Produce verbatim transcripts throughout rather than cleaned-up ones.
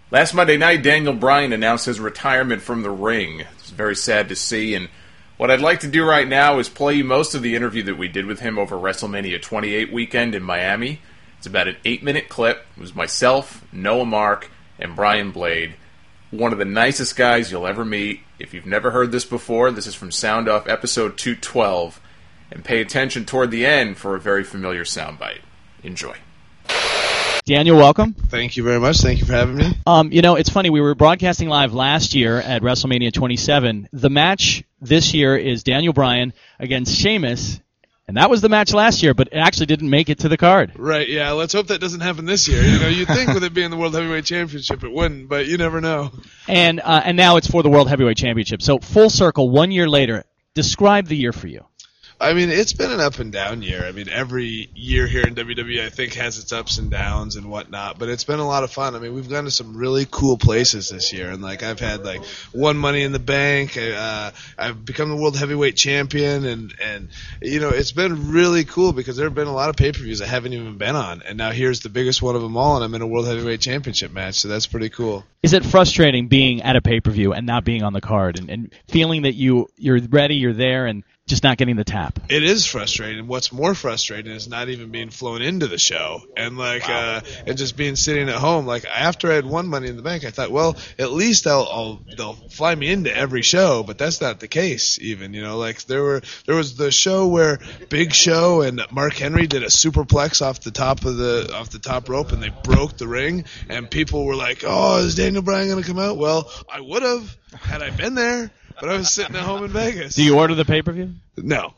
Last Monday night, Daniel Bryan announced his retirement from the ring. It's very sad to see, and what I'd like to do right now is play you most of the interview that we did with him over WrestleMania twenty-eight weekend in Miami. It's about an eight-minute clip. It was myself, Noah Mark, and Brian Blade. One of the nicest guys you'll ever meet. If you've never heard this before, this is from Sound Off episode two twelve. And pay attention toward the end for a very familiar soundbite. Enjoy. Daniel, welcome. Thank you very much. Thank you for having me. Um, you know, it's funny. We were broadcasting live last year at WrestleMania twenty-seven. The match this year is Daniel Bryan against Sheamus, and that was the match last year, but it actually didn't make it to the card. Right, yeah. Let's hope that doesn't happen this year. You know, you'd think with it being the World Heavyweight Championship it wouldn't, but you never know. And uh, and now it's for the World Heavyweight Championship. So full circle, one year later, describe the year for you. I mean, it's been an up and down year. I mean, every year here in W W E, I think, has its ups and downs and whatnot. But it's been a lot of fun. I mean, we've gone to some really cool places this year. And, like, I've had, like, one Money in the Bank. I, uh, I've become the World Heavyweight Champion. And, and, you know, it's been really cool because there have been a lot of pay-per-views I haven't even been on. And now here's the biggest one of them all, and I'm in a World Heavyweight Championship match. So that's pretty cool. Is it frustrating being at a pay-per-view and not being on the card and, and feeling that you, you're ready, you're there, and just not getting the tap? It is frustrating. What's more frustrating is not even being flown into the show and like wow. uh, and just being sitting at home. Like after I had won Money in the Bank, I thought, well, at least I'll, I'll they'll fly me into every show. But that's not the case. Even you know, like there were there was the show where Big Show and Mark Henry did a superplex off the top of the off the top rope, and they broke the ring, and people were like, oh, is Daniel Bryan going to come out? Well, I would have had I been there. But I was sitting at home in Vegas. Do you order the pay-per-view? No.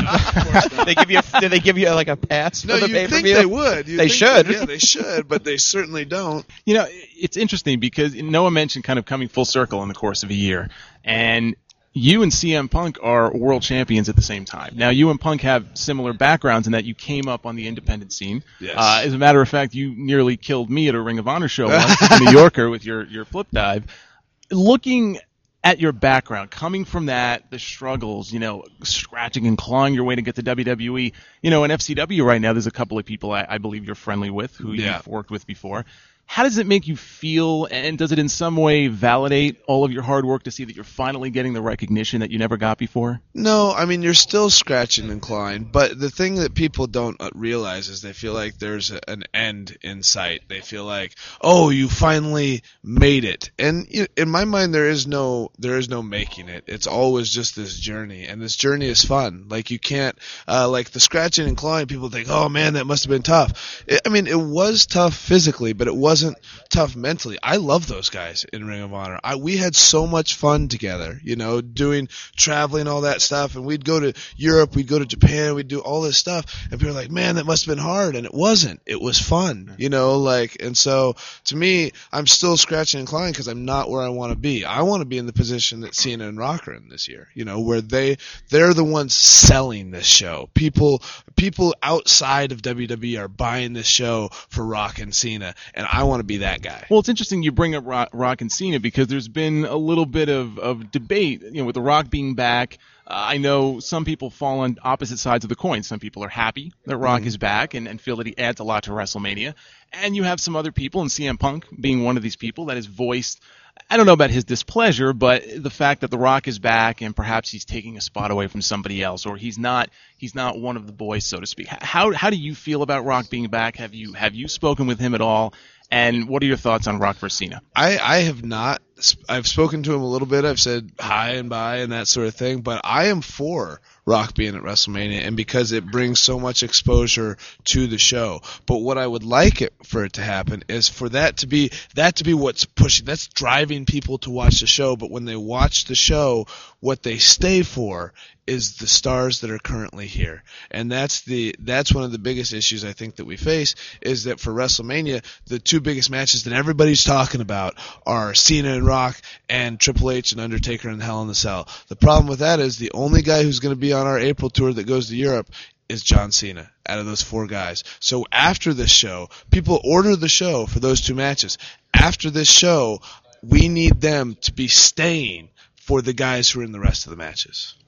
they give you a, do they give you like a pass no, for the you'd pay-per-view? think they would. You'd they think should. That, yeah, they should, but they certainly don't. You know, it's interesting because Noah mentioned kind of coming full circle in the course of a year. And you and C M Punk are world champions at the same time. Now, you and Punk have similar backgrounds in that you came up on the independent scene. Yes. Uh, as a matter of fact, you nearly killed me at a Ring of Honor show once in New Yorker with your, your flip dive. Looking at your background, coming from that, the struggles, you know, scratching and clawing your way to get to W W E, you know, in F C W right now, there's a couple of people I, I believe you're friendly with who yeah. you've worked with before. How does it make you feel, and does it in some way validate all of your hard work to see that you're finally getting the recognition that you never got before? No, I mean, you're still scratching and clawing, but the thing that people don't realize is they feel like there's a, an end in sight. They feel like, oh, you finally made it. And in my mind, there is no there is no making it. It's always just this journey, and this journey is fun. Like, you can't, uh, like the scratching and clawing, people think, oh, man, that must have been tough. It, I mean, it was tough physically, but it wasn't tough mentally. I love those guys in Ring of Honor. I, we had so much fun together, you know, doing traveling, all that stuff. And we'd go to Europe, we'd go to Japan, we'd do all this stuff. And people were like, man, that must have been hard. And it wasn't. It was fun, you know, like, and so to me, I'm still scratching and clawing because I'm not where I want to be. I want to be in the position that Cena and Rock are in this year, you know, where they, they're the ones selling this show. People, people outside of W W E are buying this show for Rock and Cena. And I want to be that guy. Well, it's interesting you bring up Rock, Rock and Cena because there's been a little bit of, of debate, you know, with The Rock being back. Uh, I know some people fall on opposite sides of the coin. Some people are happy that Rock mm-hmm. is back and, and feel that he adds a lot to WrestleMania. And you have some other people, and C M Punk being one of these people that has voiced, I don't know about his displeasure, but the fact that The Rock is back and perhaps he's taking a spot away from somebody else, or he's not he's not one of the boys, so to speak. How how do you feel about Rock being back? Have you have you spoken with him at all? And what are your thoughts on Rock versus Cena? I, I have not. I've spoken to him a little bit. I've said hi and bye and that sort of thing. But I am for Rock being at WrestleMania, and because it brings so much exposure to the show. But what I would like it for it to happen is for that to be that to be what's pushing, that's driving people to watch the show. But when they watch the show, what they stay for is the stars that are currently here. And that's the that's one of the biggest issues I think that we face, is that for WrestleMania, the two biggest matches that everybody's talking about are Cena and Rock and Triple H and Undertaker and Hell in the Cell. The problem with that is the only guy who's going to be on our April tour that goes to Europe is John Cena out of those four guys. So after this show, people order the show for those two matches. After this show, we need them to be staying for the guys who are in the rest of the matches.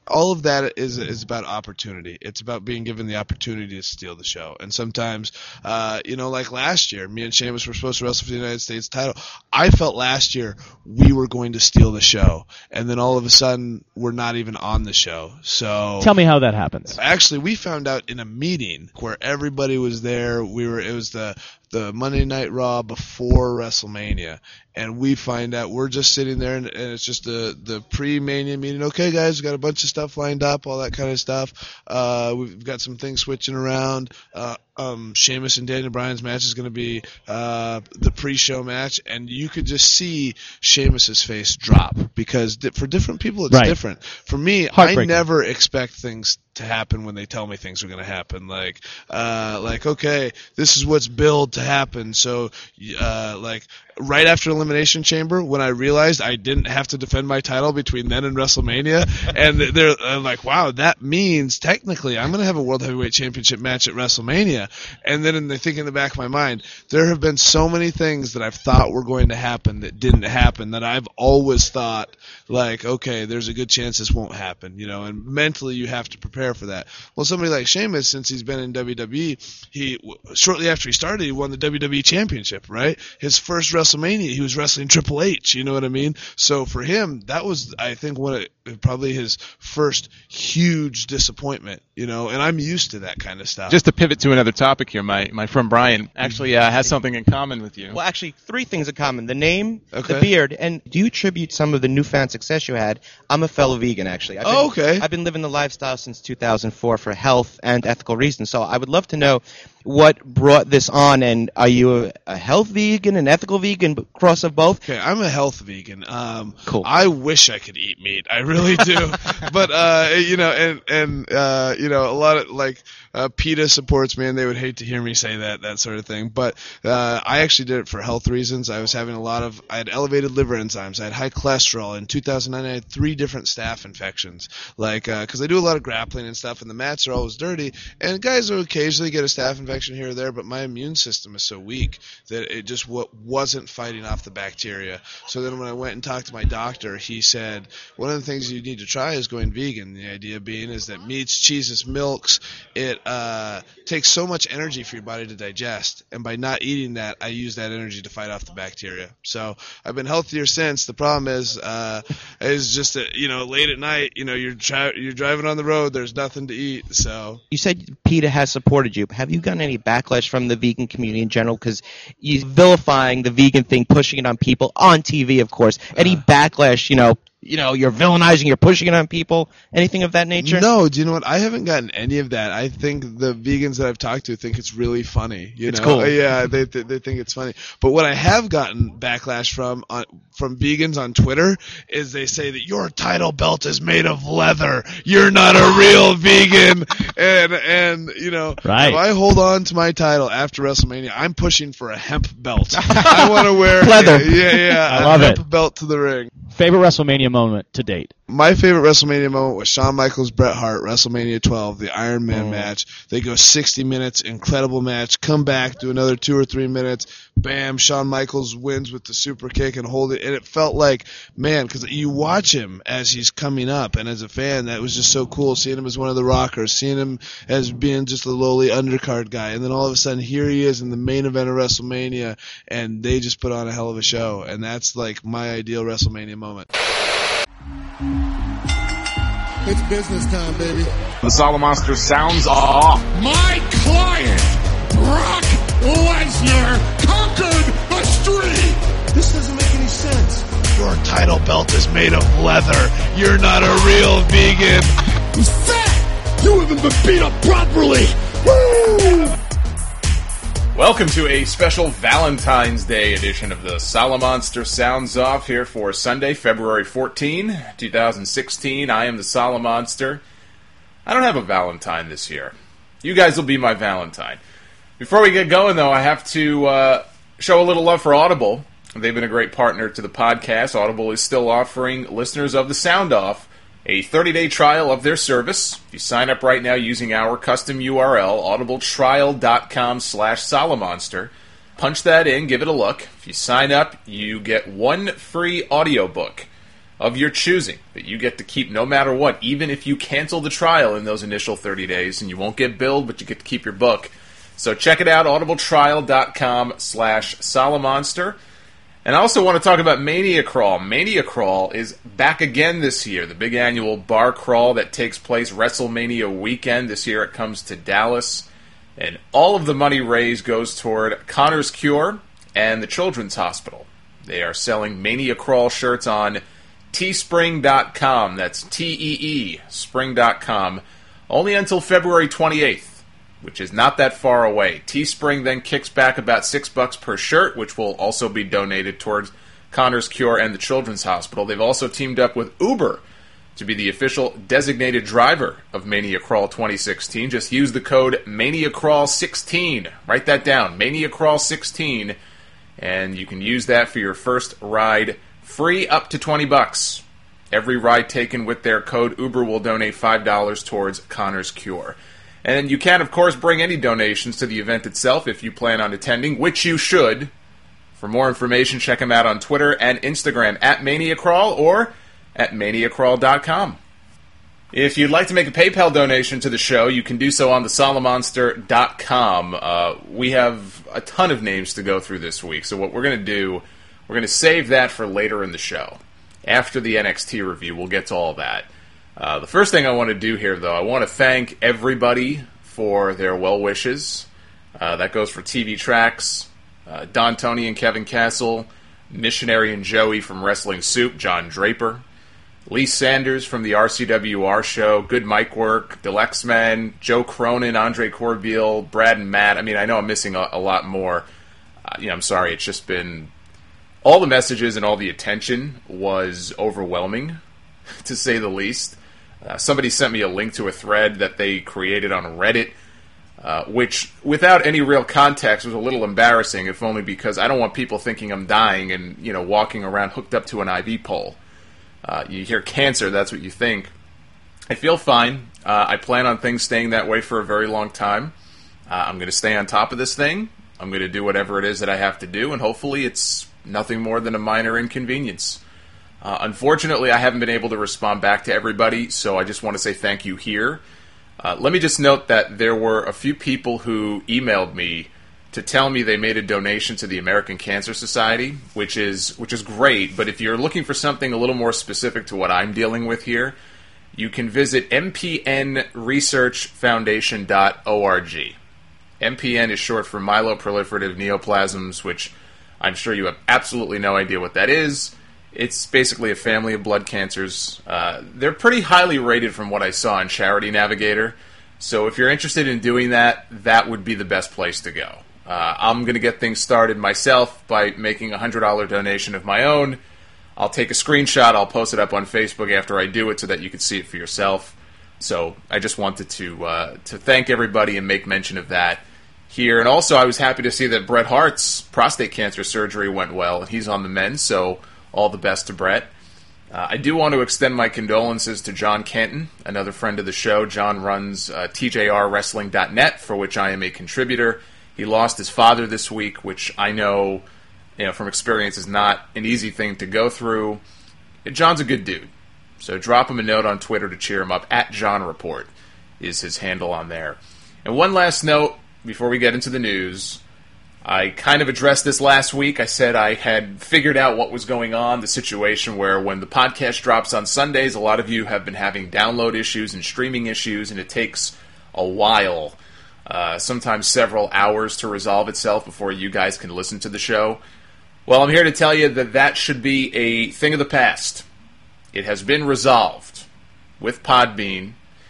all of that is is about opportunity. It's about being given the opportunity to steal the show. And sometimes, uh, you know, like last year, me and Sheamus were supposed to wrestle for the United States title. I felt last year we were going to steal the show, and then all of a sudden we're not even on the show. So tell me how that happens. Actually, we found out in a meeting where everybody was there. We were. It was the the Monday Night Raw before WrestleMania, and we find out we're just sitting there, and, and it's just the the pre-Mania meeting. Okay, guys, we got a bunch of stuff lined up, all that kind of stuff. Uh, we've got some things switching around. Uh, um, Sheamus and Daniel Bryan's match is going to be uh, the pre-show match, and you could just see Sheamus's face drop because di- for different people it's right. different. For me, I never expect things to happen when they tell me things are going to happen. Like, uh, like okay, this is what's billed to happen. So, uh, like right after Elimination Chamber, when I realized I didn't have to defend my title between then and WrestleMania, and they're uh, like, wow, that means technically I'm going to have a World Heavyweight Championship match at WrestleMania. And then in the think in the back of my mind, there have been so many things that I've thought were going to happen that didn't happen that I've always thought, like, okay, there's a good chance this won't happen, you know, and mentally you have to prepare for that. Well, somebody like Sheamus, since he's been in W W E, he shortly after he started, he won the W W E Championship, right? His first WrestleMania, he was wrestling Triple H, you know what I mean? So for him, that was, I think, one of, probably his first huge disappointment, you know, and I'm used to that kind of stuff. Just to pivot to another topic here, my, my friend Brian actually uh, has something in common with you. Well, actually, three things in common. The name, okay. the beard, and do you attribute some of the newfound success you had? I'm a fellow vegan, actually. I've been, oh, okay. I've been living the lifestyle since two thousand four for health and ethical reasons, so I would love to know what brought this on, and are you a, a health vegan, an ethical vegan, cross of both? Okay, I'm a health vegan. Um, cool. I wish I could eat meat. I really do. But, uh, you know, and, and uh, you know, a lot of, like, uh, PETA supports me, and they would hate to hear me say that, that sort of thing. But uh, I actually did it for health reasons. I was having a lot of, I had elevated liver enzymes. I had high cholesterol. In two thousand nine, I had three different staph infections. Like, because uh, I do a lot of grappling and stuff, and the mats are always dirty. And guys will occasionally get a staph infection here or there, but my immune system is so weak that it just w- wasn't fighting off the bacteria. So then when I went and talked to my doctor, he said, one of the things you need to try is going vegan. The idea being is that meats, cheeses, milks, it uh, takes so much energy for your body to digest. And by not eating that, I use that energy to fight off the bacteria. So I've been healthier since. The problem is, uh, is just that, you know, late at night, you know, you're, tri- you're driving on the road, there's nothing to eat. So you said PETA has supported you. Have you gotten any backlash from the vegan community in general? Because you're vilifying the vegan thing, pushing it on people on T V, of course. Any uh, backlash, you know, you know, you're villainizing, you're pushing it on people, anything of that nature? No, do you know what? I haven't gotten any of that. I think the vegans that I've talked to think it's really funny. You it's know? cool. Yeah, they, they they think it's funny. But what I have gotten backlash from on, from vegans on Twitter is they say that your title belt is made of leather. You're not a real vegan. And and you know, right. if I hold on to my title after WrestleMania, I'm pushing for a hemp belt. I want to wear leather. Yeah, yeah, I a love hemp it. belt to the ring. Favorite WrestleMania moment to date? My favorite WrestleMania moment was Shawn Michaels, Bret Hart, WrestleMania twelve, the Iron Man oh. match. They go sixty minutes, incredible match. Come back, do another two or three minutes. Bam, Shawn Michaels wins with the super kick and hold it. And it felt like, man, because you watch him as he's coming up, and as a fan, that was just so cool. Seeing him as one of the Rockers, seeing him as being just a lowly undercard guy, and then all of a sudden here he is in the main event of WrestleMania, and they just put on a hell of a show. And that's like my ideal WrestleMania moment. It's business time, baby. The Solomonster sounds off. My client, Brock Lesnar, conquered a streak. This doesn't make any sense. Your title belt is made of leather. You're not a real vegan. He's fat. You haven't been beat up properly. Woo! Welcome to a special Valentine's Day edition of the Solomonster Sounds Off here for Sunday, February fourteenth, twenty sixteen. I am the Solomonster. I don't have a Valentine this year. You guys will be my Valentine. Before we get going, though, I have to uh, show a little love for Audible. They've been a great partner to the podcast. Audible is still offering listeners of the Sound Off a thirty-day trial of their service. If you sign up right now using our custom U R L, audibletrial.com slash Solomonster, punch that in, give it a look. If you sign up, you get one free audiobook. of your choosing that you get to keep no matter what, even if you cancel the trial in those initial thirty days, and you won't get billed, but you get to keep your book. So check it out, audibletrial.com slash Solomonster. And I also want to talk about Mania Crawl. Mania Crawl is back again this year, the big annual bar crawl that takes place WrestleMania weekend. This year it comes to Dallas. And all of the money raised goes toward Connor's Cure and the Children's Hospital. They are selling Mania Crawl shirts on teespring dot com. That's T E E, spring dot com. Only until February twenty-eighth, which is not that far away. Teespring then kicks back about six bucks per shirt, which will also be donated towards Connor's Cure and the Children's Hospital. They've also teamed up with Uber to be the official designated driver of Mania Crawl twenty sixteen. Just use the code Mania Crawl sixteen. Write that down, Mania Crawl sixteen, and you can use that for your first ride free up to twenty bucks. Every ride taken with their code, Uber will donate five dollars towards Connor's Cure. And you can, of course, bring any donations to the event itself if you plan on attending, which you should. For more information, check them out on Twitter and Instagram at ManiaCrawl or at mania crawl dot com. If you'd like to make a PayPal donation to the show, you can do so on the solomonster dot com. Uh, we have a ton of names to go through this week, so what we're going to do, we're going to save that for later in the show. After the N X T review, we'll get to all that. Uh, the first thing I want to do here, though, I want to thank everybody for their well wishes. Uh, that goes for T V Tracks, uh, Don Tony and Kevin Castle, Missionary and Joey from Wrestling Soup, John Draper, Lee Sanders from the R C W R show, Good Mic Work, Delexman, Joe Cronin, Andre Corbeil, Brad and Matt. I mean, I know I'm missing a, a lot more. Uh, you know, I'm sorry. It's just been... all the messages and all the attention was overwhelming, to say the least. Uh, somebody sent me a link to a thread that they created on Reddit, uh, which, without any real context, was a little embarrassing, if only because I don't want people thinking I'm dying and, you know, walking around hooked up to an I V pole. Uh, you hear cancer, that's what you think. I feel fine. Uh, I plan on things staying that way for a very long time. Uh, I'm going to stay on top of this thing. I'm going to do whatever it is that I have to do, and hopefully it's nothing more than a minor inconvenience. Uh, unfortunately, I haven't been able to respond back to everybody, so I just want to say thank you here. Uh, let me just note that there were a few people who emailed me to tell me they made a donation to the American Cancer Society, which is which is great, but if you're looking for something a little more specific to what I'm dealing with here, you can visit m p n research foundation dot org. M P N is short for myeloproliferative neoplasms, which I'm sure you have absolutely no idea what that is. It's basically a family of blood cancers. Uh, they're pretty highly rated from what I saw on Charity Navigator. So if you're interested in doing that, that would be the best place to go. Uh, I'm going to get things started myself by making a one hundred dollars donation of my own. I'll take a screenshot. I'll post it up on Facebook after I do it so that you can see it for yourself. So I just wanted to uh, to thank everybody and make mention of that here. And also I was happy to see that Bret Hart's prostate cancer surgery went well, and he's on the mend, so all the best to Bret. Uh, I do want to extend my condolences to John Canton, another friend of the show. John runs uh, T J R wrestling dot net, for which I am a contributor. He lost his father this week, which I know, you know, from experience is not an easy thing to go through. John's a good dude, so drop him a note on Twitter to cheer him up. At John Report is his handle on there. And one last note before we get into the news. I kind of addressed this last week. I said I had figured out what was going on, the situation where when the podcast drops on Sundays, a lot of you have been having download issues and streaming issues, and it takes a while, uh, sometimes several hours to resolve itself before you guys can listen to the show. Well, I'm here to tell you that that should be a thing of the past. It has been resolved with Podbean.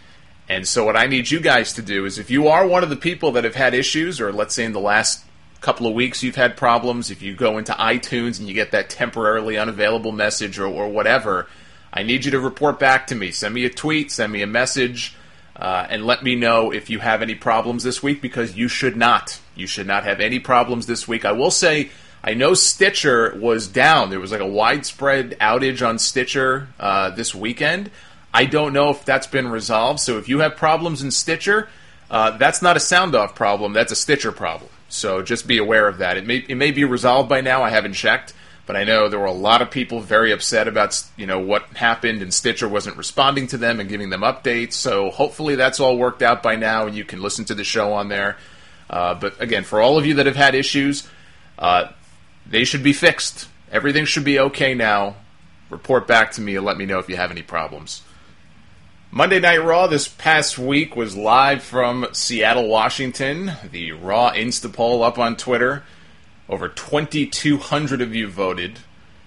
And so what I need you guys to do is, if you are one of the people that have had issues, or let's say in the last couple of weeks you've had problems, if you go into iTunes and you get that temporarily unavailable message or, or whatever, I need you to report back to me. Send me a tweet, send me a message, uh, and let me know if you have any problems this week, because you should not. You should not have any problems this week. I will say, I know Stitcher was down. There was like a widespread outage on Stitcher uh, this weekend. I don't know if that's been resolved, so if you have problems in Stitcher, uh, that's not a Sound Off problem, that's a Stitcher problem. So just be aware of that. It may it may be resolved by now, I haven't checked, but I know there were a lot of people very upset about, you know, what happened, and Stitcher wasn't responding to them and giving them updates. So hopefully that's all worked out by now, and you can listen to the show on there. Uh, but again, for all of you that have had issues, uh, they should be fixed. Everything should be okay now. Report back to me and let me know if you have any problems. Monday Night Raw this past week was live from Seattle, Washington. The Raw Insta poll up on Twitter. Over twenty-two hundred of you voted.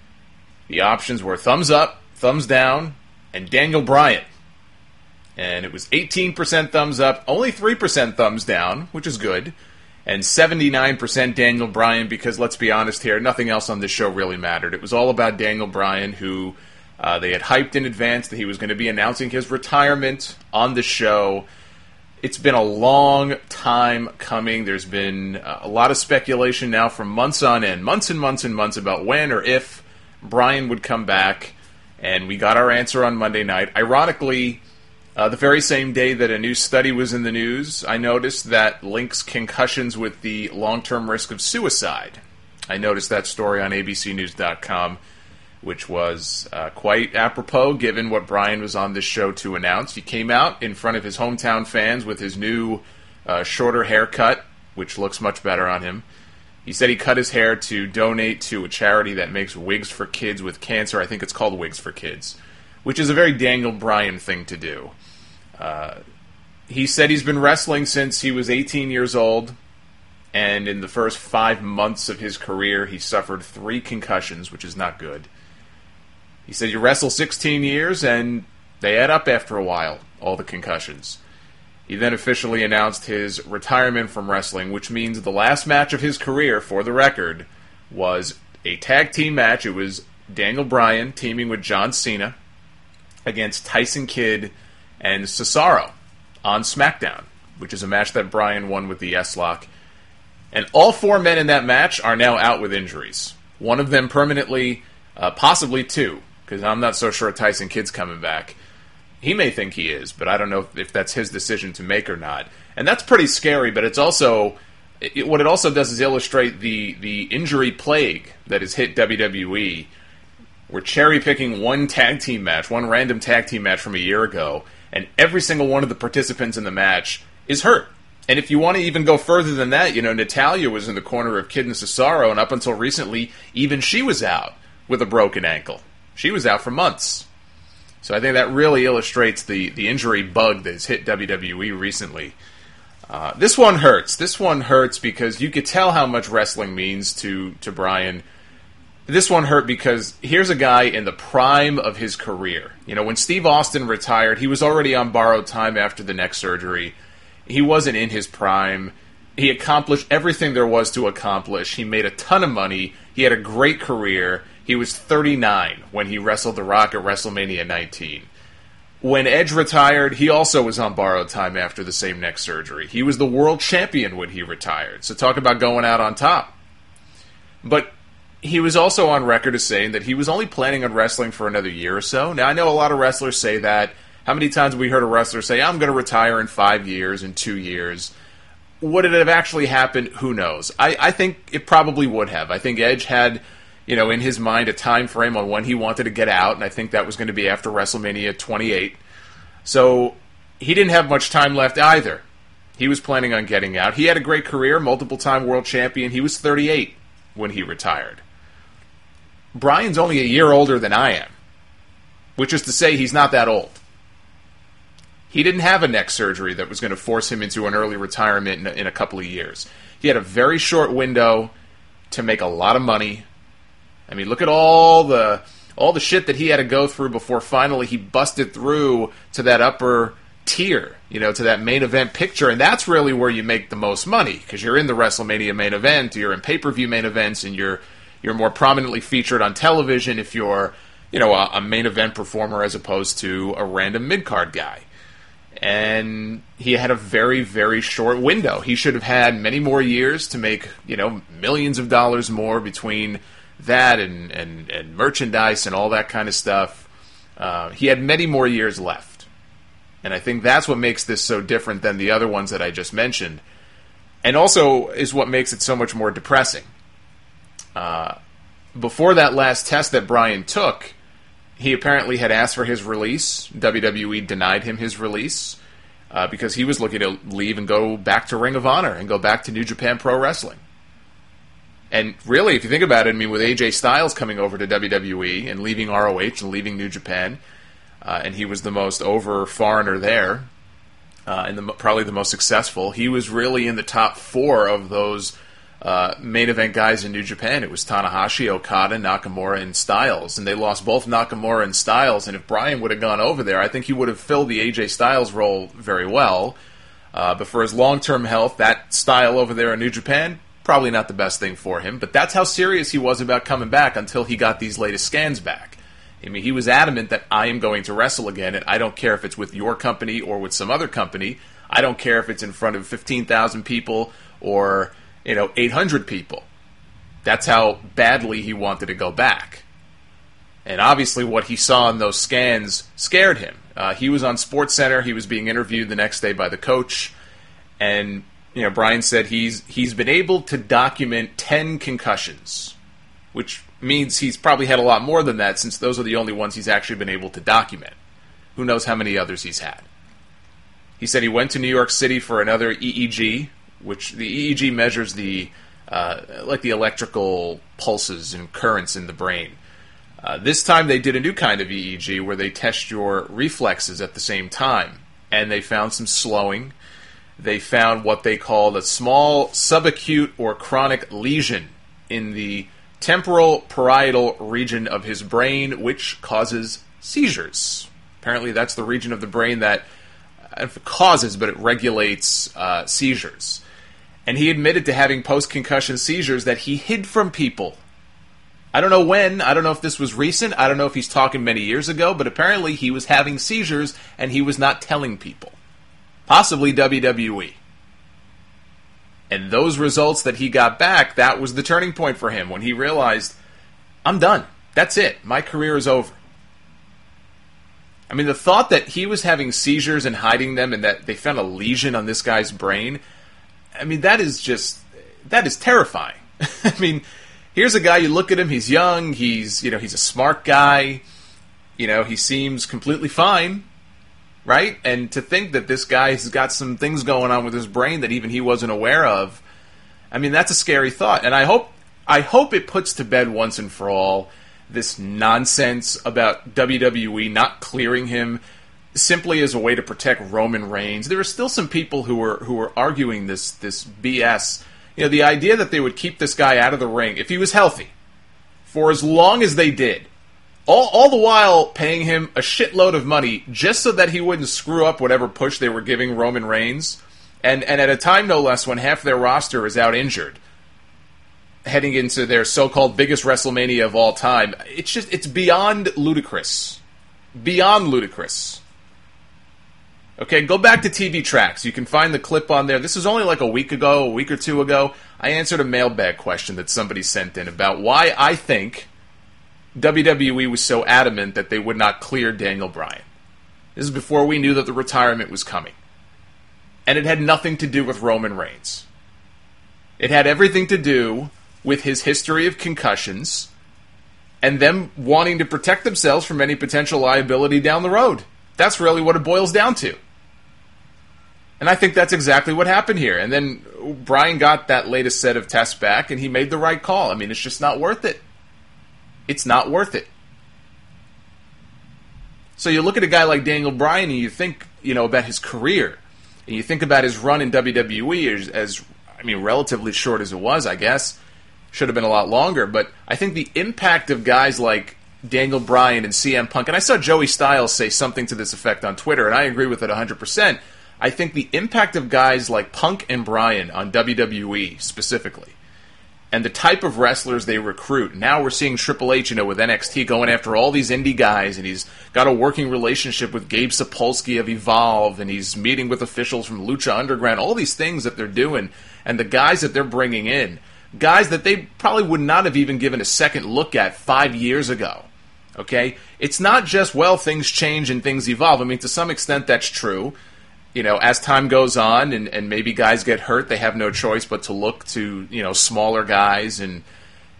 The options were thumbs up, thumbs down, and Daniel Bryan. And it was eighteen percent thumbs up, only three percent thumbs down, which is good, and seventy-nine percent Daniel Bryan, because let's be honest here, nothing else on this show really mattered. It was all about Daniel Bryan, who uh, they had hyped in advance that he was going to be announcing his retirement on the show. It's been a long time coming. There's been a lot of speculation now for months on end, months and months and months about when or if Bryan would come back, and we got our answer on Monday night. Ironically, uh, the very same day that a new study was in the news, I noticed that links concussions with the long-term risk of suicide. I noticed that story on A B C News dot com, which was uh, quite apropos given what Bryan was on this show to announce. He came out in front of his hometown fans with his new uh, shorter haircut, which looks much better on him. He said he cut his hair to donate to a charity that makes wigs for kids with cancer. I think it's called Wigs for Kids, which is a very Daniel Bryan thing to do. Uh, he said he's been wrestling since he was eighteen years old, and in the first five months of his career, he suffered three concussions, which is not good. He said you wrestle sixteen years, and they add up after a while, all the concussions. He then officially announced his retirement from wrestling, which means the last match of his career, for the record, was a tag team match. It was Daniel Bryan teaming with John Cena against Tyson Kidd and Cesaro on SmackDown, which is a match that Bryan won with the S-Lock. And all four men in that match are now out with injuries. One of them permanently, uh, possibly two, because I'm not so sure Tyson Kidd's coming back. He may think he is, but I don't know if that's his decision to make or not. And that's pretty scary, but it's also, it, what it also does is illustrate the, the injury plague that has hit W W E. We're cherry-picking one tag team match, one random tag team match from a year ago, and every single one of the participants in the match is hurt. And if you want to even go further than that, you know, Natalya was in the corner of Kidd and Cesaro, and up until recently, even she was out with a broken ankle. She was out for months. So I think that really illustrates the, the injury bug that has hit W W E recently. Uh, this one hurts. This one hurts because you could tell how much wrestling means to, to Bryan. This one hurt because here's a guy in the prime of his career. You know, when Steve Austin retired, he was already on borrowed time after the neck surgery. He wasn't in his prime. He accomplished everything there was to accomplish. He made a ton of money. He had a great career. He was thirty-nine when he wrestled The Rock at WrestleMania nineteen. When Edge retired, he also was on borrowed time after the same neck surgery. He was the world champion when he retired. So talk about going out on top. But he was also on record as saying that he was only planning on wrestling for another year or so. Now, I know a lot of wrestlers say that. How many times have we heard a wrestler say, I'm going to retire in five years, in two years? Would it have actually happened? Who knows? I, I think it probably would have. I think Edge had, you know, in his mind a time frame on when he wanted to get out, and I think that was going to be after WrestleMania twenty-eight. So he didn't have much time left either. He was planning on getting out. He had a great career, multiple-time world champion. He was thirty-eight when he retired. Bryan's only a year older than I am, which is to say he's not that old. He didn't have a neck surgery that was going to force him into an early retirement in a, in a couple of years. He had a very short window to make a lot of money. I mean, look at all the all the shit that he had to go through before finally he busted through to that upper tier, you know, to that main event picture, and that's really where you make the most money, because you're in the WrestleMania main event, you're in pay-per-view main events, and you're you're more prominently featured on television if you're, you know, a, a main event performer as opposed to a random mid-card guy. And he had a very, very short window. He should have had many more years to make, you know, millions of dollars more between that and, and, and merchandise and all that kind of stuff. Uh, he had many more years left. And I think that's what makes this so different than the other ones that I just mentioned. And also is what makes it so much more depressing. Uh, before that last test that Bryan took, he apparently had asked for his release. W W E denied him his release uh, because he was looking to leave and go back to Ring of Honor and go back to New Japan Pro Wrestling. And really, if you think about it, I mean, with A J Styles coming over to W W E and leaving R O H and leaving New Japan, uh, and he was the most over foreigner there, uh, and the, probably the most successful, he was really in the top four of those Uh, main event guys in New Japan. It was Tanahashi, Okada, Nakamura, and Styles, and they lost both Nakamura and Styles, and if Bryan would have gone over there, I think he would have filled the A J Styles role very well, uh, but for his long-term health, that style over there in New Japan, probably not the best thing for him, but that's how serious he was about coming back until he got these latest scans back. I mean, he was adamant that I am going to wrestle again, and I don't care if it's with your company or with some other company. I don't care if it's in front of fifteen thousand people or you know, eight hundred people. That's how badly he wanted to go back. And obviously what he saw in those scans scared him. Uh, he was on SportsCenter. He was being interviewed the next day by the coach. And, you know, Bryan said he's he's been able to document ten concussions, which means he's probably had a lot more than that since those are the only ones he's actually been able to document. Who knows how many others he's had. He said he went to New York City for another E E G, which the E E G measures the uh, like the electrical pulses and currents in the brain. Uh, this time they did a new kind of E E G where they test your reflexes at the same time, and they found some slowing. They found what they called a small subacute or chronic lesion in the temporal parietal region of his brain, which causes seizures. Apparently that's the region of the brain that uh, causes, but it regulates uh, seizures. And he admitted to having post-concussion seizures that he hid from people. I don't know when, I don't know if this was recent, I don't know if he's talking many years ago, but apparently he was having seizures and he was not telling people. Possibly W W E. And those results that he got back, that was the turning point for him when he realized, I'm done. That's it. My career is over. I mean, the thought that he was having seizures and hiding them and that they found a lesion on this guy's brain, I mean, that is just, that is terrifying. I mean, here's a guy, you look at him, he's young, he's, you know, he's a smart guy, you know, he seems completely fine, right? And to think that this guy has got some things going on with his brain that even he wasn't aware of, I mean, that's a scary thought. And I hope, I hope it puts to bed once and for all this nonsense about W W E not clearing him simply as a way to protect Roman Reigns. There are still some people who are who are arguing this this B S. You know, the idea that they would keep this guy out of the ring if he was healthy for as long as they did, all all the while paying him a shitload of money just so that he wouldn't screw up whatever push they were giving Roman Reigns, and and at a time no less when half their roster is out injured, heading into their so-called biggest WrestleMania of all time. It's just, it's beyond ludicrous. Beyond ludicrous. Okay, go back to T V Tracks. You can find the clip on there. This was only like a week ago, a week or two ago. I answered a mailbag question that somebody sent in about why I think W W E was so adamant that they would not clear Daniel Bryan. This is before we knew that the retirement was coming. And it had nothing to do with Roman Reigns. It had everything to do with his history of concussions and them wanting to protect themselves from any potential liability down the road. That's really what it boils down to. And I think that's exactly what happened here. And then Bryan got that latest set of tests back, and he made the right call. I mean, it's just not worth it. It's not worth it. So you look at a guy like Daniel Bryan, and you think, you know, about his career, and you think about his run in W W E as, as I mean, relatively short as it was, I guess. Should have been a lot longer, but I think the impact of guys like Daniel Bryan and C M Punk, and I saw Joey Styles say something to this effect on Twitter, and I agree with it one hundred percent. I think the impact of guys like Punk and Bryan on W W E specifically, and the type of wrestlers they recruit. Now we're seeing Triple H, you know, with N X T going after all these indie guys, and he's got a working relationship with Gabe Sapolsky of Evolve, and he's meeting with officials from Lucha Underground, all these things that they're doing, and the guys that they're bringing in, guys that they probably would not have even given a second look at five years ago. Okay? It's not just, well, things change and things evolve. I mean, to some extent that's true. You know, as time goes on and, and maybe guys get hurt, they have no choice but to look to, you know, smaller guys and,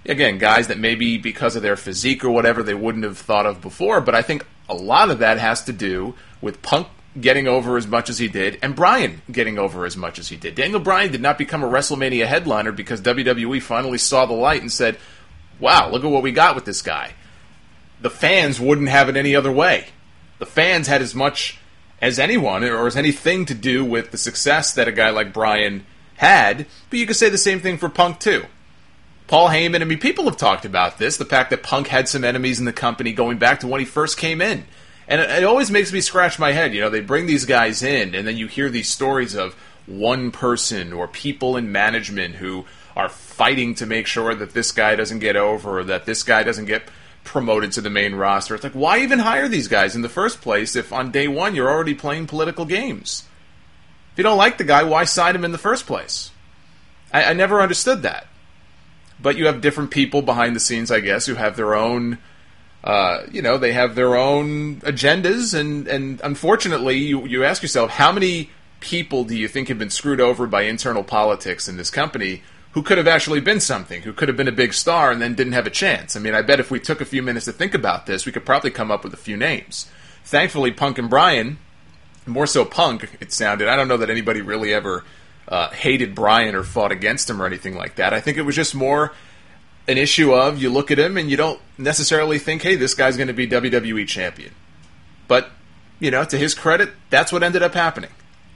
again, guys that maybe because of their physique or whatever they wouldn't have thought of before, but I think a lot of that has to do with Punk getting over as much as he did, and Bryan getting over as much as he did. Daniel Bryan did not become a WrestleMania headliner because W W E finally saw the light and said, wow, look at what we got with this guy. The fans wouldn't have it any other way. The fans had as much as anyone or as anything to do with the success that a guy like Bryan had, but you could say the same thing for Punk too. Paul Heyman, I mean, people have talked about this, the fact that Punk had some enemies in the company going back to when he first came in. And it, it always makes me scratch my head. You know, they bring these guys in, and then you hear these stories of one person or people in management who are fighting to make sure that this guy doesn't get over or that this guy doesn't get promoted to the main roster. It's like, why even hire these guys in the first place if on day one you're already playing political games? If you don't like the guy, why sign him in the first place? I, I never understood that. But you have different people behind the scenes, I guess, who have their own, uh, you know, they have their own agendas, and, and unfortunately, you, you ask yourself, how many people do you think have been screwed over by internal politics in this company who could have actually been something, who could have been a big star and then didn't have a chance? I mean, I bet if we took a few minutes to think about this, we could probably come up with a few names. Thankfully, Punk and Bryan, more so Punk, it sounded, I don't know that anybody really ever Uh, hated Bryan or fought against him or anything like that. I think it was just more an issue of you look at him and you don't necessarily think, hey, this guy's going to be W W E champion. But, you know, to his credit, that's what ended up happening.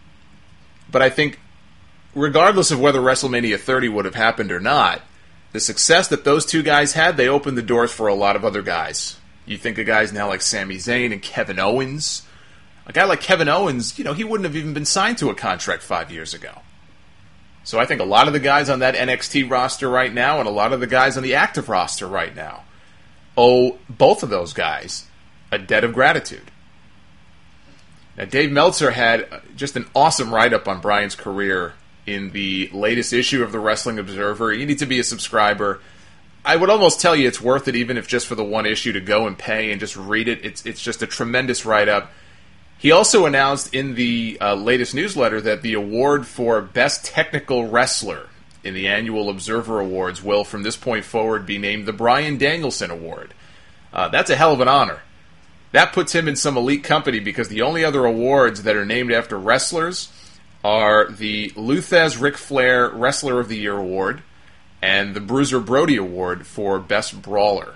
But I think regardless of whether WrestleMania thirty would have happened or not, the success that those two guys had, they opened the doors for a lot of other guys. You think of guys now like Sami Zayn and Kevin Owens. A guy like Kevin Owens, you know, he wouldn't have even been signed to a contract five years ago. So I think a lot of the guys on that N X T roster right now and a lot of the guys on the active roster right now owe both of those guys a debt of gratitude. Now, Dave Meltzer had just an awesome write-up on Bryan's career in the latest issue of the Wrestling Observer. You need to be a subscriber. I would almost tell you it's worth it, even if just for the one issue, to go and pay and just read it. It's, it's just a tremendous write-up. He also announced in the uh, latest newsletter that the award for Best Technical Wrestler in the annual Observer Awards will, from this point forward, be named the Bryan Danielson Award. Uh, that's a hell of an honor. That puts him in some elite company because the only other awards that are named after wrestlers are the Lou Thesz Ric Flair Wrestler of the Year Award and the Bruiser Brody Award for Best Brawler.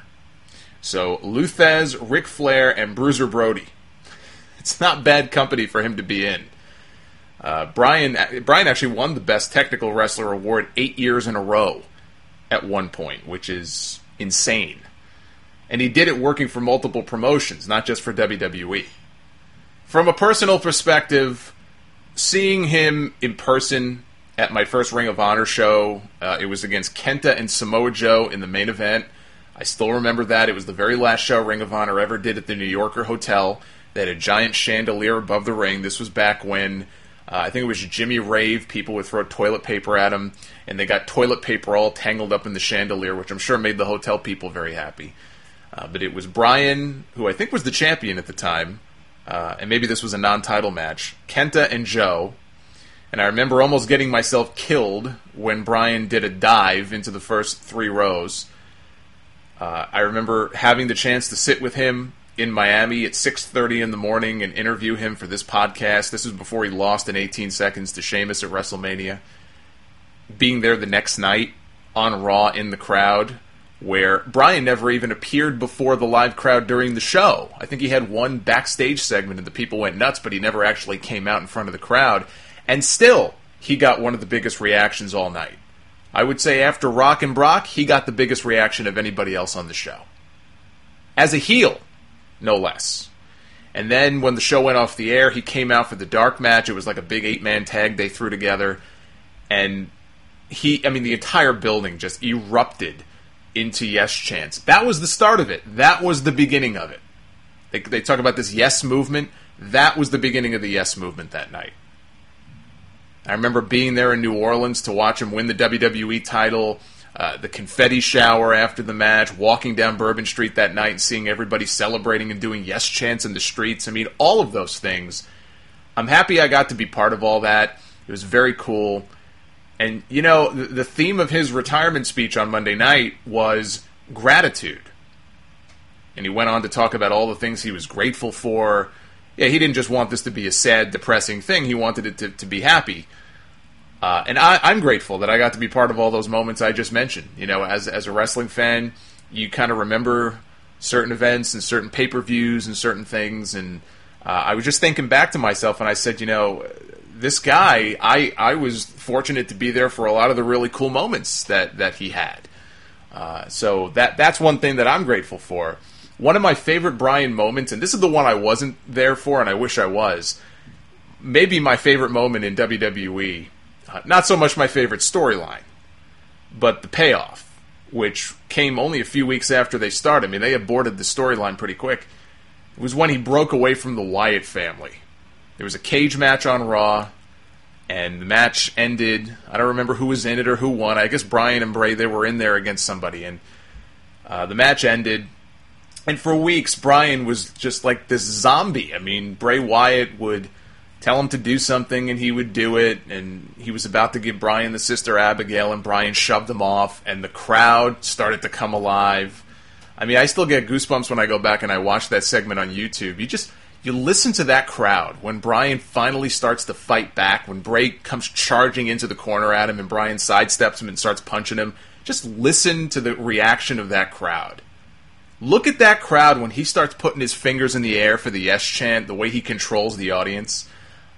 So Lou Thesz, Ric Flair, and Bruiser Brody. It's not bad company for him to be in. Uh, Bryan, Bryan actually won the Best Technical Wrestler Award eight years in a row at one point, which is insane. And he did it working for multiple promotions, not just for W W E. From a personal perspective, seeing him in person at my first Ring of Honor show, uh, it was against Kenta and Samoa Joe in the main event. I still remember that. It was the very last show Ring of Honor ever did at the New Yorker Hotel. They had a giant chandelier above the ring. This was back when, uh, I think it was Jimmy Rave, people would throw toilet paper at him, and they got toilet paper all tangled up in the chandelier, which I'm sure made the hotel people very happy. Uh, but it was Bryan, who I think was the champion at the time, uh, and maybe this was a non-title match, Kenta and Joe, and I remember almost getting myself killed when Bryan did a dive into the first three rows. Uh, I remember having the chance to sit with him in Miami at six thirty in the morning and interview him for this podcast. This was before he lost in eighteen seconds to Sheamus at WrestleMania. Being there the next night on Raw in the crowd, where Bryan never even appeared before the live crowd during the show. I think he had one backstage segment and the people went nuts, but he never actually came out in front of the crowd. And still, he got one of the biggest reactions all night. I would say after Rock and Brock, he got the biggest reaction of anybody else on the show. As a heel, no less. And then when the show went off the air, he came out for the dark match. It was like a big eight-man tag they threw together. And he, I mean, the entire building just erupted into yes chants. That was the start of it. That was the beginning of it. They, they talk about this yes movement. That was the beginning of the yes movement that night. I remember being there in New Orleans to watch him win the W W E title, uh, the confetti shower after the match, walking down Bourbon Street that night and seeing everybody celebrating and doing yes chants in the streets. I mean, all of those things. I'm happy I got to be part of all that. It was very cool. And, you know, the, the theme of his retirement speech on Monday night was gratitude. And he went on to talk about all the things he was grateful for. Yeah, he didn't just want this to be a sad, depressing thing. He wanted it to, to be happy. Uh, and I, I'm grateful that I got to be part of all those moments I just mentioned. You know, as as a wrestling fan, you kind of remember certain events and certain pay-per-views and certain things. And uh, I was just thinking back to myself, and I said, you know, this guy, I, I was fortunate to be there for a lot of the really cool moments that, that he had. Uh, so that that's one thing that I'm grateful for. One of my favorite Bryan moments, and this is the one I wasn't there for, and I wish I was, maybe my favorite moment in W W E, uh, not so much my favorite storyline, but the payoff, which came only a few weeks after they started. I mean, they aborted the storyline pretty quick. It was when he broke away from the Wyatt family. There was a cage match on Raw, and the match ended. I don't remember who was in it or who won. I guess Bryan and Bray, they were in there against somebody, and uh, the match ended. And for weeks, Bryan was just like this zombie. I mean, Bray Wyatt would tell him to do something, and he would do it. And he was about to give Bryan the sister Abigail, and Bryan shoved him off. And the crowd started to come alive. I mean, I still get goosebumps when I go back and I watch that segment on YouTube. You just you listen to that crowd when Bryan finally starts to fight back, when Bray comes charging into the corner at him, and Bryan sidesteps him and starts punching him. Just listen to the reaction of that crowd. Look at that crowd when he starts putting his fingers in the air for the yes chant, the way he controls the audience.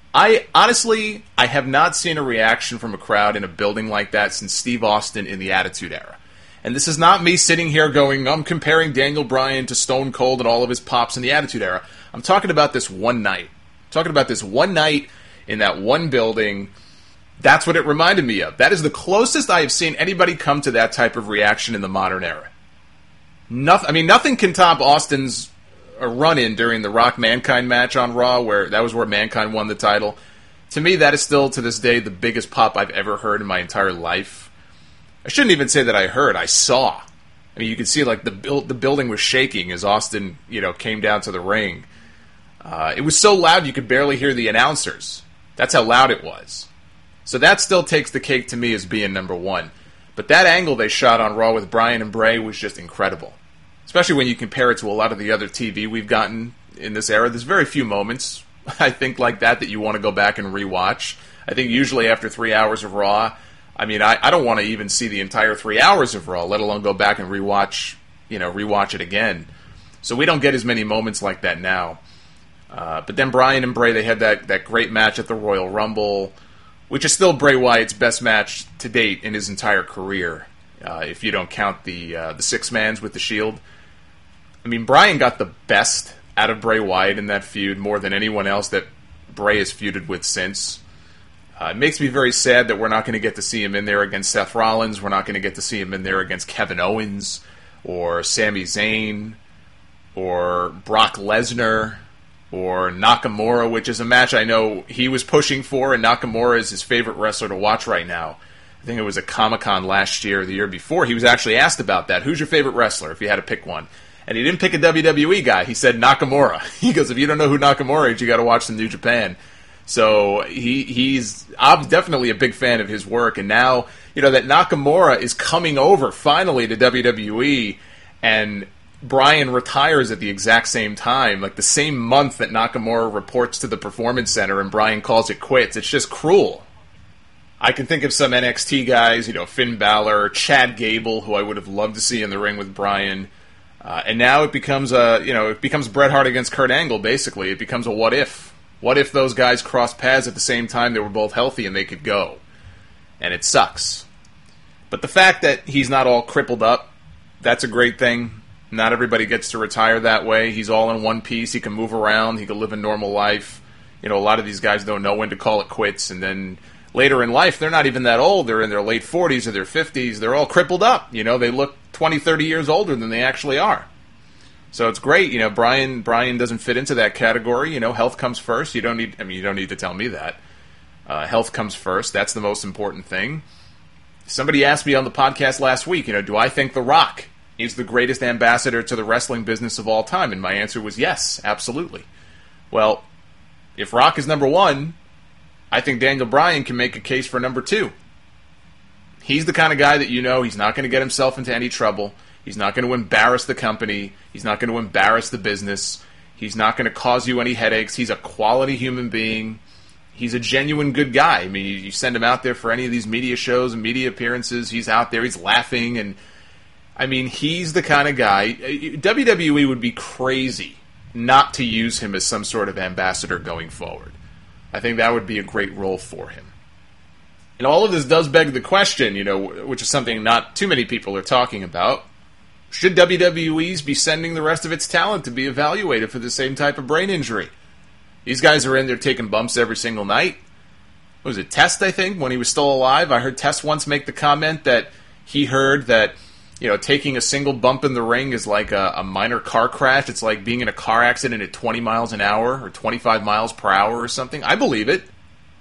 I honestly, I have not seen a reaction from a crowd in a building like that since Steve Austin in the Attitude Era. And this is not me sitting here going, I'm comparing Daniel Bryan to Stone Cold and all of his pops in the Attitude Era. I'm talking about this one night. I'm talking about this one night in that one building. That's what it reminded me of. That is the closest I have seen anybody come to that type of reaction in the modern era. Nothing. I mean, nothing can top Austin's run-in during the Rock Mankind match on Raw, where that was where Mankind won the title. To me, that is still, to this day, the biggest pop I've ever heard in my entire life. I shouldn't even say that I heard. I saw. I mean, you could see like the build, the building was shaking as Austin, you know, came down to the ring. Uh, it was so loud you could barely hear the announcers. That's how loud it was. So that still takes the cake to me as being number one. But that angle they shot on Raw with Bryan and Bray was just incredible. Especially when you compare it to a lot of the other T V we've gotten in this era. There's very few moments, I think, like that that you want to go back and rewatch. I think usually after three hours of Raw, I mean, I, I don't want to even see the entire three hours of Raw, let alone go back and rewatch, you know, rewatch it again. So we don't get as many moments like that now. Uh, but then Bryan and Bray, they had that, that great match at the Royal Rumble, which is still Bray Wyatt's best match to date in his entire career, uh, if you don't count the uh, the six-mans with the Shield. I mean, Bryan got the best out of Bray Wyatt in that feud more than anyone else that Bray has feuded with since. Uh, it makes me very sad that we're not going to get to see him in there against Seth Rollins. We're not going to get to see him in there against Kevin Owens or Sami Zayn or Brock Lesnar or Nakamura, which is a match I know he was pushing for, and Nakamura is his favorite wrestler to watch right now. I think it was at Comic-Con last year or the year before. He was actually asked about that. Who's your favorite wrestler if you had to pick one? And he didn't pick a W W E guy. He said Nakamura. He goes, if you don't know who Nakamura is, you got to watch some New Japan. So he he's I'm definitely a big fan of his work. And now, you know, that Nakamura is coming over finally to W W E, and Bryan retires at the exact same time, like the same month that Nakamura reports to the Performance Center and Bryan calls it quits. It's just cruel. I can think of some N X T guys, you know, Finn Balor, Chad Gable, who I would have loved to see in the ring with Bryan. Uh, and now it becomes a, you know, it becomes Bret Hart against Kurt Angle, basically. It becomes a what if. What if those guys crossed paths at the same time, they were both healthy and they could go? And it sucks. But the fact that he's not all crippled up, that's a great thing. Not everybody gets to retire that way. He's all in one piece. He can move around. He can live a normal life. You know, a lot of these guys don't know when to call it quits. And then later in life, they're not even that old. They're in their late forties or their fifties. They're all crippled up. You know, they look twenty, thirty years older than they actually are. So it's great. You know, Bryan Bryan doesn't fit into that category. You know, health comes first. You don't need, I mean, you don't need to tell me that. Uh, health comes first. That's the most important thing. Somebody asked me on the podcast last week, you know, do I think The Rock is the greatest ambassador to the wrestling business of all time? And my answer was yes, absolutely. Well, if Rock is number one, I think Daniel Bryan can make a case for number two. He's the kind of guy that you know he's not going to get himself into any trouble. He's not going to embarrass the company. He's not going to embarrass the business. He's not going to cause you any headaches. He's a quality human being. He's a genuine good guy. I mean, you send him out there for any of these media shows and media appearances, he's out there, he's laughing, and I mean, he's the kind of guy. W W E would be crazy not to use him as some sort of ambassador going forward. I think that would be a great role for him. And all of this does beg the question, you know, which is something not too many people are talking about. Should W W E be sending the rest of its talent to be evaluated for the same type of brain injury? These guys are in there taking bumps every single night. What was it, Test, I think, when he was still alive? I heard Test once make the comment that he heard that, you know, taking a single bump in the ring is like a, a minor car crash. It's like being in a car accident at twenty miles an hour or twenty-five miles per hour or something. I believe it.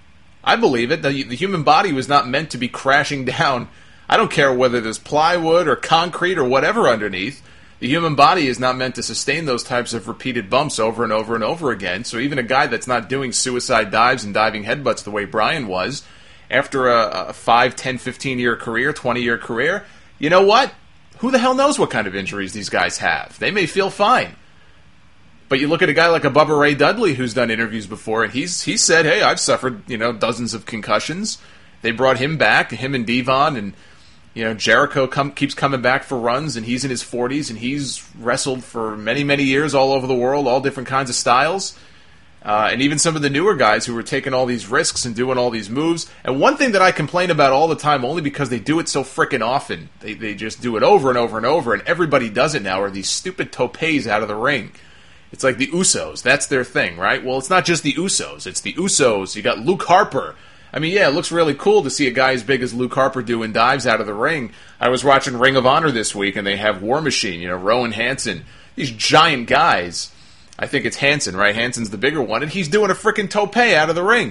I believe it. The, the human body was not meant to be crashing down. I don't care whether there's plywood or concrete or whatever underneath. The human body is not meant to sustain those types of repeated bumps over and over and over again. So even a guy that's not doing suicide dives and diving headbutts the way Bryan was, after a, a five, ten, fifteen-year career, twenty-year career, you know what? Who the hell knows what kind of injuries these guys have? They may feel fine. But you look at a guy like a Bubba Ray Dudley who's done interviews before, and he's he said, hey, I've suffered, you know, dozens of concussions. They brought him back, him and Devon, and, you know, Jericho come, keeps coming back for runs, and he's in his forties, and he's wrestled for many, many years all over the world, all different kinds of styles. Uh, and even some of the newer guys who were taking all these risks and doing all these moves. And one thing that I complain about all the time, only because they do it so frickin' often, they, they just do it over and over and over, and everybody does it now, are these stupid topes out of the ring. It's like the Usos. That's their thing, right? Well, it's not just the Usos. It's the Usos. You got Luke Harper. I mean, yeah, it looks really cool to see a guy as big as Luke Harper doing dives out of the ring. I was watching Ring of Honor this week, and they have War Machine, you know, Rowan Hansen. These giant guys. I think it's Hansen, right? Hansen's the bigger one, and he's doing a frickin' tope out of the ring.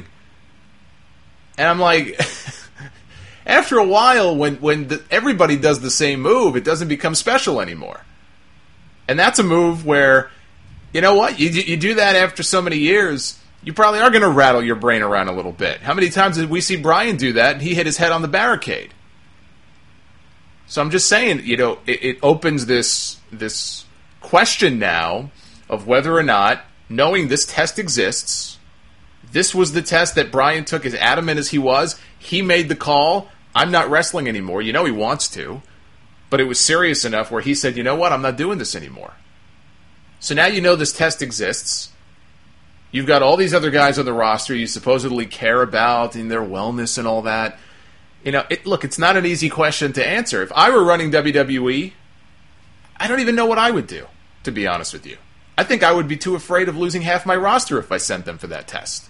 And I'm like, after a while, when, when the, everybody does the same move, it doesn't become special anymore. And that's a move where, you know what, you, you do that after so many years, you probably are going to rattle your brain around a little bit. How many times did we see Bryan do that, and he hit his head on the barricade? So I'm just saying, you know, it, it opens this this question now of whether or not, knowing this test exists, this was the test that Bryan took as adamant as he was, he made the call, I'm not wrestling anymore. You know he wants to, but it was serious enough where he said, you know what, I'm not doing this anymore. So now you know this test exists. You've got all these other guys on the roster you supposedly care about and their wellness and all that. You know, it, look, it's not an easy question to answer. If I were running W W E, I don't even know what I would do, to be honest with you. I think I would be too afraid of losing half my roster if I sent them for that test.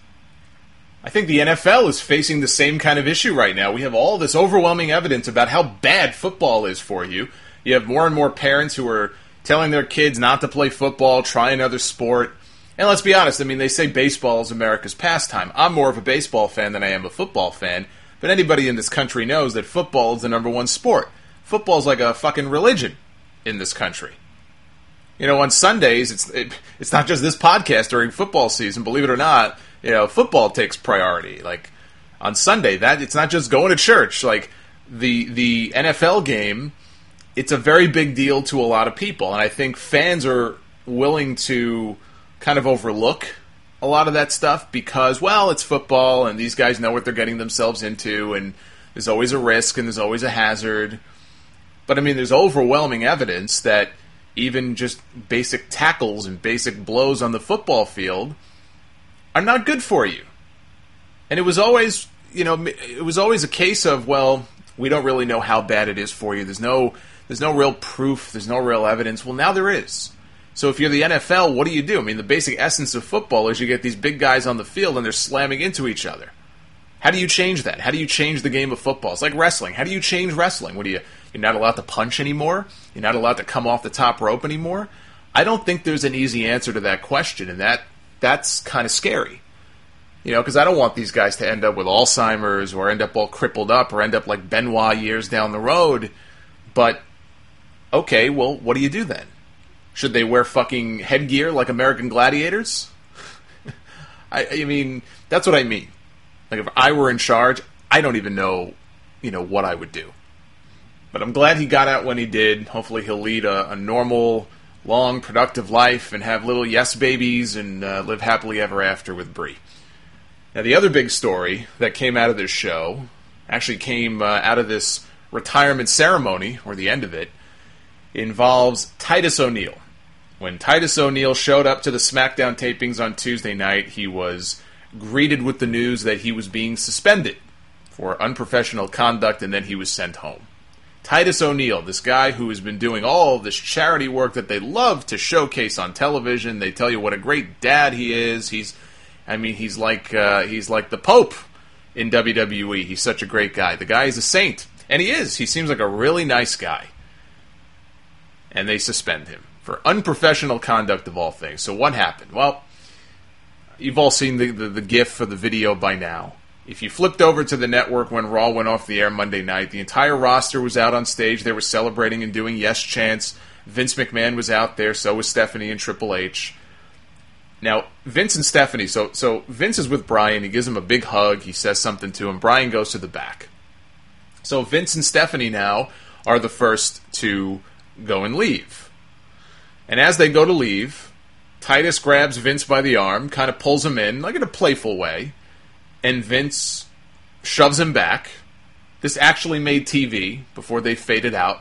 I think the N F L is facing the same kind of issue right now. We have all this overwhelming evidence about how bad football is for you. You have more and more parents who are telling their kids not to play football, try another sport. And let's be honest, I mean, they say baseball is America's pastime. I'm more of a baseball fan than I am a football fan, but anybody in this country knows that football is the number one sport. Football is like a fucking religion in this country. You know, on Sundays, it's it, it's not just this podcast during football season. Believe it or not, you know, football takes priority. Like on Sunday, that it's not just going to church. Like the the N F L game, it's a very big deal to a lot of people, and I think fans are willing to kind of overlook a lot of that stuff because, well, it's football, and these guys know what they're getting themselves into, and there's always a risk and there's always a hazard. But I mean, there's overwhelming evidence that even just basic tackles and basic blows on the football field are not good for you. And it was always, you know, it was always a case of, well, we don't really know how bad it is for you. There's no, there's no real proof. There's no real evidence. Well, now there is. So if you're the N F L, what do you do? I mean, the basic essence of football is you get these big guys on the field and they're slamming into each other. How do you change that? How do you change the game of football? It's like wrestling. How do you change wrestling? What do you, you're not allowed to punch anymore? You're not allowed to come off the top rope anymore? I don't think there's an easy answer to that question, and that that's kind of scary. You know, because I don't want these guys to end up with Alzheimer's or end up all crippled up or end up like Benoit years down the road. But, okay, well, what do you do then? Should they wear fucking headgear like American gladiators? I, I mean, that's what I mean. Like, if I were in charge, I don't even know, you know, what I would do. But I'm glad he got out when he did. Hopefully he'll lead a, a normal, long, productive life and have little yes babies and uh, live happily ever after with Brie. Now, the other big story that came out of this show actually came uh, out of this retirement ceremony, or the end of it, involves Titus O'Neil. When Titus O'Neil showed up to the SmackDown tapings on Tuesday night, he was greeted with the news that he was being suspended for unprofessional conduct, and then he was sent home. Titus O'Neil, this guy who has been doing all of this charity work that they love to showcase on television. They tell you what a great dad he is. He's, I mean, he's like uh, he's like the Pope in W W E. He's such a great guy. The guy is a saint, and he is. He seems like a really nice guy. And they suspend him for unprofessional conduct of all things. So what happened? Well, you've all seen the, the, the GIF for the video by now. If you flipped over to the network when Raw went off the air Monday night, the entire roster was out on stage. They were celebrating and doing yes chants. Vince McMahon was out there, so was Stephanie and Triple H. Now, Vince and Stephanie, so, so Vince is with Bryan. He gives him a big hug. He says something to him. Bryan goes to the back. So Vince and Stephanie now are the first to go and leave. And as they go to leave, Titus grabs Vince by the arm, kind of pulls him in, like in a playful way, and Vince shoves him back. This actually made T V before they faded out.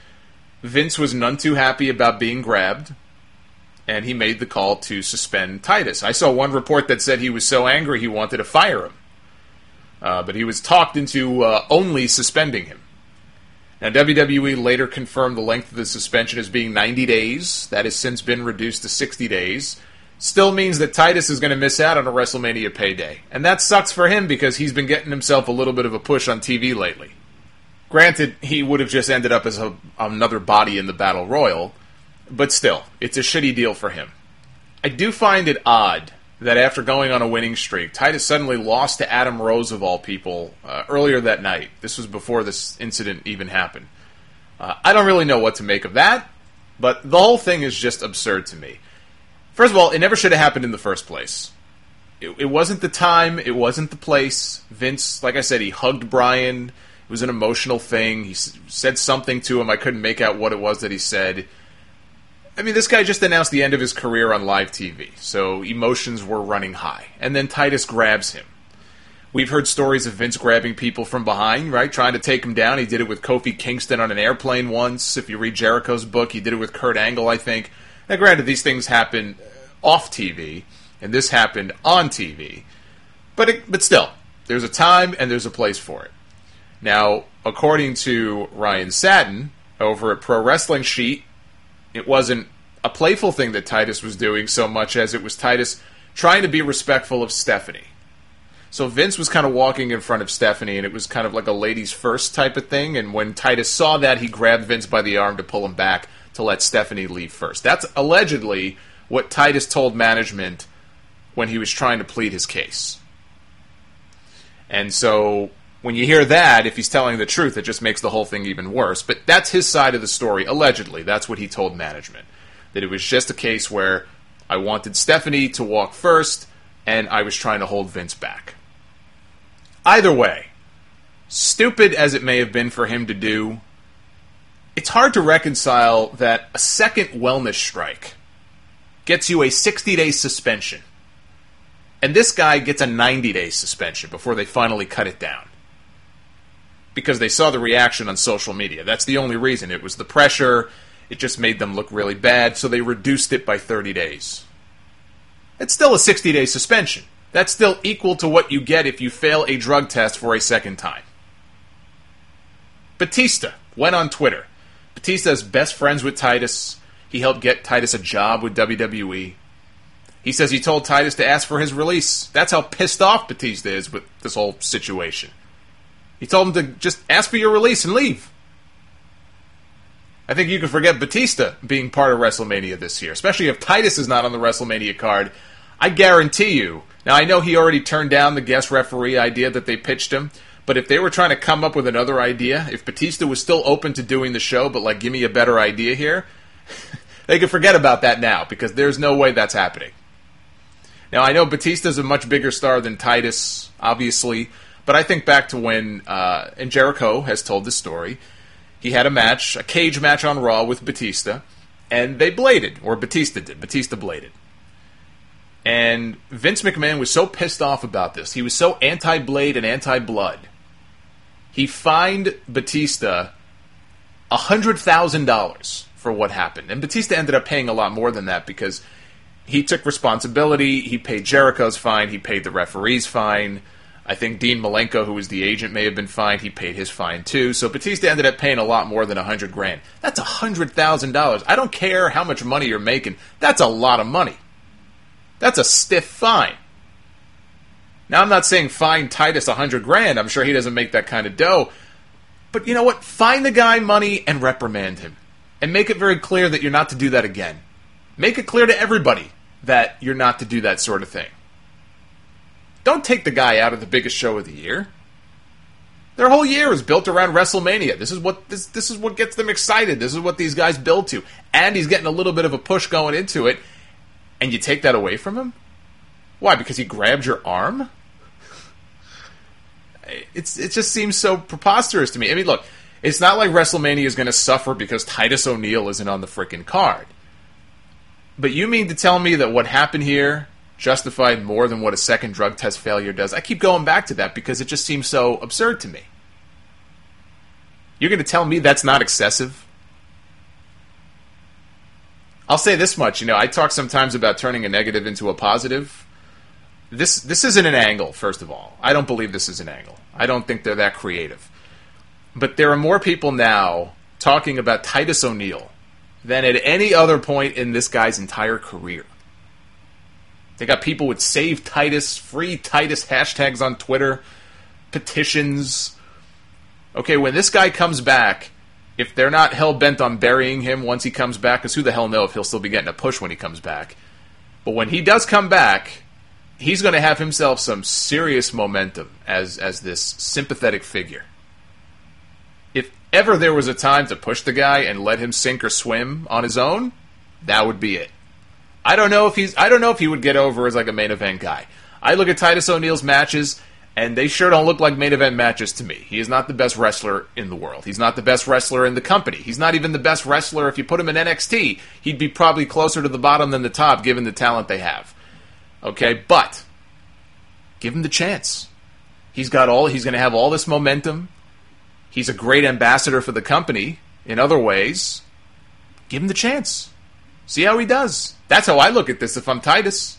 Vince was none too happy about being grabbed, and he made the call to suspend Titus. I saw one report that said he was so angry he wanted to fire him. Uh, but he was talked into uh, only suspending him. Now, W W E later confirmed the length of the suspension as being ninety days. That has since been reduced to sixty days. Still means that Titus is going to miss out on a WrestleMania payday. And that sucks for him because he's been getting himself a little bit of a push on T V lately. Granted, he would have just ended up as a, another body in the Battle Royal, but still, it's a shitty deal for him. I do find it odd that after going on a winning streak, Titus suddenly lost to Adam Rose, of all people, uh, earlier that night. This was before this incident even happened. Uh, I don't really know what to make of that, but the whole thing is just absurd to me. First of all, it never should have happened in the first place. It, it wasn't the time, it wasn't the place. Vince, like I said, he hugged Bryan. It was an emotional thing. He s- said something to him. I couldn't make out what it was that he said. I mean, this guy just announced the end of his career on live T V, so emotions were running high. And then Titus grabs him. We've heard stories of Vince grabbing people from behind, right, trying to take him down. He did it with Kofi Kingston on an airplane once. If you read Jericho's book, he did it with Kurt Angle, I think. Now, granted, these things happen off T V, and this happened on T V. But it, but still, there's a time and there's a place for it. Now, according to Ryan Satin, over at Pro Wrestling Sheet, it wasn't a playful thing that Titus was doing so much as it was Titus trying to be respectful of Stephanie. So Vince was kind of walking in front of Stephanie, and it was kind of like a ladies first type of thing, and when Titus saw that, he grabbed Vince by the arm to pull him back to let Stephanie leave first. That's allegedly what Titus told management when he was trying to plead his case. And so when you hear that, if he's telling the truth, it just makes the whole thing even worse. But that's his side of the story, allegedly. That's what he told management. That it was just a case where I wanted Stephanie to walk first, and I was trying to hold Vince back. Either way, stupid as it may have been for him to do, it's hard to reconcile that a second wellness strike gets you a sixty-day suspension, and this guy gets a ninety-day suspension before they finally cut it down. Because they saw the reaction on social media. That's the only reason. It was the pressure. It just made them look really bad, so they reduced it by thirty days. It's still a sixty-day suspension. That's still equal to what you get if you fail a drug test for a second time. Batista went on Twitter. Batista is best friends with Titus. He helped get Titus a job with W W E. He says he told Titus to ask for his release. That's how pissed off Batista is with this whole situation. He told him to just ask for your release and leave. I think you can forget Batista being part of WrestleMania this year, especially if Titus is not on the WrestleMania card. I guarantee you. Now, I know he already turned down the guest referee idea that they pitched him, but if they were trying to come up with another idea, if Batista was still open to doing the show, but like, give me a better idea here, they could forget about that now, because there's no way that's happening. Now, I know Batista's a much bigger star than Titus, obviously, but I think back to when, uh, and Jericho has told this story, he had a match, a cage match on Raw with Batista, and they bladed, or Batista did. Batista bladed. And Vince McMahon was so pissed off about this. He was so anti-blade and anti-blood. He fined Batista one hundred thousand dollars for what happened. And Batista ended up paying a lot more than that because he took responsibility. He paid Jericho's fine. He paid the referee's fine. I think Dean Malenko, who was the agent, may have been fined. He paid his fine too. So Batista ended up paying a lot more than a hundred grand. That's a hundred thousand dollars. I don't care how much money you're making. That's a lot of money. That's a stiff fine. Now I'm not saying fine Titus a hundred grand. I'm sure he doesn't make that kind of dough. But you know what? Fine the guy money and reprimand him, and make it very clear that you're not to do that again. Make it clear to everybody that you're not to do that sort of thing. Don't take the guy out of the biggest show of the year. Their whole year is built around WrestleMania. This is what this this is what gets them excited. This is what these guys build to. And he's getting a little bit of a push going into it, and you take that away from him? Why? Because he grabbed your arm? It's it just seems so preposterous to me. I mean, look, it's not like WrestleMania is going to suffer because Titus O'Neil isn't on the frickin' card. But you mean to tell me that what happened here justified more than what a second drug test failure does? I keep going back to that because it just seems so absurd to me. You're going to tell me that's not excessive? I'll say this much. You know, I talk sometimes about turning a negative into a positive. This this isn't an angle, first of all. I don't believe this is an angle. I don't think they're that creative. But there are more people now talking about Titus O'Neil than at any other point in this guy's entire career. They got people with Save Titus, Free Titus hashtags on Twitter, petitions. Okay, when this guy comes back, if they're not hell-bent on burying him once he comes back, because who the hell knows if he'll still be getting a push when he comes back. But when he does come back, he's going to have himself some serious momentum as, as this sympathetic figure. If ever there was a time to push the guy and let him sink or swim on his own, that would be it. I don't know if he's. I don't know if he would get over as like a main event guy. I look at Titus O'Neil's matches, and they sure don't look like main event matches to me. He is not the best wrestler in the world. He's not the best wrestler in the company. He's not even the best wrestler. If you put him in N X T, he'd be probably closer to the bottom than the top, given the talent they have. Okay, but give him the chance. He's got all. He's going to have all this momentum. He's a great ambassador for the company in other ways. Give him the chance. See how he does. That's how I look at this if I'm Titus.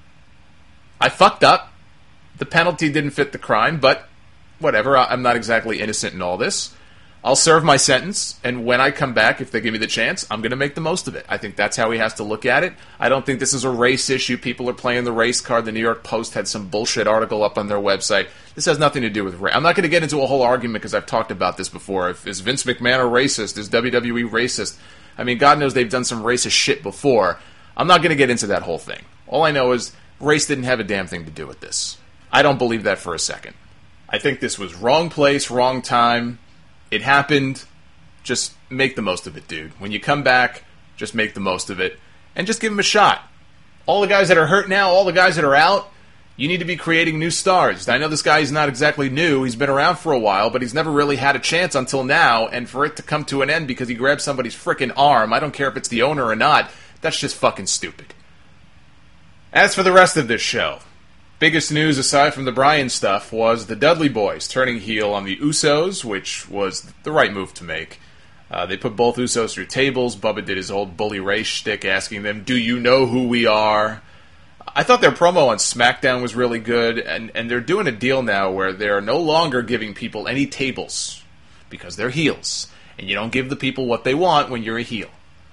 I fucked up. The penalty didn't fit the crime, but whatever. I'm not exactly innocent in all this. I'll serve my sentence, and when I come back, if they give me the chance, I'm going to make the most of it. I think that's how he has to look at it. I don't think this is a race issue. People are playing the race card. The New York Post had some bullshit article up on their website. This has nothing to do with race. I'm not going to get into a whole argument because I've talked about this before. If, is Vince McMahon a racist? Is W W E racist? I mean, God knows they've done some racist shit before. I'm not going to get into that whole thing. All I know is race didn't have a damn thing to do with this. I don't believe that for a second. I think this was wrong place, wrong time. It happened. Just make the most of it, dude. When you come back, just make the most of it. And just give him a shot. All the guys that are hurt now, all the guys that are out, you need to be creating new stars. I know this guy is not exactly new. He's been around for a while, but he's never really had a chance until now. And for it to come to an end because he grabbed somebody's frickin' arm, I don't care if it's the owner or not, that's just fucking stupid. As for the rest of this show, biggest news aside from the Bryan stuff was the Dudley Boys turning heel on the Usos, which was the right move to make. Uh, they put both Usos through tables. Bubba did his old Bully Ray shtick asking them, do you know who we are? I thought their promo on SmackDown was really good, and, and they're doing a deal now where they're no longer giving people any tables because they're heels, and you don't give the people what they want when you're a heel.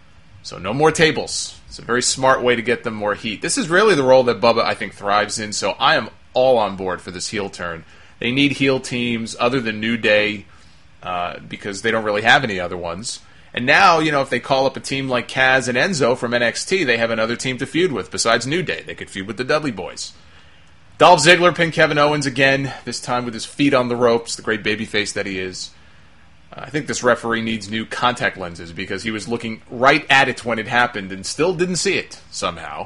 So no more tables. It's a very smart way to get them more heat. This is really the role that Bubba, I think, thrives in, so I am all on board for this heel turn. They need heel teams other than New Day uh, because they don't really have any other ones. And now, you know, if they call up a team like Kaz and Enzo from N X T, they have another team to feud with besides New Day. They could feud with the Dudley Boys. Dolph Ziggler pinned Kevin Owens again, this time with his feet on the ropes, the great babyface that he is. I think this referee needs new contact lenses because he was looking right at it when it happened and still didn't see it, somehow.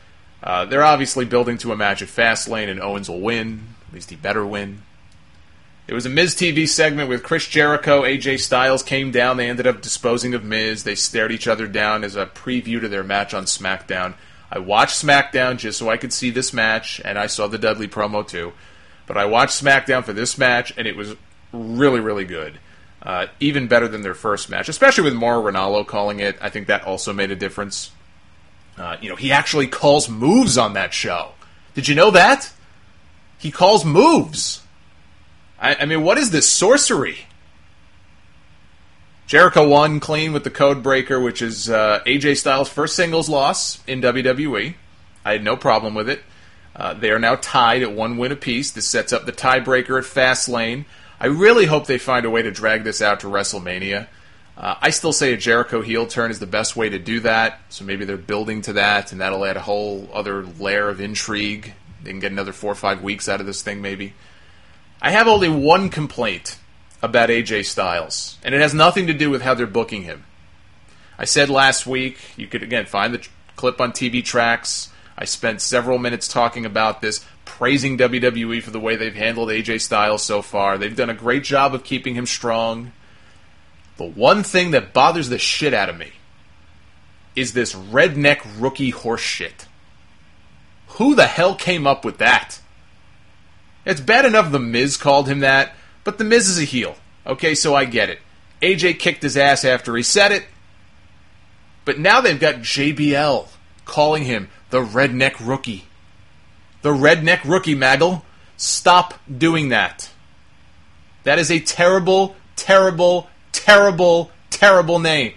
Uh, they're obviously building to a match at Fastlane, and Owens will win. At least he better win. It was a Miz T V segment with Chris Jericho, A J Styles came down. They ended up disposing of Miz. They stared each other down as a preview to their match on SmackDown. I watched SmackDown just so I could see this match, and I saw the Dudley promo too. But I watched SmackDown for this match, and it was really, really good. Uh, even better than their first match, especially with Mauro Ranallo calling it. I think that also made a difference. Uh, you know, he actually calls moves on that show. Did you know that? He calls moves. I, I mean, what is this sorcery? Jericho won clean with the code breaker, which is uh, A J Styles' first singles loss in W W E. I had no problem with it. Uh, they are now tied at one win apiece. This sets up the tiebreaker at Fastlane. I really hope they find a way to drag this out to WrestleMania. Uh, I still say a Jericho heel turn is the best way to do that, so maybe they're building to that, and that'll add a whole other layer of intrigue. They can get another four or five weeks out of this thing, maybe. I have only one complaint about A J Styles, and it has nothing to do with how they're booking him. I said last week, you could, again, find the clip on T V Tracks. I spent several minutes talking about this, praising W W E for the way they've handled A J Styles so far. They've done a great job of keeping him strong. The one thing that bothers the shit out of me is this redneck rookie horse shit. Who the hell came up with that? It's bad enough The Miz called him that, but The Miz is a heel. Okay, so I get it. A J kicked his ass after he said it, but now they've got J B L calling him the redneck rookie. The redneck rookie, Maggle. Stop doing that. That is a terrible, terrible, terrible, terrible name.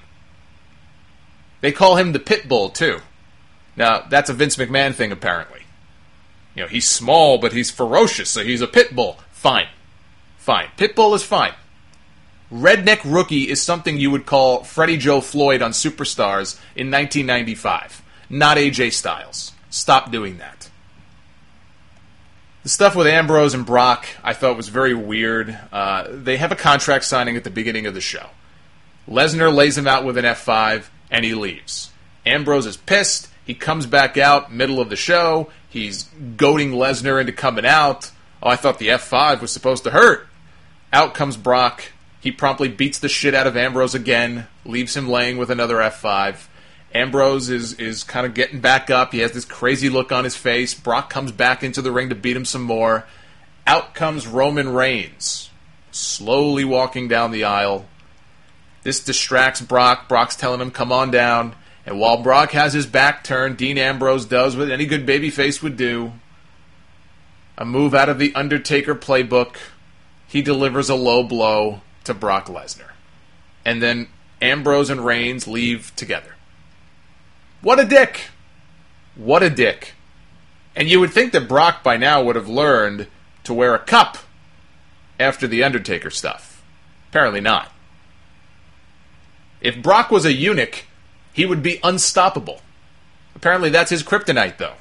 They call him the Pitbull, too. Now, that's a Vince McMahon thing, apparently. You know, he's small, but he's ferocious, so he's a Pitbull. Fine. Fine. Pitbull is fine. Redneck Rookie is something you would call Freddie Joe Floyd on Superstars in nineteen ninety-five. Not A J Styles. Stop doing that. The stuff with Ambrose and Brock I thought was very weird. Uh, they have a contract signing at the beginning of the show. Lesnar lays him out with an F five, and he leaves. Ambrose is pissed. He comes back out, middle of the show. He's goading Lesnar into coming out. Oh, I thought the F five was supposed to hurt. Out comes Brock. He promptly beats the shit out of Ambrose again, leaves him laying with another F five. Ambrose is, is kind of getting back up. He has this crazy look on his face. Brock comes back into the ring to beat him some more. Out comes Roman Reigns, slowly walking down the aisle. This distracts Brock. Brock's telling him, come on down. And while Brock has his back turned, Dean Ambrose does what any good babyface would do. A move out of the Undertaker playbook. He delivers a low blow to Brock Lesnar. And then Ambrose and Reigns leave together. What a dick. What a dick. And you would think that Brock by now would have learned to wear a cup after the Undertaker stuff. Apparently not. If Brock was a eunuch, he would be unstoppable. Apparently that's his kryptonite, though.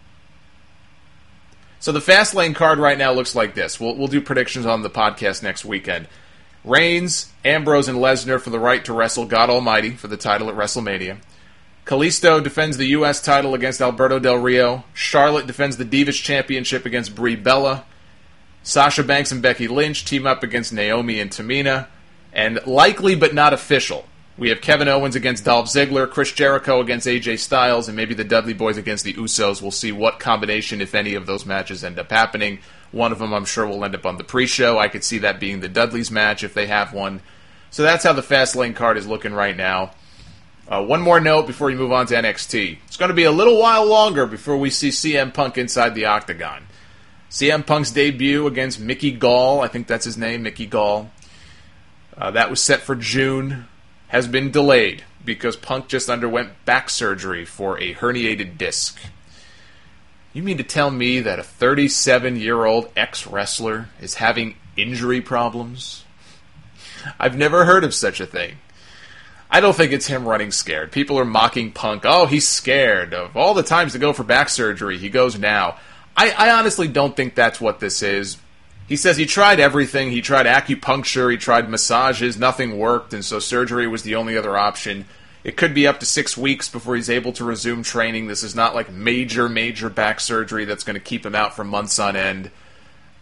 So the Fastlane card right now looks like this. We'll, we'll do predictions on the podcast next weekend. Reigns, Ambrose, and Lesnar for the right to wrestle God Almighty for the title at WrestleMania. Kalisto defends the U S title against Alberto Del Rio. Charlotte defends the Divas Championship against Brie Bella. Sasha Banks and Becky Lynch team up against Naomi and Tamina. And likely but not official, we have Kevin Owens against Dolph Ziggler, Chris Jericho against A J Styles, and maybe the Dudley Boys against the Usos. We'll see what combination, if any, of those matches end up happening. One of them, I'm sure, will end up on the pre-show. I could see that being the Dudleys match if they have one. So that's how the Fastlane card is looking right now. Uh, one more note before we move on to N X T. It's going to be a little while longer before we see C M Punk inside the Octagon. C M Punk's debut against Mickey Gall, I think that's his name, Mickey Gall. Uh, that was set for June. Has been delayed because Punk just underwent back surgery for a herniated disc. You mean to tell me that a thirty-seven-year-old ex-wrestler is having injury problems? I've never heard of such a thing. I don't think it's him running scared. People are mocking Punk. Oh, he's scared. Of all the times to go for back surgery, he goes now. I, I honestly don't think that's what this is. He says he tried everything. He tried acupuncture. He tried massages. Nothing worked, and so surgery was the only other option. It could be up to six weeks before he's able to resume training. This is not like major, major back surgery that's going to keep him out for months on end.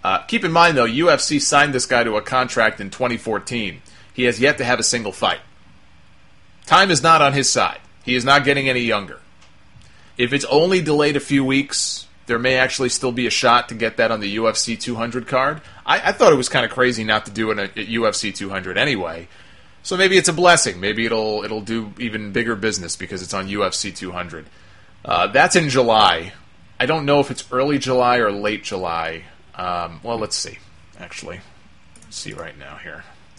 Uh, keep in mind, though, U F C signed this guy to a contract in twenty fourteen. He has yet to have a single fight. Time is not on his side. He is not getting any younger. If it's only delayed a few weeks, there may actually still be a shot to get that on the U F C two hundred card. I, I thought it was kind of crazy not to do it at U F C two hundred anyway. So maybe it's a blessing. Maybe it'll it'll do even bigger business because it's on U F C two hundred. Uh, that's in July. I don't know if it's early July or late July. Um, well, let's see. Actually, let's see right now here.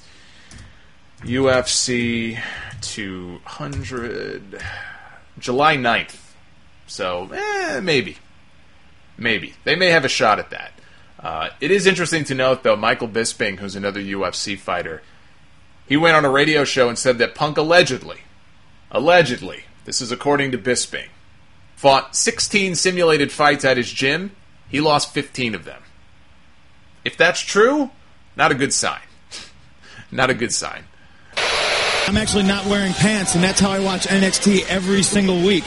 U F C two hundred, July ninth. So, eh, maybe. Maybe. They may have a shot at that. Uh, it is interesting to note, though, Michael Bisping, who's another U F C fighter, he went on a radio show and said that Punk allegedly, allegedly, this is according to Bisping, fought sixteen simulated fights at his gym. He lost fifteen of them. If that's true, not a good sign. Not a good sign. I'm actually not wearing pants, and that's how I watch N X T every single week.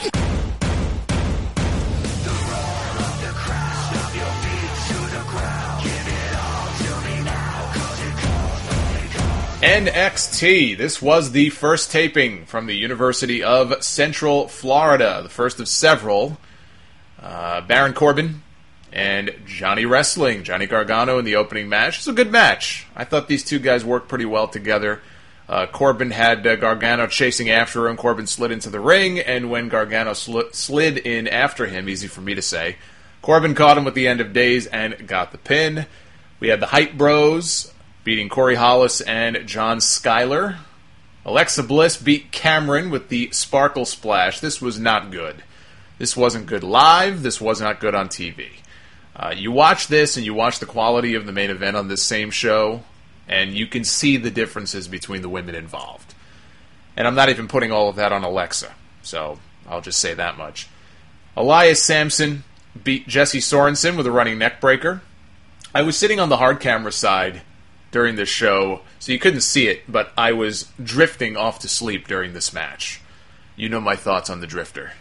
N X T. This was the first taping from the University of Central Florida, the first of several. Uh, Baron Corbin and Johnny Wrestling, Johnny Gargano in the opening match. It's a good match. I thought these two guys worked pretty well together. Uh, Corbin had uh, Gargano chasing after him. Corbin slid into the ring, and when Gargano sl- slid in after him, easy for me to say, Corbin caught him with the end of days and got the pin. We had the Hype Bros beating Corey Hollis and John Schuyler. Alexa Bliss beat Cameron with the Sparkle Splash. This was not good. This wasn't good live. This was not good on T V. Uh, you watch this and you watch the quality of the main event on this same show, and you can see the differences between the women involved. And I'm not even putting all of that on Alexa, so I'll just say that much. Elias Samson beat Jesse Sorensen with a running neck breaker. I was sitting on the hard camera side during this show, so you couldn't see it, but I was drifting off to sleep during this match. You know my thoughts on the drifter.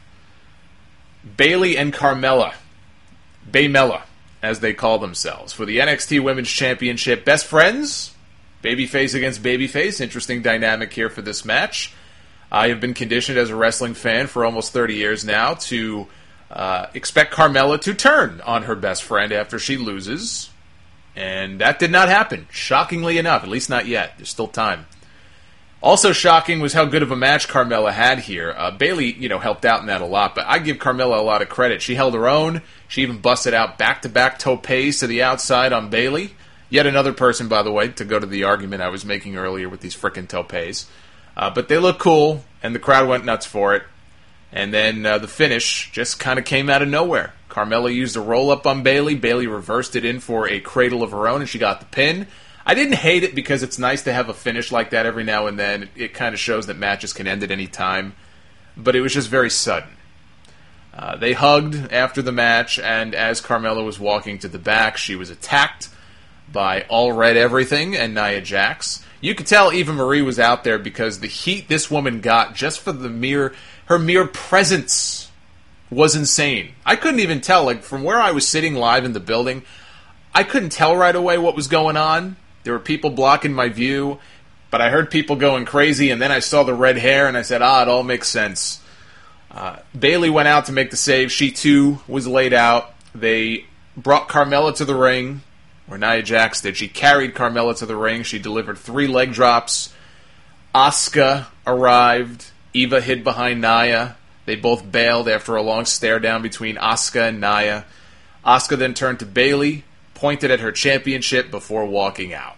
Bayley and Carmella, Baymella, as they call themselves, for the N X T Women's Championship. Best friends, babyface against babyface. Interesting dynamic here for this match. I have been conditioned as a wrestling fan for almost thirty years now to uh, expect Carmella to turn on her best friend after she loses. And that did not happen, shockingly enough, at least not yet. There's still time. Also shocking was how good of a match Carmella had here. Uh, Bayley, you know, helped out in that a lot, but I give Carmella a lot of credit. She held her own. She even busted out back-to-back topes to the outside on Bayley. Yet another person, by the way, to go to the argument I was making earlier with these frickin' topes. Uh, but they look cool, and the crowd went nuts for it. And then uh, the finish just kind of came out of nowhere. Carmella used a roll-up on Bayley. Bayley reversed it in for a cradle of her own, and she got the pin. I didn't hate it because it's nice to have a finish like that every now and then. It, it kind of shows that matches can end at any time. But it was just very sudden. Uh, they hugged after the match, and as Carmella was walking to the back, she was attacked by All Red Everything and Nia Jax. You could tell Eva Marie was out there because the heat this woman got just for the mere her mere presence was insane. I couldn't even tell, like, from where I was sitting live in the building, I couldn't tell right away what was going on. There were people blocking my view, but I heard people going crazy, and then I saw the red hair, and I said, ah, it all makes sense. Uh, Bayley went out to make the save. She, too, was laid out. They brought Carmella to the ring, or Nia Jax did. She carried Carmella to the ring. She delivered three leg drops. Asuka arrived. Eva hid behind Nia. They both bailed after a long stare down between Asuka and Nia. Asuka then turned to Bayley, pointed at her championship before walking out.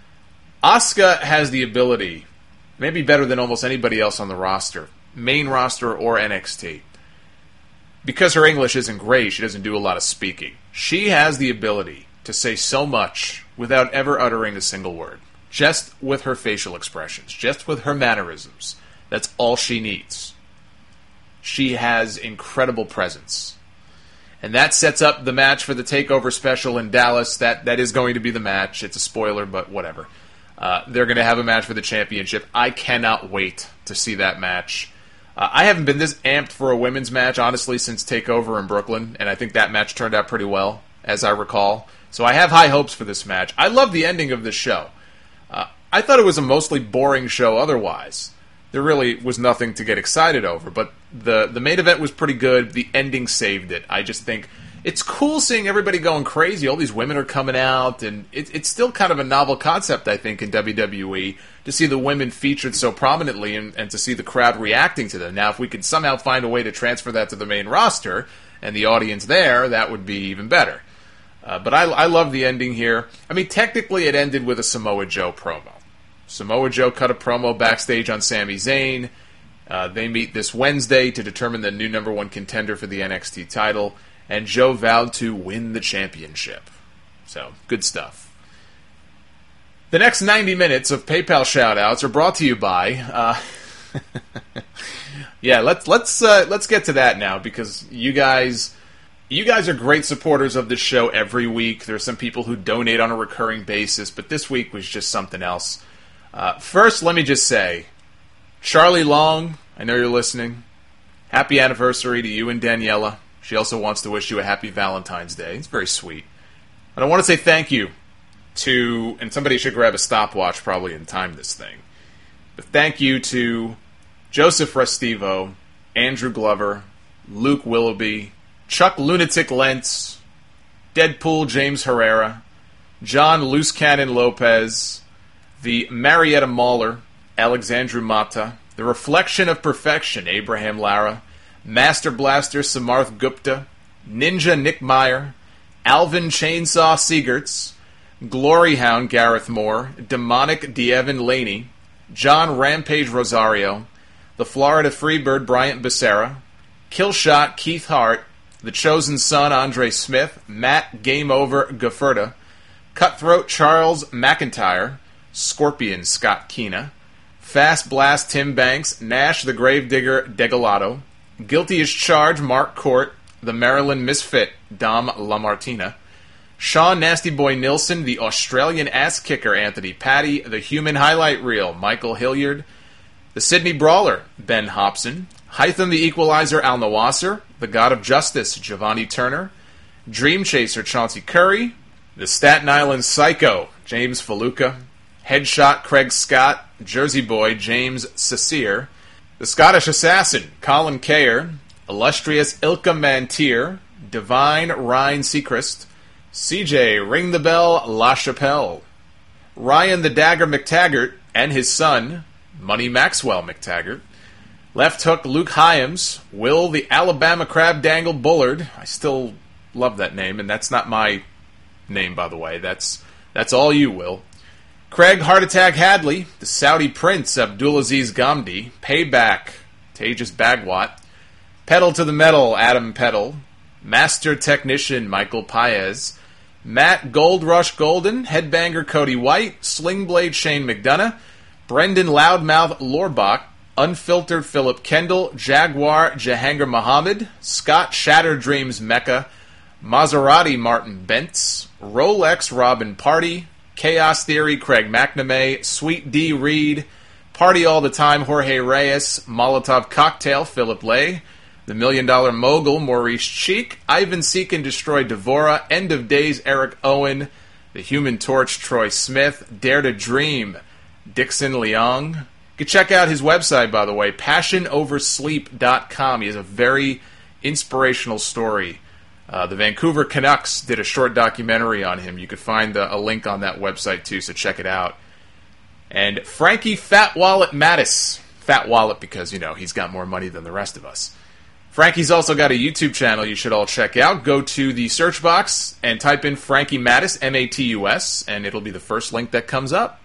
Asuka has the ability, maybe better than almost anybody else on the roster, main roster or N X T. Because her English isn't great, she doesn't do a lot of speaking. She has the ability to say so much without ever uttering a single word. Just with her facial expressions, just with her mannerisms. That's all she needs. She has incredible presence. And that sets up the match for the TakeOver special in Dallas. That that is going to be the match. It's a spoiler, but whatever. Uh, they're going to have a match for the championship. I cannot wait to see that match. Uh, I haven't been this amped for a women's match, honestly, since TakeOver in Brooklyn, and I think that match turned out pretty well. as I recall. So I have high hopes for this match. I love the ending of this show. Uh, I thought it was a mostly boring show otherwise. There really was nothing to get excited over, but the, the main event was pretty good. The ending saved it. I just think it's cool seeing everybody going crazy. All these women are coming out, and it, it's still kind of a novel concept, I think, in W W E to see the women featured so prominently and, and to see the crowd reacting to them. Now, if we could somehow find a way to transfer that to the main roster and the audience there, that would be even better. Uh, but I, I love the ending here. I mean, technically it ended with a Samoa Joe promo. Samoa Joe cut a promo backstage on Sami Zayn. Uh, they meet this Wednesday to determine the new number one contender for the N X T title, and Joe vowed to win the championship. So, good stuff. The next ninety minutes of PayPal shoutouts are brought to you by... Uh, yeah, let's let's uh, let's get to that now, because you guys... You guys are great supporters of this show every week. There are some people who donate on a recurring basis, but this week was just something else. Uh, first, let me just say, Charlie Long, I know you're listening. Happy anniversary to you and Daniela. She also wants to wish you a happy Valentine's Day. It's very sweet. And I want to say thank you to, and somebody should grab a stopwatch probably and time this thing, but thank you to Joseph Restivo, Andrew Glover, Luke Willoughby, Chuck Lunatic Lentz, Deadpool James Herrera, John Loose Cannon Lopez, the Marietta Mauler, Alexandru Mata, the Reflection of Perfection, Abraham Lara, Master Blaster Samarth Gupta, Ninja Nick Meyer, Alvin Chainsaw Siegerts, Glory Hound Gareth Moore, Demonic D'Evan Laney, John Rampage Rosario, the Florida Freebird Bryant Becerra, Killshot Keith Hart, The Chosen Son Andre Smith, Matt Game Over Gafferta, Cutthroat Charles McIntyre, Scorpion Scott Keena, Fast Blast Tim Banks, Nash the Gravedigger Degalato, Guilty as Charged Mark Court, the Maryland Misfit Dom LaMartina, Sean Nasty Boy Nilsson, the Australian Ass Kicker Anthony Patty, the Human Highlight Reel Michael Hilliard, the Sydney Brawler Ben Hobson, Hytham the Equalizer Al Nawasser, the God of Justice Giovanni Turner, Dream Chaser Chauncey Curry, the Staten Island Psycho James Faluca, Headshot Craig Scott, Jersey Boy James Sassir, the Scottish Assassin Colin Kayer, Illustrious Ilka Mantier, Divine Ryan Seacrest, C J Ring the Bell La Chapelle, Ryan the Dagger McTaggart and his son Money Maxwell McTaggart, Left Hook Luke Hyams, Will the Alabama Crab Dangle Bullard. I still love that name, and that's not my name, by the way. That's that's all you, Will. Craig Heart Attack Hadley, the Saudi Prince Abdulaziz Ghamdi, Payback Tejas Bagwat, Pedal to the Metal Adam Pedal, Master Technician Michael Paez, Matt Gold Rush Golden, Headbanger Cody White, Slingblade Shane McDonough, Brendan Loudmouth Lorbach, Unfiltered Philip Kendall, Jaguar Jahangir Muhammad, Scott Shatter Dreams Mecca, Maserati Martin Bentz, Rolex Robin Party, Chaos Theory Craig McNamee, Sweet D Reed, Party All the Time Jorge Reyes, Molotov Cocktail Philip Lay, The Million Dollar Mogul Maurice Cheek, Ivan Seek and Destroy Devora, End of Days Eric Owen, The Human Torch Troy Smith, Dare to Dream Dixon Leong. You can check out his website, by the way, passion over sleep dot com. He has a very inspirational story. Uh, the Vancouver Canucks did a short documentary on him. You could find the, a link on that website, too, so check it out. And Frankie Fat Wallet Mattis. Fat Wallet because, you know, he's got more money than the rest of us. Frankie's also got a YouTube channel you should all check out. Go to the search box and type in Frankie Mattis, M A T U S, and it'll be the first link that comes up.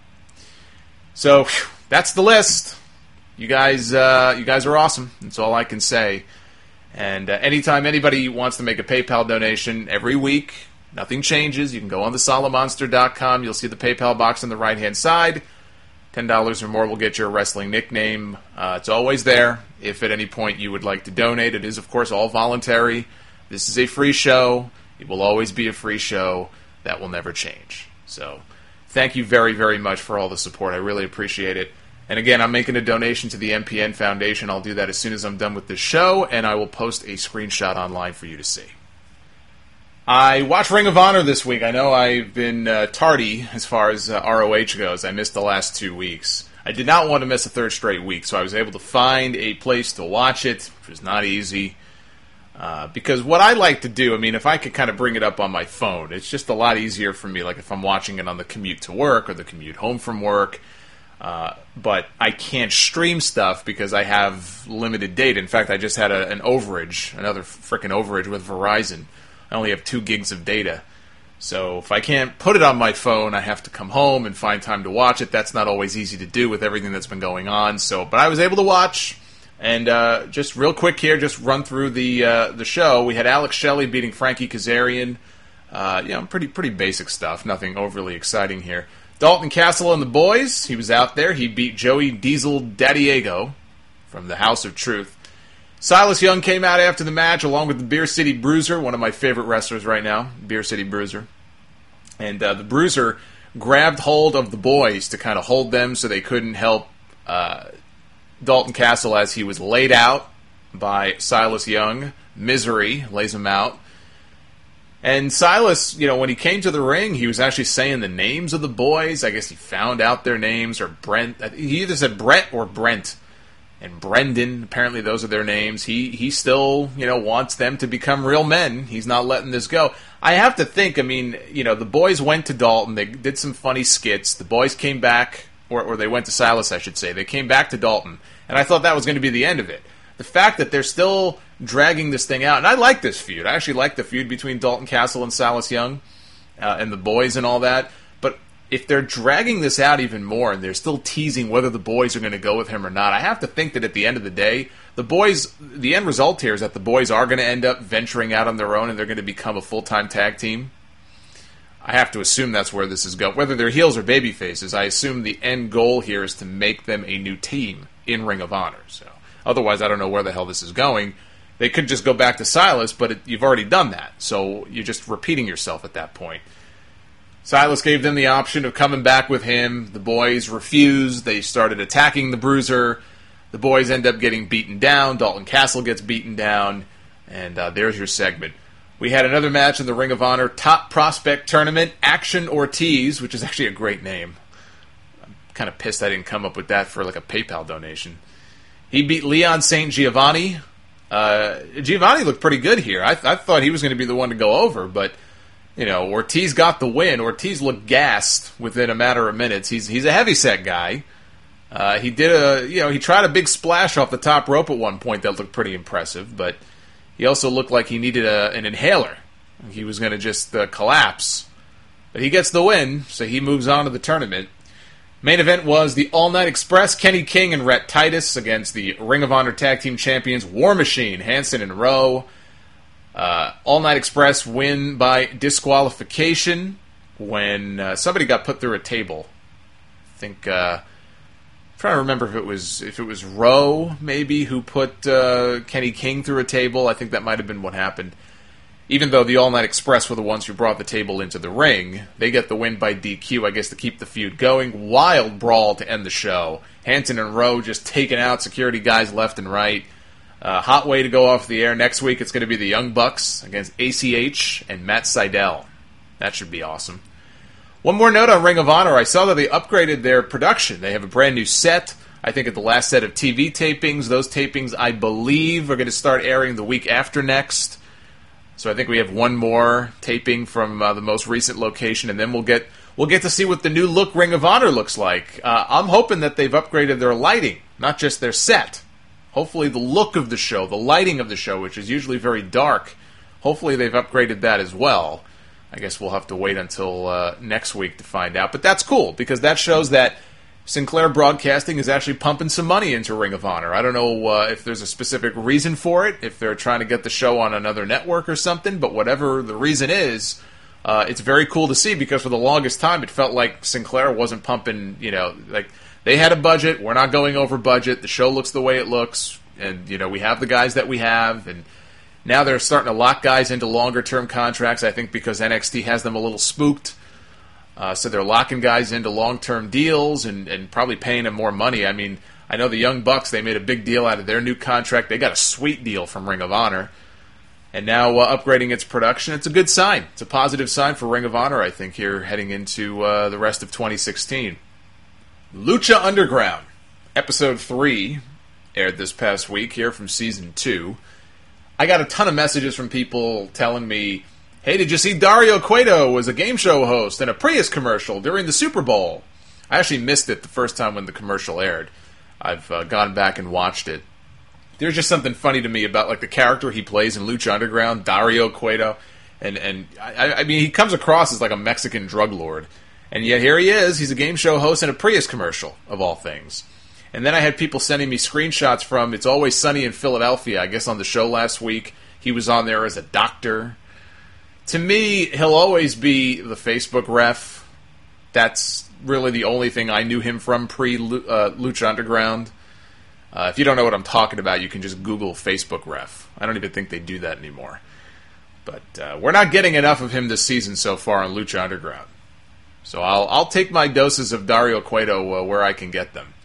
So, whew, that's the list. You guys, uh, you guys are awesome. That's all I can say. And uh, anytime anybody wants to make a PayPal donation, every week, nothing changes. You can go on the solid monster dot com. You'll see the PayPal box on the right-hand side. ten dollars or more will get you a wrestling nickname. Uh, it's always there. If at any point you would like to donate, it is, of course, all voluntary. This is a free show. It will always be a free show. That will never change. So thank you very, very much for all the support. I really appreciate it. And again, I'm making a donation to the M P N Foundation. I'll do that as soon as I'm done with this show, and I will post a screenshot online for you to see. I watched Ring of Honor this week. I know I've been uh, tardy as far as uh, R O H goes. I missed the last two weeks. I did not want to miss a third straight week, so I was able to find a place to watch it, which was not easy. Uh, because what I like to do, I mean, if I could kind of bring it up on my phone, it's just a lot easier for me, like if I'm watching it on the commute to work or the commute home from work. Uh, but I can't stream stuff because I have limited data. In fact, I just had a, an overage, another frickin' overage with Verizon. I only have two gigs of data. So if I can't put it on my phone, I have to come home and find time to watch it. That's not always easy to do with everything that's been going on. So, but I was able to watch. And uh, just real quick here, just run through the uh, the show. We had Alex Shelley beating Frankie Kazarian. Uh, you know, pretty pretty basic stuff. Nothing overly exciting here. Dalton Castle and the boys. He was out there. He beat Joey Diesel Dadiego from the House of Truth. Silas Young came out after the match along with the Beer City Bruiser, one of my favorite wrestlers right now, Beer City Bruiser. And uh, the Bruiser grabbed hold of the boys to kind of hold them so they couldn't help uh, Dalton Castle as he was laid out by Silas Young. Misery lays him out. And Silas, you know, when he came to the ring, he was actually saying the names of the boys. I guess he found out their names, or Brent. He either said Brett or Brent. And Brendan, apparently those are their names. He he still, you know, wants them to become real men. He's not letting this go. I have to think, I mean, you know, the boys went to Dalton. They did some funny skits. The boys came back, or, or they went to Silas, I should say. They came back to Dalton. And I thought that was going to be the end of it. The fact that they're still dragging this thing out, and I like this feud. I actually like the feud between Dalton Castle and Silas Young uh, and the boys and all that. But if they're dragging this out even more and they're still teasing whether the boys are going to go with him or not, I have to think that at the end of the day, the boys, the end result here is that the boys are going to end up venturing out on their own and they're going to become a full-time tag team. I have to assume that's where this is going. Whether they're heels or baby faces, I assume the end goal here is to make them a new team in Ring of Honor. So otherwise, I don't know where the hell this is going. They could just go back to Silas, but it, you've already done that. So you're just repeating yourself at that point. Silas gave them the option of coming back with him. The boys refused. They started attacking the Bruiser. The boys end up getting beaten down. Dalton Castle gets beaten down. And uh, there's your segment. We had another match in the Ring of Honor Top Prospect Tournament. Action Ortiz, which is actually a great name. I'm kind of pissed I didn't come up with that for like a PayPal donation. He beat Leon Saint Giovanni. Uh, Giovanni looked pretty good here. I, th- I thought he was going to be the one to go over, but you know, Ortiz got the win. Ortiz looked gassed within a matter of minutes. He's he's a heavyset guy. Uh, he did a you know he tried a big splash off the top rope at one point that looked pretty impressive, but he also looked like he needed a, an inhaler. He was going to just uh, collapse. But he gets the win, so he moves on to the tournament. Main event was the All Night Express, Kenny King and Rhett Titus against the Ring of Honor Tag Team Champions War Machine, Hanson and Rowe. Uh, All Night Express win by disqualification when uh, somebody got put through a table. I think uh, I'm trying to remember if it was if it was Rowe maybe who put uh, Kenny King through a table. I think that might have been what happened. Even though the All Night Express were the ones who brought the table into the ring, they get the win by D Q, I guess, to keep the feud going. Wild brawl to end the show. Hanson and Rowe just taking out security guys left and right. Uh, hot way to go off the air. Next week, it's going to be the Young Bucks against A C H and Matt Sydal. That should be awesome. One more note on Ring of Honor. I saw that they upgraded their production. They have a brand new set. I think at the last set of T V tapings. Those tapings, I believe, are going to start airing the week after next. So I think we have one more taping from uh, the most recent location, and then we'll get we'll get to see what the new look Ring of Honor looks like. Uh, I'm hoping that they've upgraded their lighting, not just their set. Hopefully the look of the show, the lighting of the show, which is usually very dark, hopefully they've upgraded that as well. I guess we'll have to wait until uh, next week to find out. But that's cool, because that shows that Sinclair Broadcasting is actually pumping some money into Ring of Honor. I don't know uh, if there's a specific reason for it, if they're trying to get the show on another network or something, but whatever the reason is, uh, it's very cool to see, because for the longest time it felt like Sinclair wasn't pumping, you know, like they had a budget, we're not going over budget, the show looks the way it looks, and, you know, we have the guys that we have, and now they're starting to lock guys into longer-term contracts, I think because N X T has them a little spooked. Uh, so they're locking guys into long-term deals and, and probably paying them more money. I mean, I know the Young Bucks, they made a big deal out of their new contract. They got a sweet deal from Ring of Honor. and now uh, upgrading its production. It's a good sign. It's a positive sign for Ring of Honor, I think, here heading into uh, the rest of twenty sixteen. Lucha Underground, Episode three, aired this past week here from Season two. I got a ton of messages from people telling me, hey, did you see Dario Cueto was a game show host in a Prius commercial during the Super Bowl? I actually missed it the first time when the commercial aired. I've uh, gone back and watched it. There's just something funny to me about like the character he plays in Lucha Underground, Dario Cueto, and and I, I mean he comes across as like a Mexican drug lord, and yet here he is. He's a game show host in a Prius commercial of all things. And then I had people sending me screenshots from It's Always Sunny in Philadelphia. I guess on the show last week he was on there as a doctor. To me, he'll always be the Facebook ref. That's really the only thing I knew him from pre uh, Lucha Underground. Uh, if you don't know what I'm talking about, you can just Google Facebook ref. I don't even think they do that anymore. But uh, we're not getting enough of him this season so far on Lucha Underground. So I'll I'll take my doses of Dario Cueto uh, where I can get them.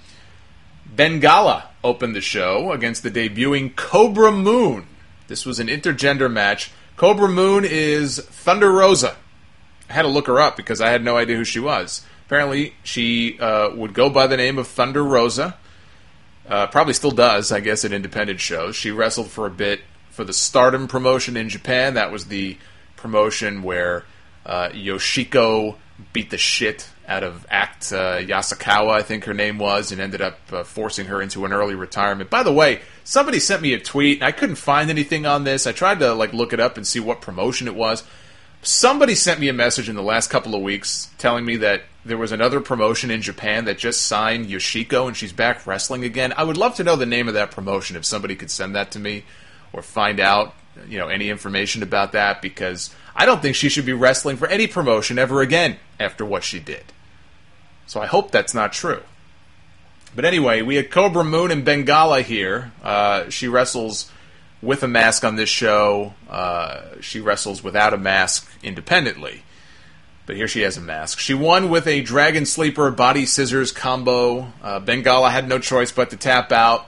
Bengala opened the show against the debuting Cobra Moon. This was an intergender match. Cobra Moon is Thunder Rosa. I had to look her up because I had no idea who she was. Apparently, she uh, would go by the name of Thunder Rosa. Uh, probably still does, I guess, at independent shows. She wrestled for a bit for the Stardom promotion in Japan. That was the promotion where uh, Yoshiko beat the shit out of Act uh, Yasukawa, I think her name was, and ended up uh, forcing her into an early retirement. By the way, somebody sent me a tweet, and I couldn't find anything on this. I tried to like look it up and see what promotion it was. Somebody sent me a message in the last couple of weeks telling me that there was another promotion in Japan that just signed Yoshiko and she's back wrestling again. I would love to know the name of that promotion if somebody could send that to me or find out, you know, any information about that, because I don't think she should be wrestling for any promotion ever again after what she did. So I hope that's not true. But anyway, we had Cobra Moon and Bengala here. Uh, she wrestles with a mask on this show. Uh, she wrestles without a mask independently. But here she has a mask. She won with a Dragon Sleeper body scissors combo. Uh, Bengala had no choice but to tap out.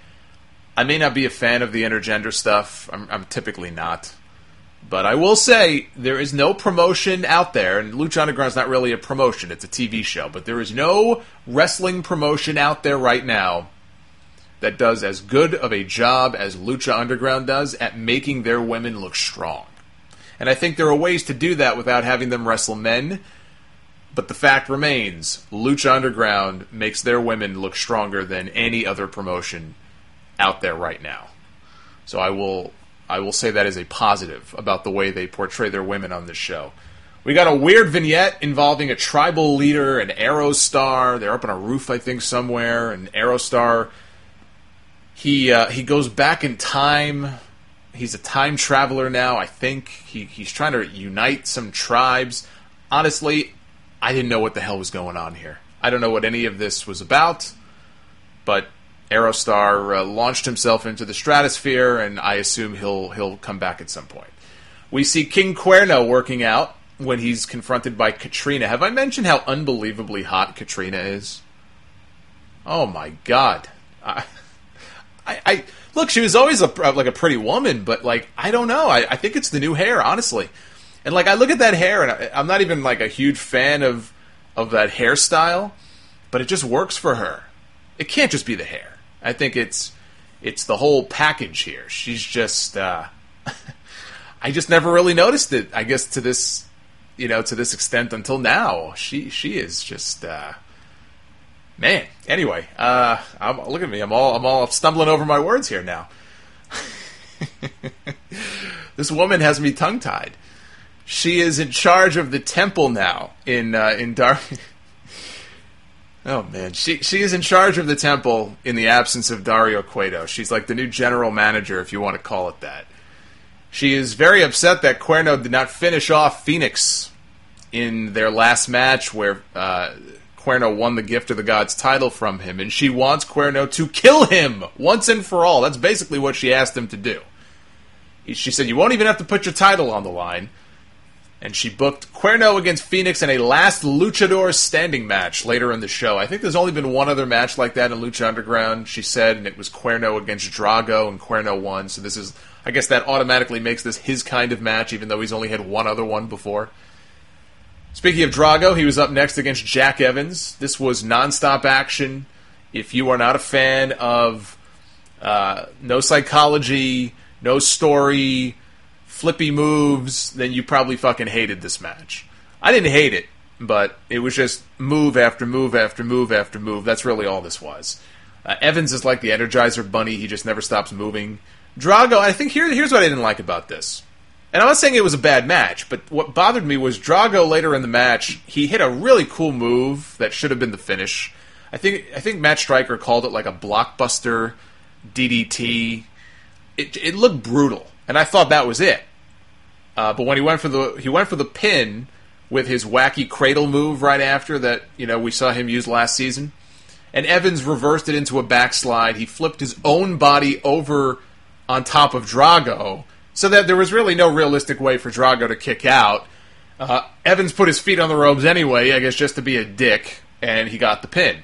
I may not be a fan of the intergender stuff. I'm, I'm typically not. But I will say, there is no promotion out there, and Lucha Underground is not really a promotion, it's a T V show, but there is no wrestling promotion out there right now that does as good of a job as Lucha Underground does at making their women look strong. And I think there are ways to do that without having them wrestle men, but the fact remains, Lucha Underground makes their women look stronger than any other promotion out there right now. So I will I will say that as a positive about the way they portray their women on this show. We got a weird vignette involving a tribal leader, an Aerostar. They're up on a roof, I think, somewhere. And Aerostar, he uh, he goes back in time. He's a time traveler now, I think. He he's trying to unite some tribes. Honestly, I didn't know what the hell was going on here. I don't know what any of this was about, but Aerostar uh, launched himself into the stratosphere, and I assume he'll he'll come back at some point. We see King Cuerno working out when he's confronted by Katrina. Have I mentioned how unbelievably hot Katrina is? Oh my God! I, I, I look, she was always a, like a pretty woman, but like I don't know. I, I think it's the new hair, honestly. And like I look at that hair, and I, I'm not even like a huge fan of of that hairstyle, but it just works for her. It can't just be the hair. I think it's it's the whole package here. She's just uh, I just never really noticed it, I guess, to this you know, to this extent until now. She she is just uh, man. Anyway, uh, I'm, look at me. I'm all I'm all stumbling over my words here now. This woman has me tongue-tied. She is in charge of the temple now in uh, in Dark. Oh, man. She she is in charge of the temple in the absence of Dario Cueto. She's like the new general manager, if you want to call it that. She is very upset that Cuerno did not finish off Phoenix in their last match where uh, Cuerno won the Gift of the Gods title from him, and she wants Cuerno to kill him once and for all. That's basically what she asked him to do. She said, you won't even have to put your title on the line. And she booked Cuerno against Phoenix in a last Luchador standing match later in the show. I think there's only been one other match like that in Lucha Underground, she said, and it was Cuerno against Drago, and Cuerno won. So this is I guess that automatically makes this his kind of match, even though he's only had one other one before. Speaking of Drago, he was up next against Jack Evans. This was nonstop action. If you are not a fan of uh, no psychology, no story, flippy moves, then you probably fucking hated this match. I didn't hate it, but it was just move after move after move after move. That's really all this was. Uh, Evans is like the Energizer Bunny. He just never stops moving. Drago, I think here, here's what I didn't like about this. And I'm not saying it was a bad match, but what bothered me was Drago later in the match, he hit a really cool move that should have been the finish. I think I think Matt Stryker called it like a blockbuster D D T. It, it looked brutal, and I thought that was it. Uh, but when he went for the he went for the pin with his wacky cradle move right after that, you know, we saw him use last season, and Evans reversed it into a backslide. He flipped his own body over on top of Drago, so that there was really no realistic way for Drago to kick out. Uh, Evans put his feet on the ropes anyway, I guess just to be a dick, and he got the pin.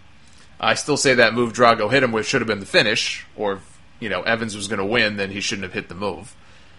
I still say that move Drago hit him with should have been the finish, or if, you know, Evans was going to win, then he shouldn't have hit the move.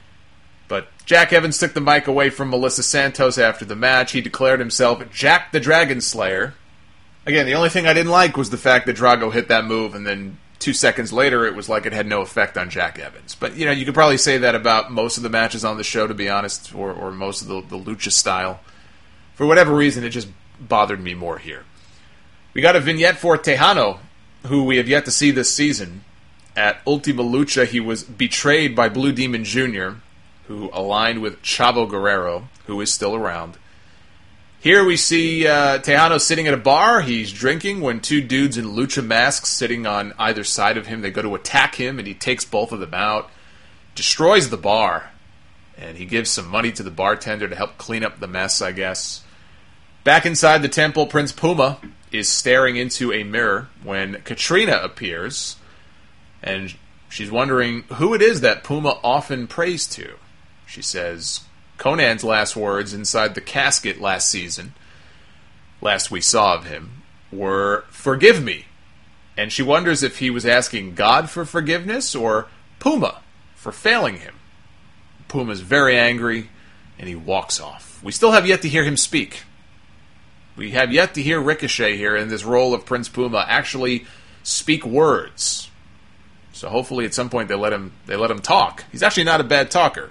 But Jack Evans took the mic away from Melissa Santos after the match. He declared himself Jack the Dragon Slayer. Again, the only thing I didn't like was the fact that Drago hit that move, and then two seconds later, it was like it had no effect on Jack Evans. But, you know, you could probably say that about most of the matches on the show, to be honest, or, or most of the, the lucha style. For whatever reason, it just bothered me more here. We got a vignette for Tejano, who we have yet to see this season. At Ultima Lucha, he was betrayed by Blue Demon Junior, who aligned with Chavo Guerrero, who is still around. Here we see uh, Tejano sitting at a bar. He's drinking when two dudes in lucha masks sitting on either side of him, they go to attack him, and he takes both of them out, destroys the bar, and he gives some money to the bartender to help clean up the mess, I guess. Back inside the temple, Prince Puma is staring into a mirror when Katrina appears, and she's wondering who it is that Puma often prays to. She says Conan's last words inside the casket last season, last we saw of him, were, "Forgive me." And she wonders if he was asking God for forgiveness or Puma for failing him. Puma's very angry, and he walks off. We still have yet to hear him speak. We have yet to hear Ricochet here in this role of Prince Puma actually speak words. So hopefully at some point they let him they let him talk. He's actually not a bad talker.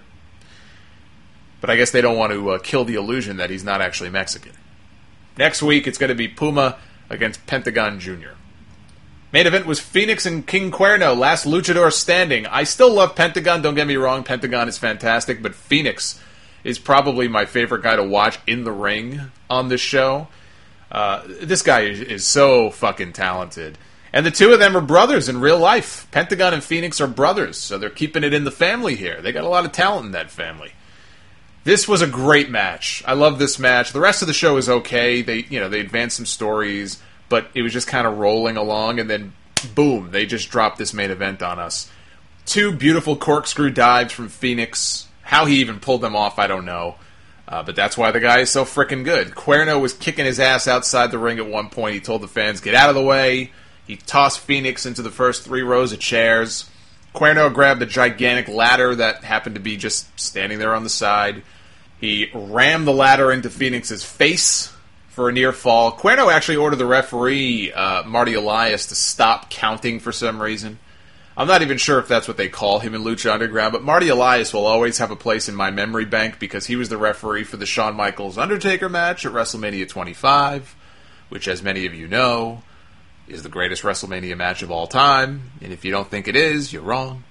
But I guess they don't want to uh, kill the illusion that he's not actually Mexican. Next week, it's going to be Puma against Pentagon Junior Main event was Phoenix and King Cuerno, last luchador standing. I still love Pentagon, don't get me wrong. Pentagon is fantastic, but Phoenix is probably my favorite guy to watch in the ring on this show. Uh, this guy is, is so fucking talented. And the two of them are brothers in real life. Pentagon and Phoenix are brothers, so they're keeping it in the family here. They got a lot of talent in that family. This was a great match. I love this match. The rest of the show is okay. They, you know, they advanced some stories, but it was just kind of rolling along, and then boom, they just dropped this main event on us. Two beautiful corkscrew dives from Phoenix. How he even pulled them off, I don't know. Uh, but that's why the guy is so frickin' good. Cuerno was kicking his ass outside the ring at one point. He told the fans, get out of the way. He tossed Phoenix into the first three rows of chairs. Cuerno grabbed a gigantic ladder that happened to be just standing there on the side. He rammed the ladder into Phoenix's face for a near fall. Cuerno actually ordered the referee, uh, Marty Elias, to stop counting for some reason. I'm not even sure if that's what they call him in Lucha Underground, but Marty Elias will always have a place in my memory bank because he was the referee for the Shawn Michaels Undertaker match at WrestleMania twenty-five, which, as many of you know, is the greatest WrestleMania match of all time. And if you don't think it is, you're wrong.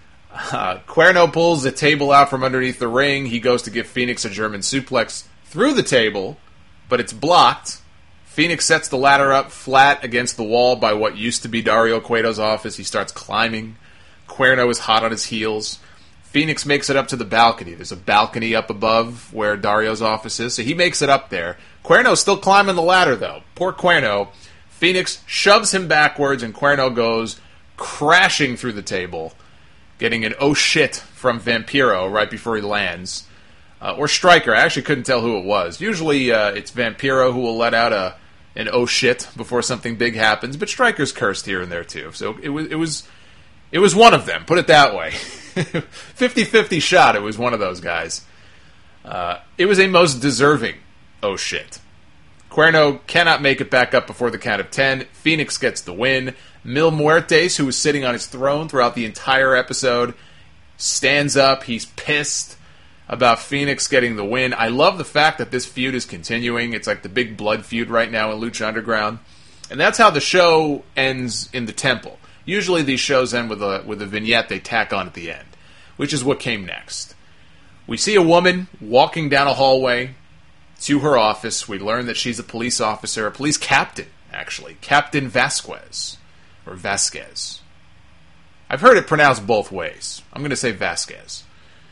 Uh, Cuerno pulls the table out from underneath the ring. He goes to give Phoenix a German suplex through the table, but it's blocked. Phoenix sets the ladder up flat against the wall by what used to be Dario Cueto's office. He starts climbing. Cuerno is hot on his heels. Phoenix makes it up to the balcony. There's a balcony up above where Dario's office is, so he makes it up there. Cuerno's still climbing the ladder, though. Poor Cuerno. Phoenix shoves him backwards, and Cuerno goes crashing through the table, getting an oh shit from Vampiro right before he lands. Uh, or Stryker. I actually couldn't tell who it was. Usually uh, it's Vampiro who will let out a an oh shit before something big happens, but Stryker's cursed here and there too. So it was it was it was one of them. Put it that way. fifty-fifty shot. It was one of those guys. Uh, it was a most deserving oh shit. Cuerno cannot make it back up before the count of ten. Phoenix gets the win. Mil Muertes, who was sitting on his throne throughout the entire episode, stands up. He's pissed about Phoenix getting the win. I love the fact that this feud is continuing. It's like the big blood feud right now in Lucha Underground. And that's how the show ends in the temple. Usually these shows end with a with a vignette they tack on at the end, which is what came next. We see a woman walking down a hallway to her office. We learn that she's a police officer, a police captain, actually. Captain Vasquez. Or Vasquez. I've heard it pronounced both ways. I'm going to say Vasquez.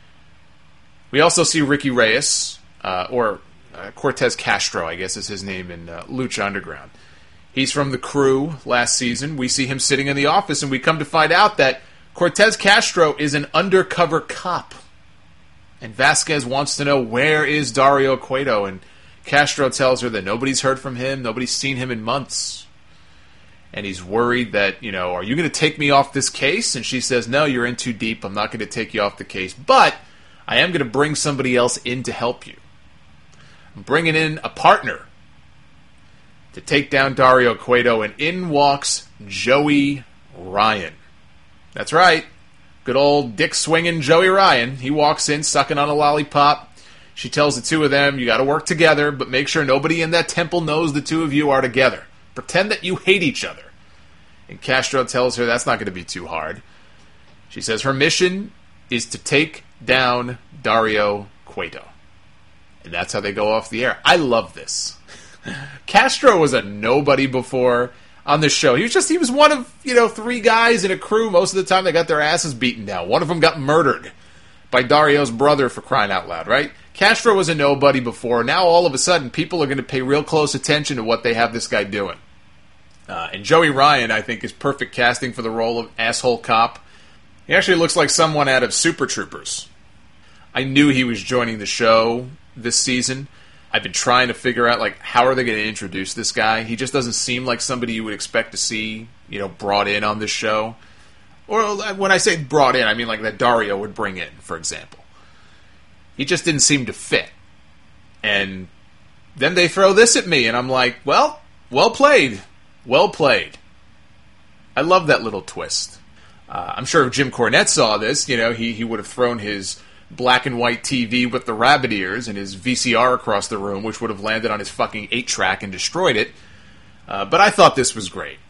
We also see Ricky Reyes, uh, or uh, Cortez Castro, I guess is his name in uh, Lucha Underground. He's from the crew last season. We see him sitting in the office, and we come to find out that Cortez Castro is an undercover cop. And Vasquez wants to know, where is Dario Cueto? And Castro tells her that nobody's heard from him, nobody's seen him in months. And he's worried that, you know, are you going to take me off this case? And she says, no, you're in too deep. I'm not going to take you off the case. But I am going to bring somebody else in to help you. I'm bringing in a partner to take down Dario Cueto. And in walks Joey Ryan. That's right. Good old dick-swinging Joey Ryan. He walks in, sucking on a lollipop. She tells the two of them, you got to work together, but make sure nobody in that temple knows the two of you are together. Pretend that you hate each other. And Castro tells her that's not going to be too hard. She says her mission is to take down Dario Cueto. And that's how they go off the air. I love this. Castro was a nobody before on the show. He was just, he was one of, you know, three guys in a crew. Most of the time they got their asses beaten down. One of them got murdered by Dario's brother, for crying out loud, right? Castro was a nobody before. Now all of a sudden people are going to pay real close attention to what they have this guy doing. Uh, and Joey Ryan, I think, is perfect casting for the role of asshole cop. He actually looks like someone out of Super Troopers. I knew he was joining the show this season. I've been trying to figure out, like, how are they going to introduce this guy? He just doesn't seem like somebody you would expect to see, you know, brought in on this show. Or when I say brought in, I mean like that Dario would bring in, for example. He just didn't seem to fit. And then they throw this at me, and I'm like, well, well played. Well played. I love that little twist. Uh, I'm sure if Jim Cornette saw this, you know, he, he would have thrown his black and white T V with the rabbit ears and his V C R across the room, which would have landed on his fucking eight track and destroyed it. Uh, but I thought this was great.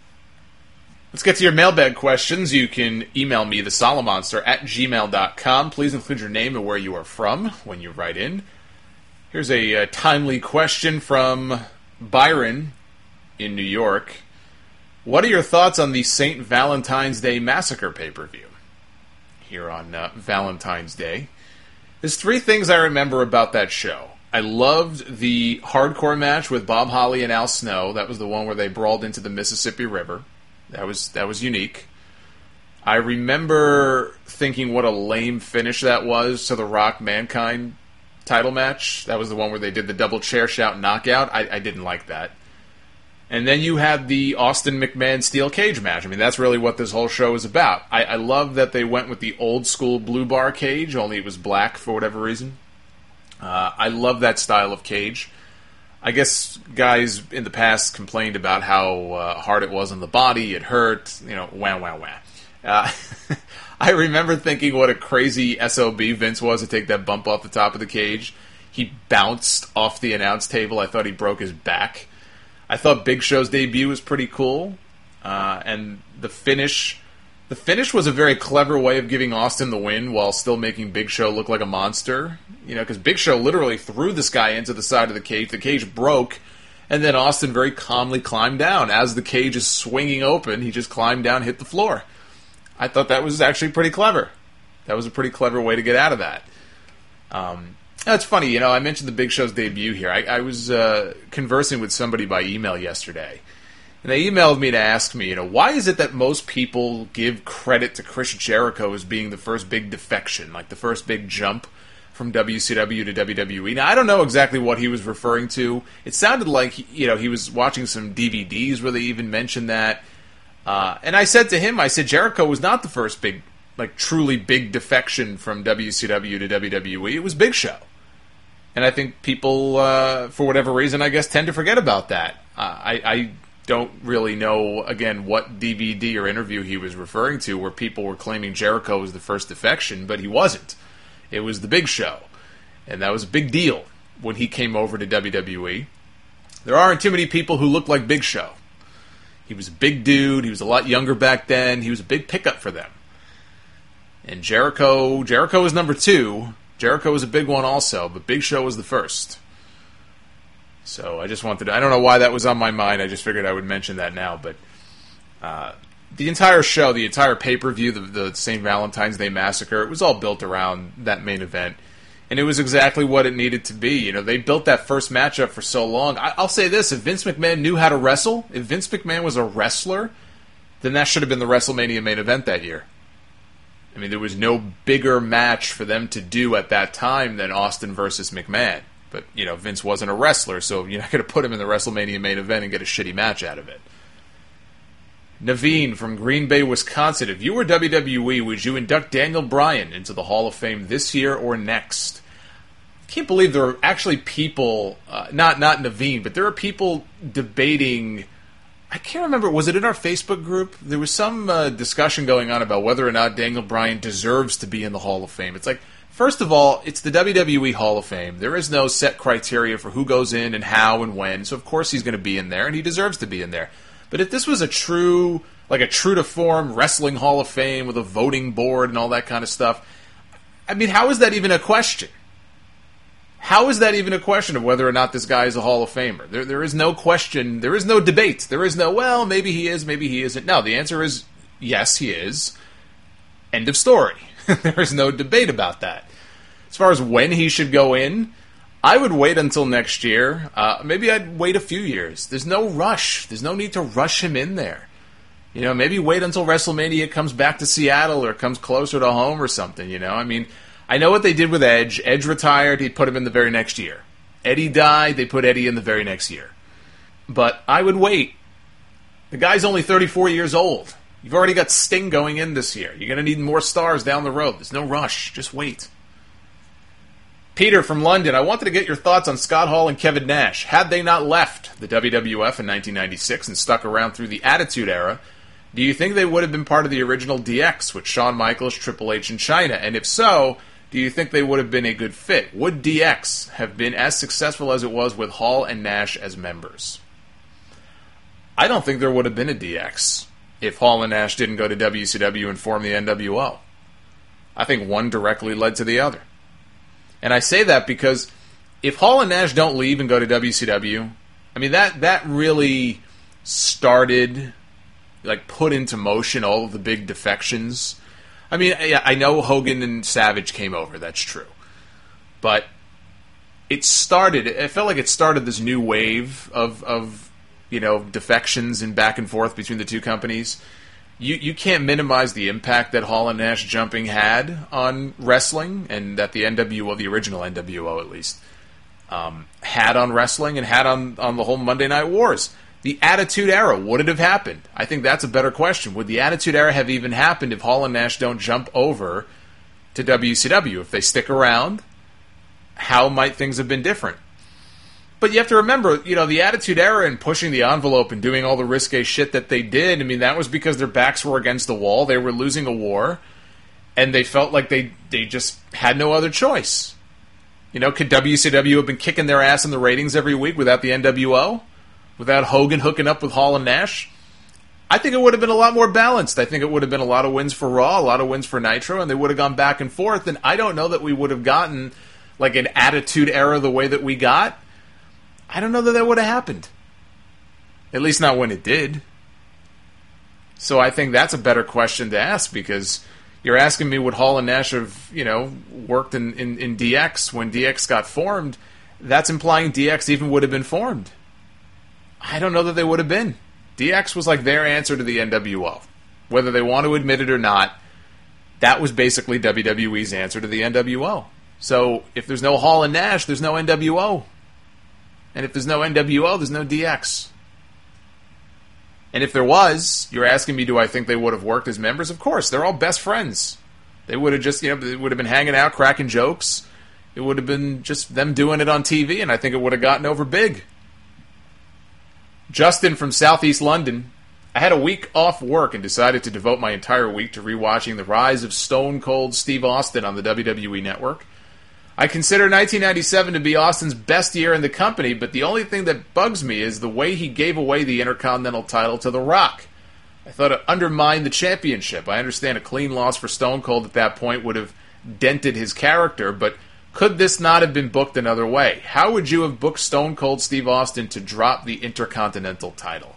Let's get to your mailbag questions. You can email me, the Solomonster, at gmail dot com. Please include your name and where you are from when you write in. Here's a, a timely question from Byron in New York. What are your thoughts on the Saint Valentine's Day Massacre pay-per-view here on uh, Valentine's Day? There's three things I remember about that show. I loved the hardcore match with Bob Holly and Al Snow. That was the one where they brawled into the Mississippi River. That was that was unique. I remember thinking what a lame finish that was to the Rock Mankind title match. That was the one where they did the double chair shout knockout. I, I didn't like that. And then you had the Austin McMahon steel cage match. I mean, that's really what this whole show is about. I, I love that they went with the old school blue bar cage, only it was black for whatever reason. Uh, I love that style of cage. I guess guys in the past complained about how uh, hard it was on the body, it hurt, you know, wah, wah, wah. Uh, I remember thinking what a crazy S O B Vince was to take that bump off the top of the cage. He bounced off the announce table. I thought he broke his back. I thought Big Show's debut was pretty cool, uh, and the finish, the finish was a very clever way of giving Austin the win while still making Big Show look like a monster. You know, because Big Show literally threw this guy into the side of the cage. The cage broke, and then Austin very calmly climbed down. As the cage is swinging open, he just climbed down, hit the floor. I thought that was actually pretty clever. That was a pretty clever way to get out of that. Um... That's funny, you know, I mentioned the Big Show's debut here. I, I was uh, conversing with somebody by email yesterday, and they emailed me to ask me, you know, why is it that most people give credit to Chris Jericho as being the first big defection, like the first big jump from W C W to W W E? Now, I don't know exactly what he was referring to. It sounded like, you know, he was watching some D V Ds where they even mentioned that. Uh, and I said to him, I said, Jericho was not the first big like truly big defection from W C W to W W E, it was Big Show. And I think people, uh, for whatever reason, I guess, tend to forget about that. Uh, I, I don't really know, again, what D V D or interview he was referring to where people were claiming Jericho was the first defection, but he wasn't. It was the Big Show. And that was a big deal when he came over to W W E. There aren't too many people who look like Big Show. He was a big dude. He was a lot younger back then. He was a big pickup for them. And Jericho, Jericho was number two. Jericho was a big one also, but Big Show was the first. So I just wanted to, I don't know why that was on my mind. I just figured I would mention that now. But uh, the entire show, the entire pay-per-view, the, the Saint Valentine's Day Massacre, it was all built around that main event. And it was exactly what it needed to be. You know, they built that first matchup for so long. I, I'll say this, if Vince McMahon knew how to wrestle, if Vince McMahon was a wrestler, then that should have been the WrestleMania main event that year. I mean, there was no bigger match for them to do at that time than Austin versus McMahon. But, you know, Vince wasn't a wrestler, so you're not going to put him in the WrestleMania main event and get a shitty match out of it. Naveen from Green Bay, Wisconsin. If you were W W E, would you induct Daniel Bryan into the Hall of Fame this year or next? I can't believe there are actually people, uh, not not Naveen, but there are people debating. I can't remember, was it in our Facebook group? There was some uh, discussion going on about whether or not Daniel Bryan deserves to be in the Hall of Fame. It's like, first of all, it's the W W E Hall of Fame. There is no set criteria for who goes in and how and when, so of course he's going to be in there, and he deserves to be in there. But if this was a true, like a true-to-form wrestling Hall of Fame with a voting board and all that kind of stuff, I mean, how is that even a question? How is that even a question of whether or not this guy is a Hall of Famer? There, there is no question, there is no debate. There is no, well, maybe he is, maybe he isn't. No, the answer is, yes, he is. End of story. There is no debate about that. As far as when he should go in, I would wait until next year. Uh, maybe I'd wait a few years. There's no rush. There's no need to rush him in there. You know, maybe wait until WrestleMania comes back to Seattle or comes closer to home or something, you know? I mean, I know what they did with Edge. Edge retired, he put him in the very next year. Eddie died, they put Eddie in the very next year. But I would wait. The guy's only thirty-four years old. You've already got Sting going in this year. You're going to need more stars down the road. There's no rush. Just wait. Peter from London, I wanted to get your thoughts on Scott Hall and Kevin Nash. Had they not left the W W F in nineteen ninety-six and stuck around through the Attitude Era, do you think they would have been part of the original D X with Shawn Michaels, Triple H, and Chyna? And if so, do you think they would have been a good fit? Would D X have been as successful as it was with Hall and Nash as members? I don't think there would have been a D X if Hall and Nash didn't go to W C W and form the N W O. I think one directly led to the other. And I say that because if Hall and Nash don't leave and go to W C W, I mean, that that really started, like, put into motion all of the big defections. I mean, I, I know Hogan and Savage came over, that's true. But it started, it felt like it started this new wave of, of you know, defections and back and forth between the two companies. You you can't minimize the impact that Hall and Nash jumping had on wrestling, and that the N W O, the original N W O at least, um, had on wrestling and had on, on the whole Monday Night Wars. The Attitude Era, would it have happened? I think that's a better question. Would the Attitude Era have even happened if Hall and Nash don't jump over to W C W? If they stick around, how might things have been different? But you have to remember, you know, the Attitude Era and pushing the envelope and doing all the risque shit that they did, I mean, that was because their backs were against the wall. They were losing a war, and they felt like they, they just had no other choice. You know, could W C W have been kicking their ass in the ratings every week without the N W O? Without Hogan hooking up with Hall and Nash? I think it would have been a lot more balanced. I think it would have been a lot of wins for Raw, a lot of wins for Nitro, and they would have gone back and forth, and I don't know that we would have gotten like an Attitude Era the way that we got. I don't know that that would have happened. At least not when it did. So I think that's a better question to ask, because you're asking me would Hall and Nash have, you know, worked in, in, in D X when D X got formed. That's implying D X even would have been formed. I don't know that they would have been. D X was like their answer to the N W O. Whether they want to admit it or not, that was basically W W E's answer to the N W O. So if there's no Hall and Nash, there's no N W O. And if there's no N W O, there's no D X. And if there was, you're asking me, do I think they would have worked as members? Of course, they're all best friends. They would have just, you know, they would have been hanging out, cracking jokes. It would have been just them doing it on T V, and I think it would have gotten over big. Justin from Southeast London. I had a week off work and decided to devote my entire week to rewatching the rise of Stone Cold Steve Austin on the W W E Network. I consider nineteen ninety-seven to be Austin's best year in the company, but the only thing that bugs me is the way he gave away the Intercontinental title to The Rock. I thought it undermined the championship. I understand a clean loss for Stone Cold at that point would have dented his character, but could this not have been booked another way? How would you have booked Stone Cold Steve Austin to drop the Intercontinental title?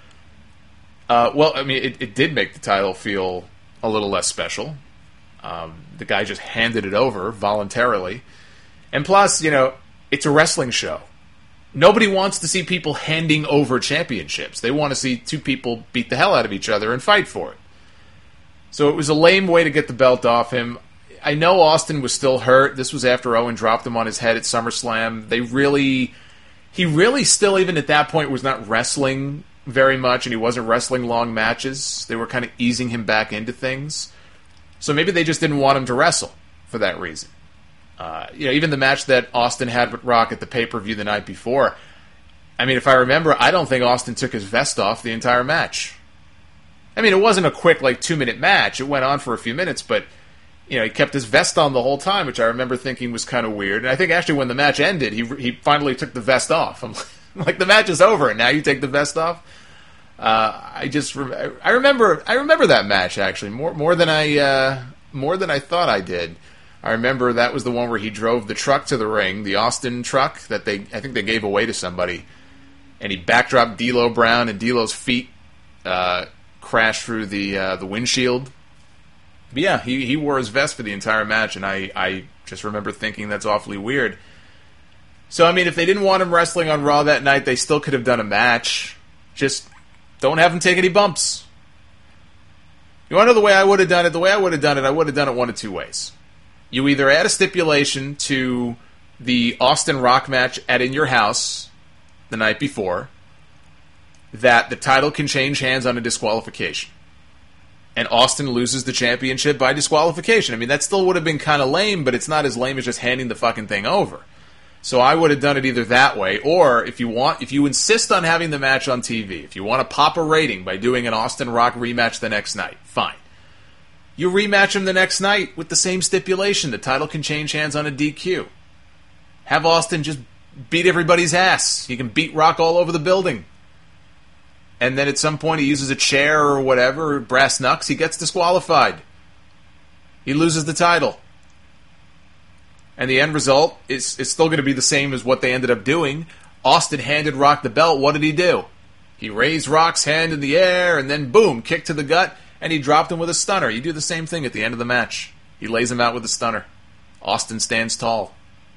Uh, well, I mean, it, it did make the title feel a little less special. Um, the guy just handed it over voluntarily. And plus, you know, it's a wrestling show. Nobody wants to see people handing over championships. They want to see two people beat the hell out of each other and fight for it. So it was a lame way to get the belt off him. I know Austin was still hurt. This was after Owen dropped him on his head at SummerSlam. They really... He really still, even at that point, was not wrestling very much, and he wasn't wrestling long matches. They were kind of easing him back into things. So maybe they just didn't want him to wrestle for that reason. Uh, you know, even the match that Austin had with Rock at the pay-per-view the night before, I mean, if I remember, I don't think Austin took his vest off the entire match. I mean, it wasn't a quick, like, two-minute match. It went on for a few minutes, but, you know, he kept his vest on the whole time, which I remember thinking was kind of weird. And I think actually when the match ended, he he finally took the vest off. I'm like, the match is over, and now you take the vest off? Uh, I just re- I remember I remember that match actually more more than I uh, more than I thought I did. I remember that was the one where he drove the truck to the ring, the Austin truck that they I think they gave away to somebody, and he backdropped D'Lo Brown, and D'Lo's feet uh, crashed through the uh, the windshield. But yeah, he he wore his vest for the entire match, and I I just remember thinking that's awfully weird. So I mean, if they didn't want him wrestling on Raw that night, they still could have done a match. Just don't have him take any bumps. You want to know the way I would have done it? The way I would have done it, I would have done it one of two ways. You either add a stipulation to the Austin Rock match at In Your House the night before that the title can change hands on a disqualification, and Austin loses the championship by disqualification. I mean, that still would have been kind of lame, but it's not as lame as just handing the fucking thing over. So I would have done it either that way, or if you want, if you insist on having the match on T V, if you want to pop a rating by doing an Austin Rock rematch the next night, fine. You rematch him the next night with the same stipulation. The title can change hands on a D Q. Have Austin just beat everybody's ass. He can beat Rock all over the building. And then at some point he uses a chair or whatever, or brass knucks, he gets disqualified. He loses the title. And the end result is, is still going to be the same as what they ended up doing. Austin handed Rock the belt. What did he do? He raised Rock's hand in the air, and then boom, kick to the gut, and he dropped him with a stunner. You do the same thing at the end of the match. He lays him out with a stunner. Austin stands tall.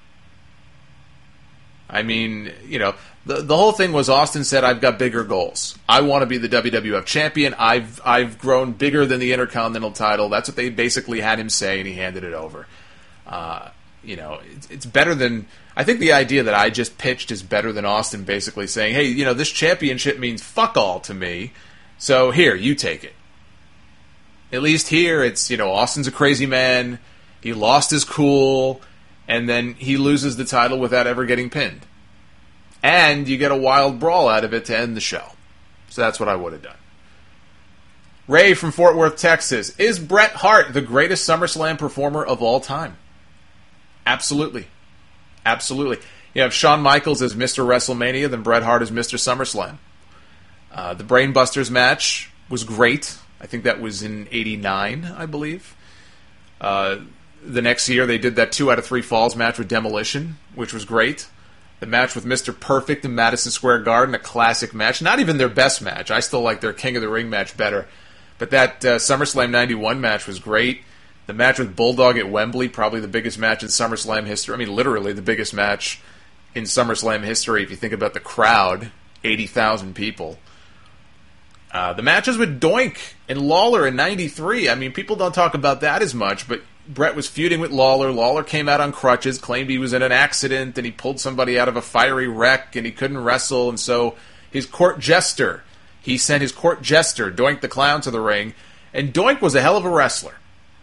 I mean, you know, the the whole thing was Austin said, I've got bigger goals. I want to be the W W F champion. I've I've grown bigger than the Intercontinental title. That's what they basically had him say, and he handed it over. Uh, you know, it's, it's better than... I think the idea that I just pitched is better than Austin basically saying, hey, you know, this championship means fuck all to me, so here, you take it. At least here, it's, you know, Austin's a crazy man, he lost his cool, and then he loses the title without ever getting pinned. And you get a wild brawl out of it to end the show. So that's what I would have done. Ray from Fort Worth, Texas. Is Bret Hart the greatest SummerSlam performer of all time? Absolutely. Absolutely. You have Shawn Michaels as Mister WrestleMania, then Bret Hart as Mister SummerSlam. Uh, the Brainbusters match was great. I think that was in eighty-nine, I believe. Uh, the next year they did that two out of three falls match with Demolition, which was great. The match with Mister Perfect in Madison Square Garden, a classic match. Not even their best match. I still like their King of the Ring match better. But that uh, SummerSlam ninety-one match was great. The match with Bulldog at Wembley, probably the biggest match in SummerSlam history. I mean, literally the biggest match in SummerSlam history if you think about the crowd, eighty thousand people. Uh, the matches with Doink and Lawler in ninety-three, I mean, people don't talk about that as much, but Bret was feuding with Lawler. Lawler came out on crutches, claimed he was in an accident, and he pulled somebody out of a fiery wreck, and he couldn't wrestle, and so his court jester, he sent his court jester, Doink the Clown, to the ring, and Doink was a hell of a wrestler.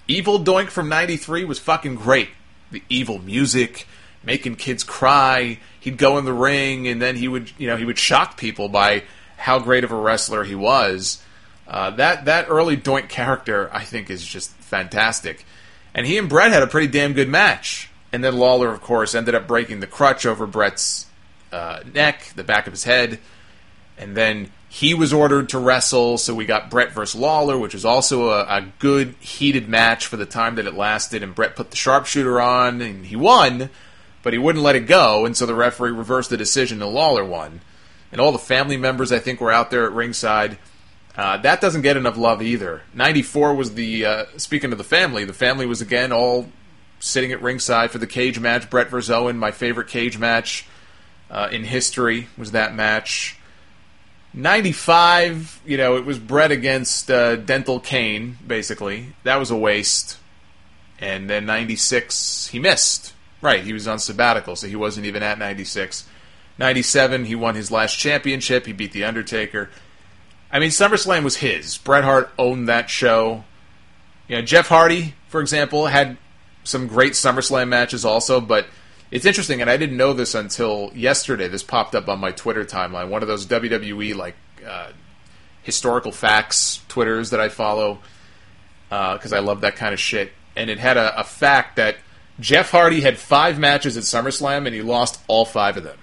Evil Doink from ninety-three was fucking great. The evil music, making kids cry. He'd go in the ring, and then he would, you know, he would shock people by how great of a wrestler he was. Uh, that that early Doink character, I think, is just fantastic. And he and Bret had a pretty damn good match. And then Lawler, of course, ended up breaking the crutch over Bret's uh, neck, the back of his head. And then he was ordered to wrestle, so we got Bret versus Lawler, which was also a, a good, heated match for the time that it lasted. And Bret put the sharpshooter on, and he won, but he wouldn't let it go, and so the referee reversed the decision, and Lawler won. And all the family members, I think, were out there at ringside. Uh, that doesn't get enough love either. ninety-four was the, uh, speaking of the family, the family was, again, all sitting at ringside for the cage match. Bret versus Owen, my favorite cage match uh, in history, was that match. ninety-five, you know, it was Bret against uh, Dental Kane, basically. That was a waste. And then ninety-six, he missed. Right, he was on sabbatical, so he wasn't even at ninety-six. ninety-seven, he won his last championship. He beat The Undertaker. I mean, SummerSlam was his. Bret Hart owned that show. You know, Jeff Hardy, for example, had some great SummerSlam matches also, but it's interesting, and I didn't know this until yesterday. This popped up on my Twitter timeline, one of those W W E, like, uh, historical facts Twitters that I follow, because uh, I love that kind of shit. And it had a, a fact that Jeff Hardy had five matches at SummerSlam, and he lost all five of them.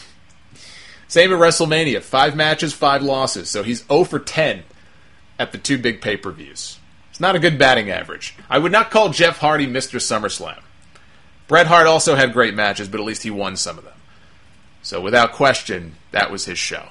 Same at WrestleMania. Five matches, five losses. So he's zero for ten at the two big pay-per-views. It's not a good batting average. I would not call Jeff Hardy Mister SummerSlam. Bret Hart also had great matches, but at least he won some of them. So without question, that was his show.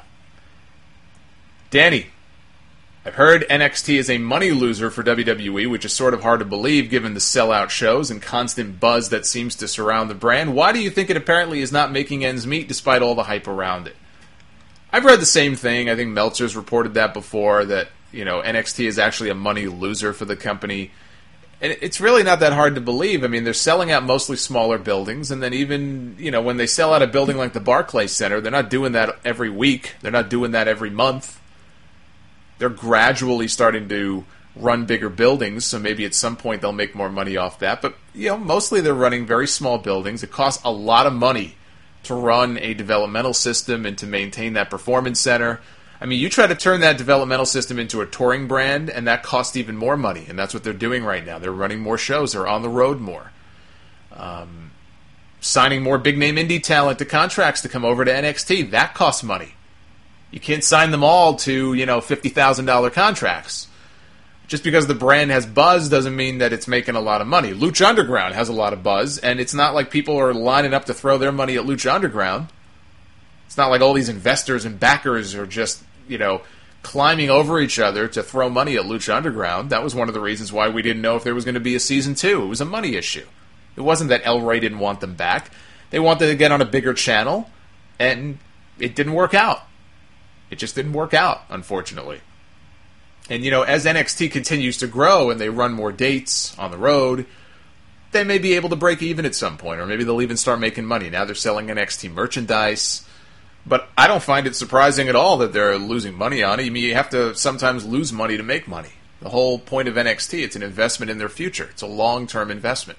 Danny, I've heard N X T is a money loser for W W E, which is sort of hard to believe given the sellout shows and constant buzz that seems to surround the brand. Why do you think it apparently is not making ends meet despite all the hype around it? I've read the same thing. I think Meltzer's reported that before, that, you know, N X T is actually a money loser for the company. And it's really not that hard to believe. I mean, they're selling out mostly smaller buildings, and then even, you know, when they sell out a building like the Barclays Center, they're not doing that every week. They're not doing that every month. They're gradually starting to run bigger buildings, so maybe at some point they'll make more money off that. But, you know, mostly they're running very small buildings. It costs a lot of money to run a developmental system and to maintain that performance center. I mean, you try to turn that developmental system into a touring brand, and that costs even more money, and that's what they're doing right now. They're running more shows. They're on the road more. Um, signing more big-name indie talent to contracts to come over to N X T. That costs money. You can't sign them all to, you know, fifty thousand dollars contracts. Just because the brand has buzz doesn't mean that it's making a lot of money. Lucha Underground has a lot of buzz, and it's not like people are lining up to throw their money at Lucha Underground. It's not like all these investors and backers are just, you know, climbing over each other to throw money at Lucha Underground. That was one of the reasons why we didn't know if there was going to be a season two. It was a money issue. It wasn't that El Rey didn't want them back. They wanted to get on a bigger channel, and it didn't work out. It just didn't work out, unfortunately. And, you know, as N X T continues to grow and they run more dates on the road, they may be able to break even at some point, or maybe they'll even start making money. Now they're selling N X T merchandise. But I don't find it surprising at all that they're losing money on it. I mean, you have to sometimes lose money to make money. The whole point of N X T, it's an investment in their future. It's a long-term investment.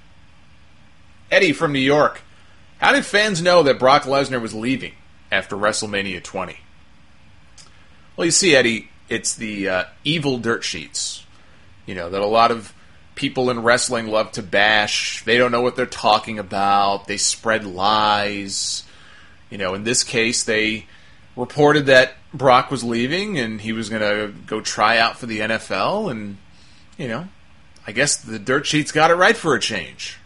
Eddie from New York. How did fans know that Brock Lesnar was leaving after WrestleMania twenty? Well, you see, Eddie, it's the uh, evil dirt sheets, you know, that a lot of people in wrestling love to bash. They don't know what they're talking about. They spread lies. You know, in this case, they reported that Brock was leaving and he was going to go try out for the N F L. And, you know, I guess the dirt sheets got it right for a change.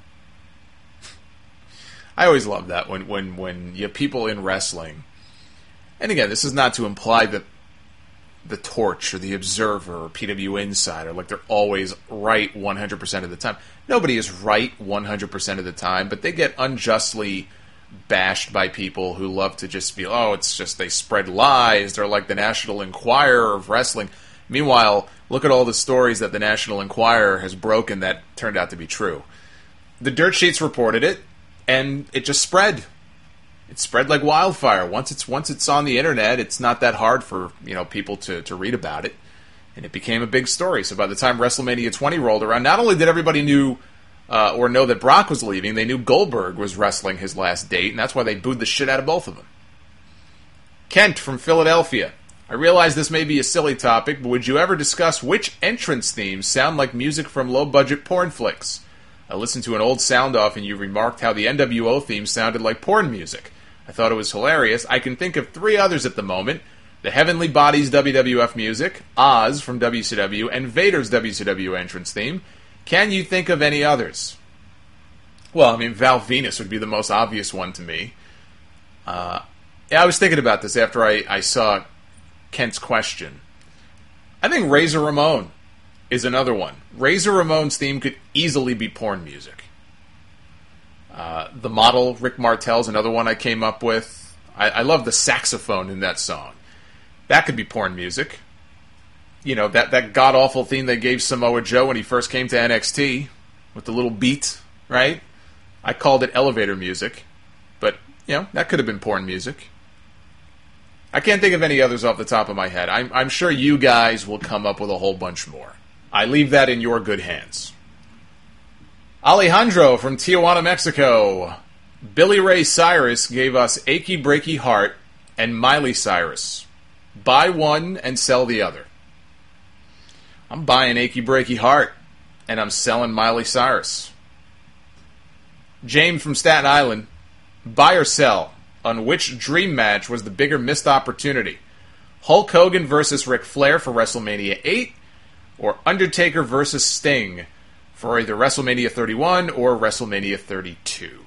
I always love that when, when, when you have people in wrestling. And again, this is not to imply that The Torch or The Observer or P W Insider, like they're always right one hundred percent of the time. Nobody is right one hundred percent of the time, but they get unjustly bashed by people who love to just feel, oh, it's just they spread lies. They're like the National Enquirer of wrestling. Meanwhile, look at all the stories that the National Enquirer has broken that turned out to be true. The dirt sheets reported it, and it just spread. It spread like wildfire. Once it's once it's on the internet, it's not that hard for, you know, people to, to read about it. And it became a big story. So by the time WrestleMania twenty rolled around, not only did everybody knew uh, or know that Brock was leaving, they knew Goldberg was wrestling his last date, and that's why they booed the shit out of both of them. Kent from Philadelphia. I realize this may be a silly topic, but would you ever discuss which entrance themes sound like music from low-budget porn flicks? I listened to an old sound-off and you remarked how the N W O theme sounded like porn music. I thought it was hilarious. I can think of three others at the moment. The Heavenly Bodies W W F music, Oz from W C W, and Vader's W C W entrance theme. Can you think of any others? Well, I mean, Val Venus would be the most obvious one to me. Uh, yeah, I was thinking about this after I, I saw Kent's question. I think Razor Ramon is another one. Razor Ramon's theme could easily be porn music. Uh, the model, Rick Martel's another one I came up with. I, I love the saxophone in that song. That could be porn music. You know, that, that god-awful theme they gave Samoa Joe when he first came to N X T, with the little beat, right? I called it elevator music. But, you know, that could have been porn music. I can't think of any others off the top of my head. I'm, I'm sure you guys will come up with a whole bunch more. I leave that in your good hands. Alejandro from Tijuana, Mexico. Billy Ray Cyrus gave us Achy Breaky Heart and Miley Cyrus. Buy one and sell the other. I'm buying Achy Breaky Heart, and I'm selling Miley Cyrus. James from Staten Island. Buy or sell. On which dream match was the bigger missed opportunity? Hulk Hogan versus Ric Flair for WrestleMania eight, or Undertaker versus Sting for either WrestleMania thirty-one or WrestleMania thirty-two?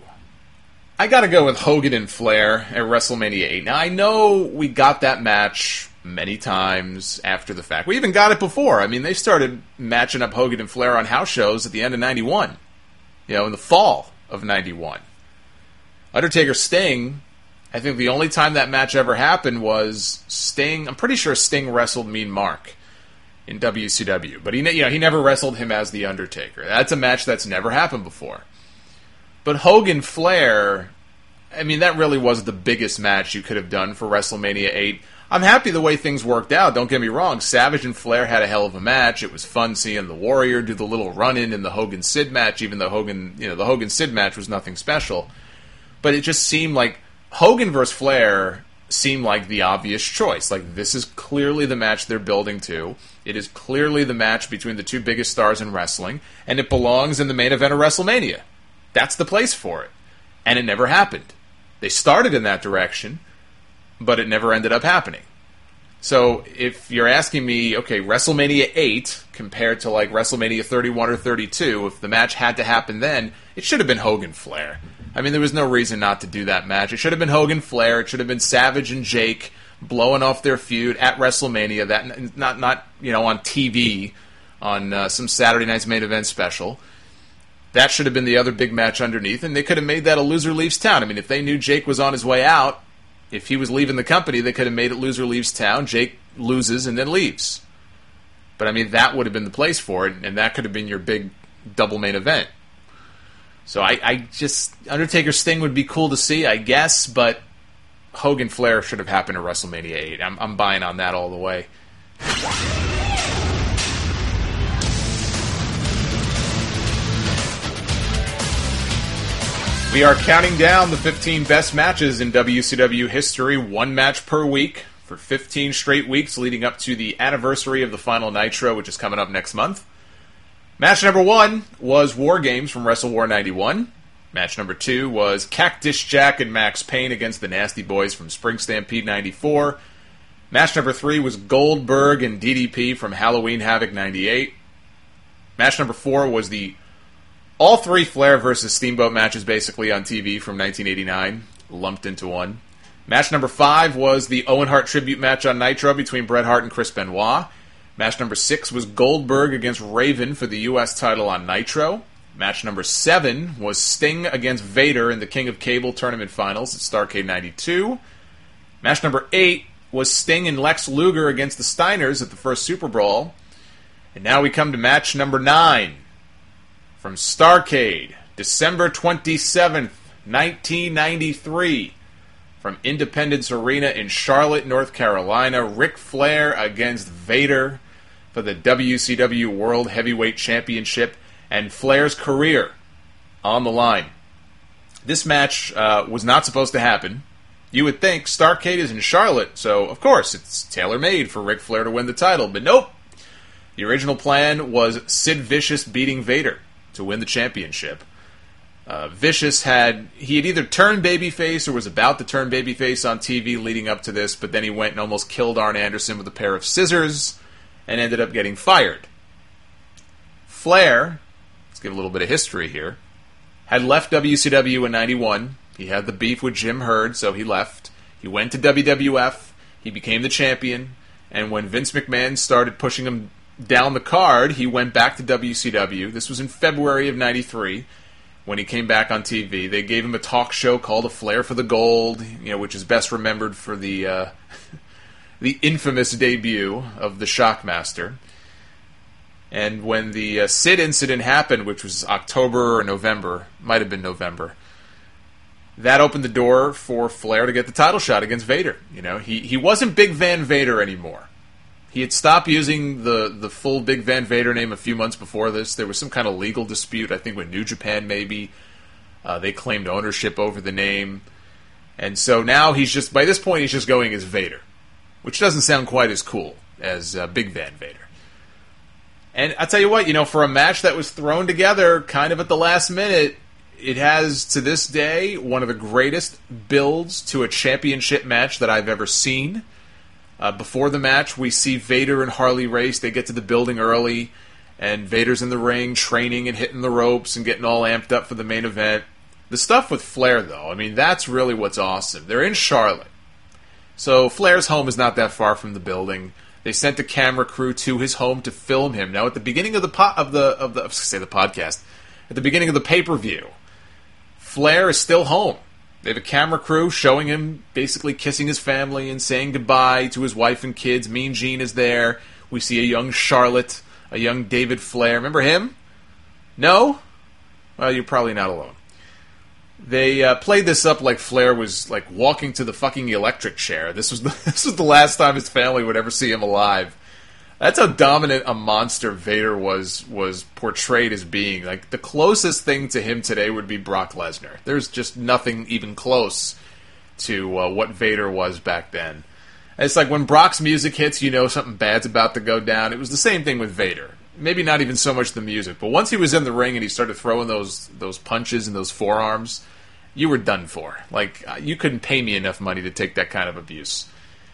I gotta go with Hogan and Flair at WrestleMania eight. Now, I know we got that match many times after the fact. We even got it before. I mean, they started matching up Hogan and Flair on house shows at the end of ninety-one. You know, in the fall of ninety-one. Undertaker Sting, I think the only time that match ever happened was Sting. I'm pretty sure Sting wrestled Mean Mark in W C W, but he, you know, he never wrestled him as the Undertaker. That's a match that's never happened before. But Hogan Flair, I mean, that really was the biggest match you could have done for WrestleMania eight. I'm happy the way things worked out. Don't get me wrong. Savage and Flair had a hell of a match. It was fun seeing the Warrior do the little run-in in the Hogan Sid match, even though Hogan, you know, the Hogan Sid match was nothing special. But it just seemed like Hogan versus Flair seemed like the obvious choice. Like, this is clearly the match they're building to. It is clearly the match between the two biggest stars in wrestling, and it belongs in the main event of WrestleMania. That's the place for it. And it never happened. They started in that direction, but it never ended up happening. So if you're asking me, okay, WrestleMania eight compared to like WrestleMania thirty-one or thirty-two, if the match had to happen then, it should have been Hogan Flair. I mean, there was no reason not to do that match. It should have been Hogan Flair. It should have been Savage and Jake blowing off their feud at WrestleMania. That not not you know on T V on uh, some Saturday night's main event special. That should have been the other big match underneath, and they could have made that a loser leaves town. I mean, if they knew Jake was on his way out, if he was leaving the company, they could have made it loser leaves town. Jake loses and then leaves. But I mean, that would have been the place for it, and that could have been your big double main event. So I, I just Undertaker Sting would be cool to see, I guess, but Hogan Flair should have happened at WrestleMania eight. I'm, I'm buying on that all the way. We are counting down the fifteen best matches in W C W history, one match per week, for fifteen straight weeks leading up to the anniversary of the final Nitro, which is coming up next month. Match number one was War Games from Wrestle War ninety-one. Match number two was Cactus Jack and Max Payne against the Nasty Boys from Spring Stampede ninety-four. Match number three was Goldberg and D D P from Halloween Havoc ninety-eight. Match number four was the all three Flair versus Steamboat matches basically on T V from nineteen eighty-nine, lumped into one. Match number five was the Owen Hart tribute match on Nitro between Bret Hart and Chris Benoit. Match number six was Goldberg against Raven for the U S title on Nitro. Match number seven was Sting against Vader in the King of Cable Tournament Finals at Starrcade ninety-two. Match number eight was Sting and Lex Luger against the Steiners at the first Super Brawl. And now we come to match number nine. From Starrcade, December twenty-seventh, nineteen ninety-three. From Independence Arena in Charlotte, North Carolina, Ric Flair against Vader. for the W C W World Heavyweight Championship and Flair's career on the line. This match uh, was not supposed to happen. You would think Starrcade is in Charlotte, so of course it's tailor-made for Ric Flair to win the title, but nope. The original plan was Sid Vicious beating Vader to win the championship. Uh, Vicious had, he had either turned babyface or was about to turn babyface on T V leading up to this, but then he went and almost killed Arn Anderson with a pair of scissors and ended up getting fired. Flair, let's give a little bit of history here, had left W C W in ninety-one. He had the beef with Jim Herd, so he left. He went to W W F. He became the champion. And when Vince McMahon started pushing him down the card, he went back to W C W. This was in February of ninety-three when he came back on T V. They gave him a talk show called A Flair for the Gold, you know, which is best remembered for the uh, the infamous debut of the Shockmaster. And when the uh, Sid incident happened, which was October or November, might have been November, that opened the door for Flair to get the title shot against Vader. You know, he he wasn't Big Van Vader anymore. He had stopped using the, the full Big Van Vader name a few months before this. There was some kind of legal dispute, I think with New Japan maybe. Uh, they claimed ownership over the name. And so now he's just, by this point, he's just going as Vader, which doesn't sound quite as cool as uh, Big Van Vader. And I'll tell you what, you know, for a match that was thrown together kind of at the last minute, it has, to this day, one of the greatest builds to a championship match that I've ever seen. Uh, before the match, we see Vader and Harley Race. They get to the building early, and Vader's in the ring, training and hitting the ropes and getting all amped up for the main event. The stuff with Flair, though, I mean, that's really what's awesome. They're in Charlotte. So Flair's home is not that far from the building. They sent a camera crew to his home to film him. Now, at the beginning of the po- of the of the I was gonna say the podcast, at the beginning of the pay-per-view, Flair is still home. They have a camera crew showing him basically kissing his family and saying goodbye to his wife and kids. Mean Gene is there. We see a young Charlotte, a young David Flair. Remember him? No? Well, you're probably not alone. They uh, played this up like Flair was like walking to the fucking electric chair. This was the, this was the last time his family would ever see him alive. That's how dominant a monster Vader was was portrayed as being. Like, the closest thing to him today would be Brock Lesnar. There's just nothing even close to uh, what Vader was back then. And it's like when Brock's music hits, you know something bad's about to go down. It was the same thing with Vader. Maybe not even so much the music, but once he was in the ring and he started throwing those those punches and those forearms, you were done for. Like, you couldn't pay me enough money to take that kind of abuse.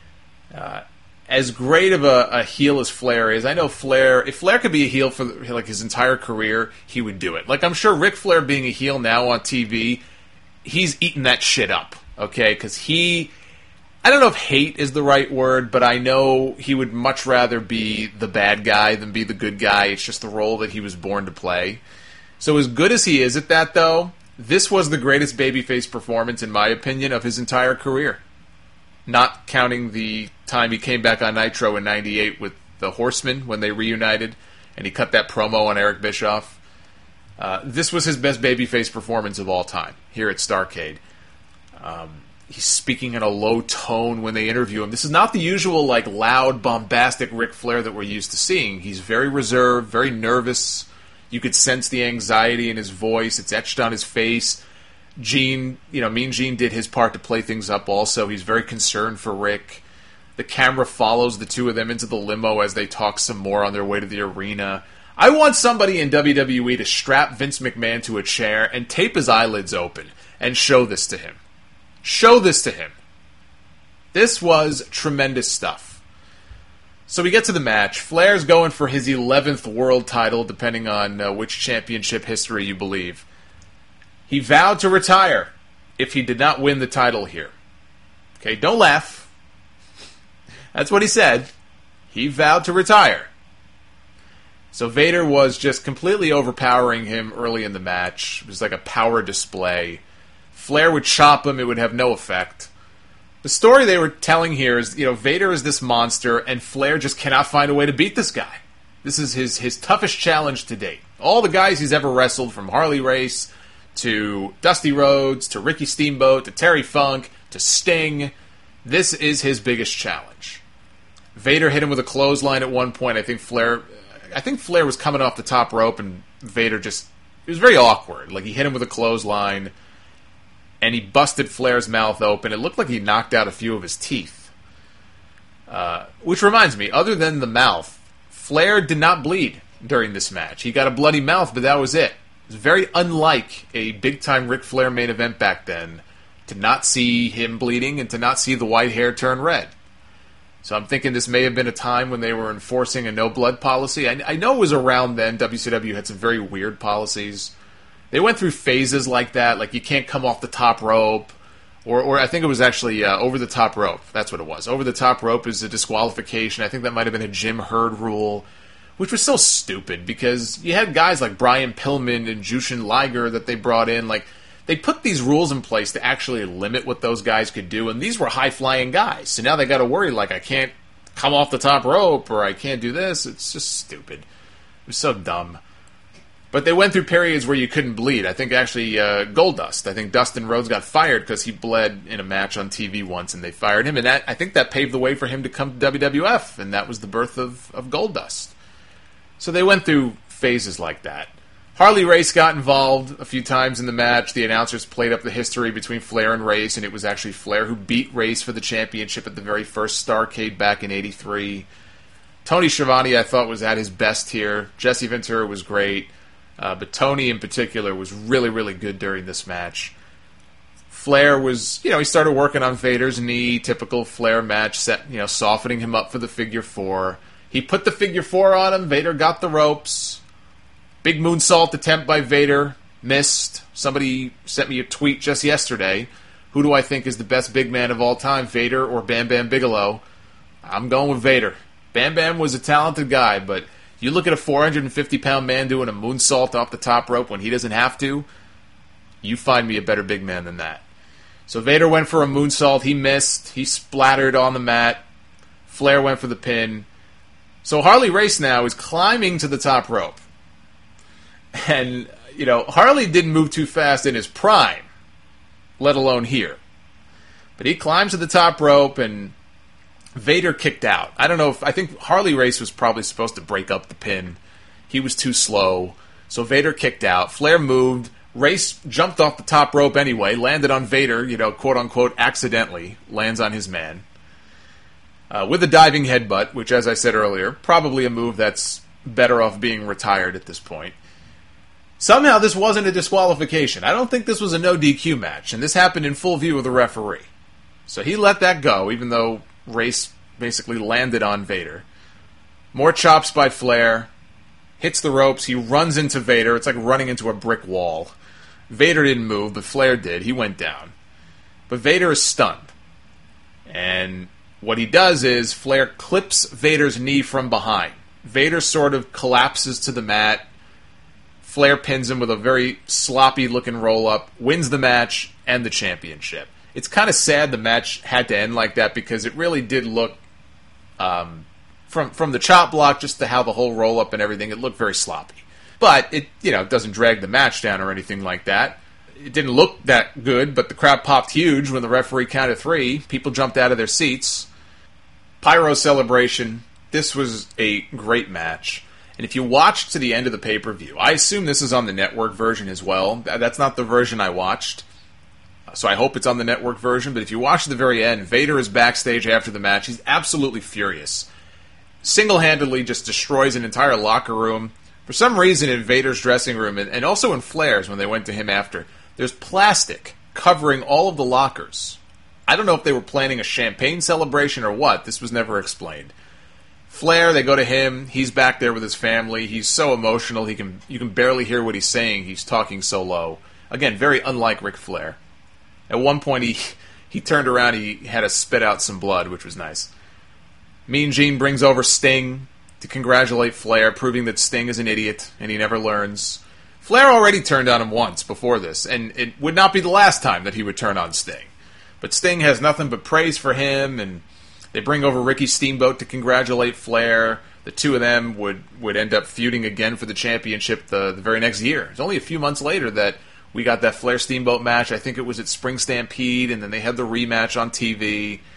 Uh, as great of a, a heel as Flair is, I know Flair, if Flair could be a heel for like his entire career, he would do it. Like, I'm sure Ric Flair being a heel now on T V, he's eating that shit up, okay? Because he, I don't know if hate is the right word, but I know he would much rather be the bad guy than be the good guy. It's just the role that he was born to play. So as good as he is at that, though, this was the greatest babyface performance, in my opinion, of his entire career. Not counting the time he came back on Nitro in ninety-eight with the Horsemen when they reunited, and he cut that promo on Eric Bischoff. Uh, this was his best babyface performance of all time, here at Starrcade. Um, he's speaking in a low tone when they interview him. This is not the usual, like, loud, bombastic Ric Flair that we're used to seeing. He's very reserved, very nervous. You could sense the anxiety in his voice. It's etched on his face. Gene, you know, Mean Gene did his part to play things up also. He's very concerned for Rick. The camera follows the two of them into the limo as they talk some more on their way to the arena. I want somebody in W W E to strap Vince McMahon to a chair and tape his eyelids open and show this to him. Show this to him. This was tremendous stuff. So we get to the match. Flair's going for his eleventh world title, depending on uh, which championship history you believe. He vowed to retire if he did not win the title here. Okay, don't laugh. That's what he said. He vowed to retire. So Vader was just completely overpowering him early in the match. It was like a power display. Flair would chop him, it would have no effect. The story they were telling here is, you know, Vader is this monster, and Flair just cannot find a way to beat this guy. This is his, his toughest challenge to date. All the guys he's ever wrestled, from Harley Race to Dusty Rhodes to Ricky Steamboat to Terry Funk to Sting, this is his biggest challenge. Vader hit him with a clothesline at one point. I think Flair, I think Flair was coming off the top rope, and Vader just, it was very awkward. Like, he hit him with a clothesline, and he busted Flair's mouth open. It looked like he knocked out a few of his teeth. Uh, which reminds me, other than the mouth, Flair did not bleed during this match. He got a bloody mouth, but that was it. It was very unlike a big-time Ric Flair main event back then to not see him bleeding and to not see the white hair turn red. So I'm thinking this may have been a time when they were enforcing a no-blood policy. I, I know it was around then. W C W had some very weird policies. They went through phases like that, like you can't come off the top rope, or, or I think it was actually uh, over the top rope. That's what it was. Over the top rope is a disqualification. I think that might have been a Jim Herd rule, which was so stupid because you had guys like Brian Pillman and Jushin Liger that they brought in. Like, they put these rules in place to actually limit what those guys could do, and these were high-flying guys. So now they got to worry, like, I can't come off the top rope, or I can't do this. It's just stupid. It was so dumb. But they went through periods where you couldn't bleed. I think, actually, uh, Goldust. I think Dustin Rhodes got fired because he bled in a match on T V once, and they fired him. And that I think that paved the way for him to come to W W F, and that was the birth of, of Goldust. So they went through phases like that. Harley Race got involved a few times in the match. The announcers played up the history between Flair and Race, and it was actually Flair who beat Race for the championship at the very first Starrcade back in eighty-three. Tony Schiavone, I thought, was at his best here. Jesse Ventura was great, uh, but Tony in particular was really, really good during this match. Flair was, you know, he started working on Vader's knee, typical Flair match, set, you know, softening him up for the figure four. He put the figure four on him. Vader got the ropes. Big moonsault attempt by Vader. Missed. Somebody sent me a tweet just yesterday. Who do I think is the best big man of all time, Vader or Bam Bam Bigelow? I'm going with Vader. Bam Bam was a talented guy, but you look at a four hundred fifty pound man doing a moonsault off the top rope when he doesn't have to, you find me a better big man than that. So Vader went for a moonsault. He missed. He splattered on the mat. Flair went for the pin. So Harley Race now is climbing to the top rope. And, you know, Harley didn't move too fast in his prime, let alone here. But he climbs to the top rope, and Vader kicked out. I don't know if, I think Harley Race was probably supposed to break up the pin. He was too slow, so Vader kicked out. Flair moved. Race jumped off the top rope anyway, landed on Vader, you know, quote-unquote, accidentally, lands on his man. Uh, with a diving headbutt, which, as I said earlier, probably a move that's better off being retired at this point. Somehow this wasn't a disqualification. I don't think this was a no D Q match, and this happened in full view of the referee. So he let that go, even though Race basically landed on Vader. More chops by Flair. Hits the ropes. He runs into Vader. It's like running into a brick wall. Vader didn't move, but Flair did. He went down. But Vader is stunned. And what he does is Flair clips Vader's knee from behind. Vader sort of collapses to the mat. Flair pins him with a very sloppy-looking roll-up, wins the match and the championship. It's kind of sad the match had to end like that because it really did look, um, from from the chop block just to how the whole roll-up and everything, it looked very sloppy. But it, you know, it doesn't drag the match down or anything like that. It didn't look that good, but the crowd popped huge when the referee counted three. People jumped out of their seats. Pyro celebration. This was a great match. And if you watch to the end of the pay-per-view, I assume this is on the network version as well. That's not the version I watched, so I hope it's on the network version. But if you watch to the very end, Vader is backstage after the match. He's absolutely furious. Single-handedly just destroys an entire locker room. For some reason in Vader's dressing room, and also in Flair's when they went to him after, there's plastic covering all of the lockers. I don't know if they were planning a champagne celebration or what. This was never explained. Flair, they go to him. He's back there with his family. He's so emotional. He can you can barely hear what he's saying. He's talking so low. Again, very unlike Ric Flair. At one point, he he turned around. He had to spit out some blood, which was nice. Mean Gene brings over Sting to congratulate Flair, proving that Sting is an idiot and he never learns. Flair already turned on him once before this, and it would not be the last time that he would turn on Sting. But Sting has nothing but praise for him, and they bring over Ricky Steamboat to congratulate Flair. The two of them would, would end up feuding again for the championship the, the very next year. It's only a few months later that we got that Flair Steamboat match. I think it was at Spring Stampede, and then they had the rematch on T V.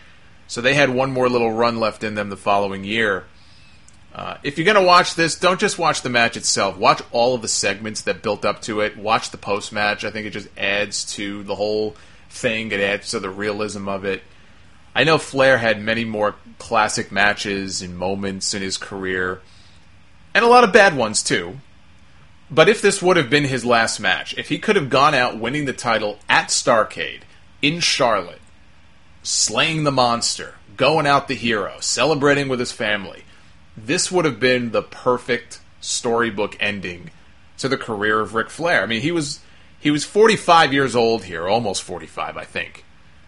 So they had one more little run left in them the following year. Uh, if you're going to watch this, don't just watch the match itself. Watch all of the segments that built up to it. Watch the post-match. I think it just adds to the whole thing. It adds to the realism of it. I know Flair had many more classic matches and moments in his career, and a lot of bad ones too. But if this would have been his last match, if he could have gone out winning the title at Starrcade, in Charlotte, slaying the monster, going out the hero, celebrating with his family, this would have been the perfect storybook ending to the career of Ric Flair. I mean, he was he was forty-five years old here, almost forty-five, I think.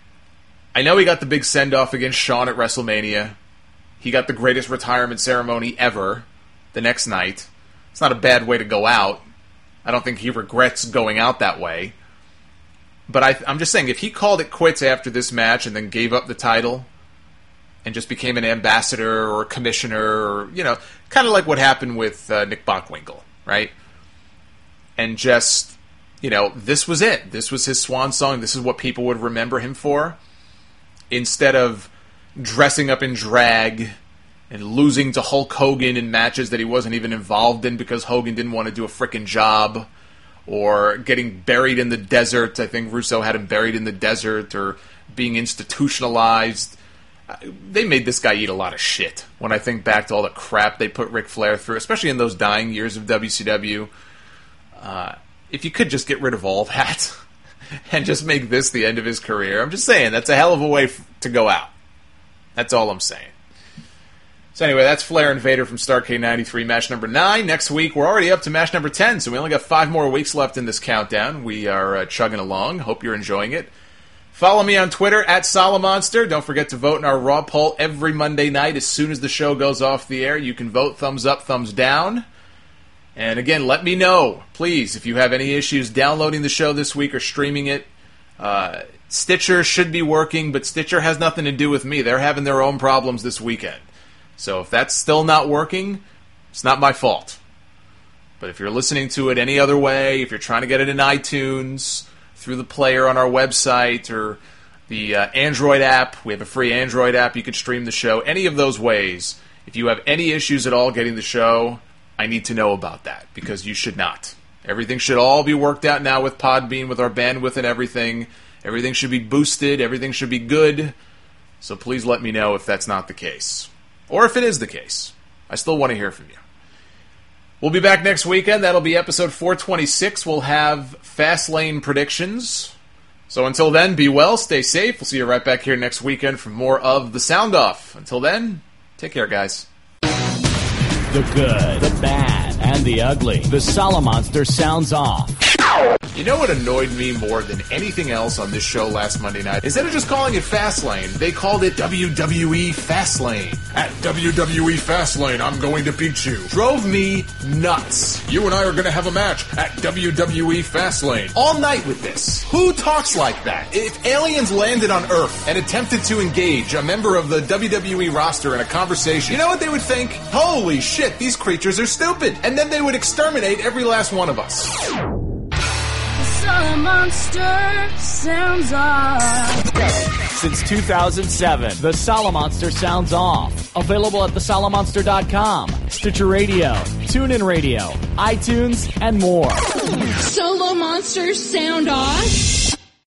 I know he got the big send-off against Shawn at WrestleMania. He got the greatest retirement ceremony ever the next night. It's not a bad way to go out. I don't think he regrets going out that way. But I, I'm just saying, if he called it quits after this match and then gave up the title and just became an ambassador or a commissioner, or, you know, kind of like what happened with uh, Nick Bockwinkel, right? And just, you know, this was it. This was his swan song. This is what people would remember him for. Instead of dressing up in drag and losing to Hulk Hogan in matches that he wasn't even involved in because Hogan didn't want to do a frickin' job, or getting buried in the desert. I think Russo had him buried in the desert, or being institutionalized. They made this guy eat a lot of shit when I think back to all the crap they put Ric Flair through, especially in those dying years of W C W. Uh, if you could just get rid of all that and just make this the end of his career, I'm just saying, that's a hell of a way f- to go out. That's all I'm saying. So anyway, that's Flair and Vader from Starrcade ninety-three, match number nine. Next week, we're already up to match number ten, so we only got five more weeks left in this countdown. We are uh, chugging along. Hope you're enjoying it. Follow me on Twitter, at Solomonster. Don't forget to vote in our Raw poll every Monday night. As soon as the show goes off the air, you can vote thumbs up, thumbs down. And again, let me know, please, if you have any issues downloading the show this week or streaming it. Uh, Stitcher should be working, but Stitcher has nothing to do with me. They're having their own problems this weekend. So if that's still not working, it's not my fault. But if you're listening to it any other way, if you're trying to get it in iTunes, through the player on our website, or the uh, Android app, we have a free Android app, you could stream the show. Any of those ways, if you have any issues at all getting the show, I need to know about that, because you should not. Everything should all be worked out now with Podbean, with our bandwidth and everything. Everything should be boosted. Everything should be good. So please let me know if that's not the case. Or if it is the case. I still want to hear from you. We'll be back next weekend. That'll be episode four twenty-six. We'll have Fastlane predictions. So until then, be well, stay safe. We'll see you right back here next weekend for more of The Sound Off. Until then, take care, guys. The good, the bad, and the ugly. The Solomonster sounds off. You know what annoyed me more than anything else on this show last Monday night? Instead of just calling it Fastlane, they called it W W E Fastlane. At W W E Fastlane, I'm going to beat you. Drove me nuts. You and I are going to have a match at W W E Fastlane. All night with this. Who talks like that? If aliens landed on Earth and attempted to engage a member of the W W E roster in a conversation, you know what they would think? Holy shit, these creatures are stupid. And then they would exterminate every last one of us. Solomonster sounds off. Since two thousand seven, the Solomonster sounds off. Available at the solomonster dot com, Stitcher Radio, TuneIn Radio, iTunes, and more. Solomonster sound off.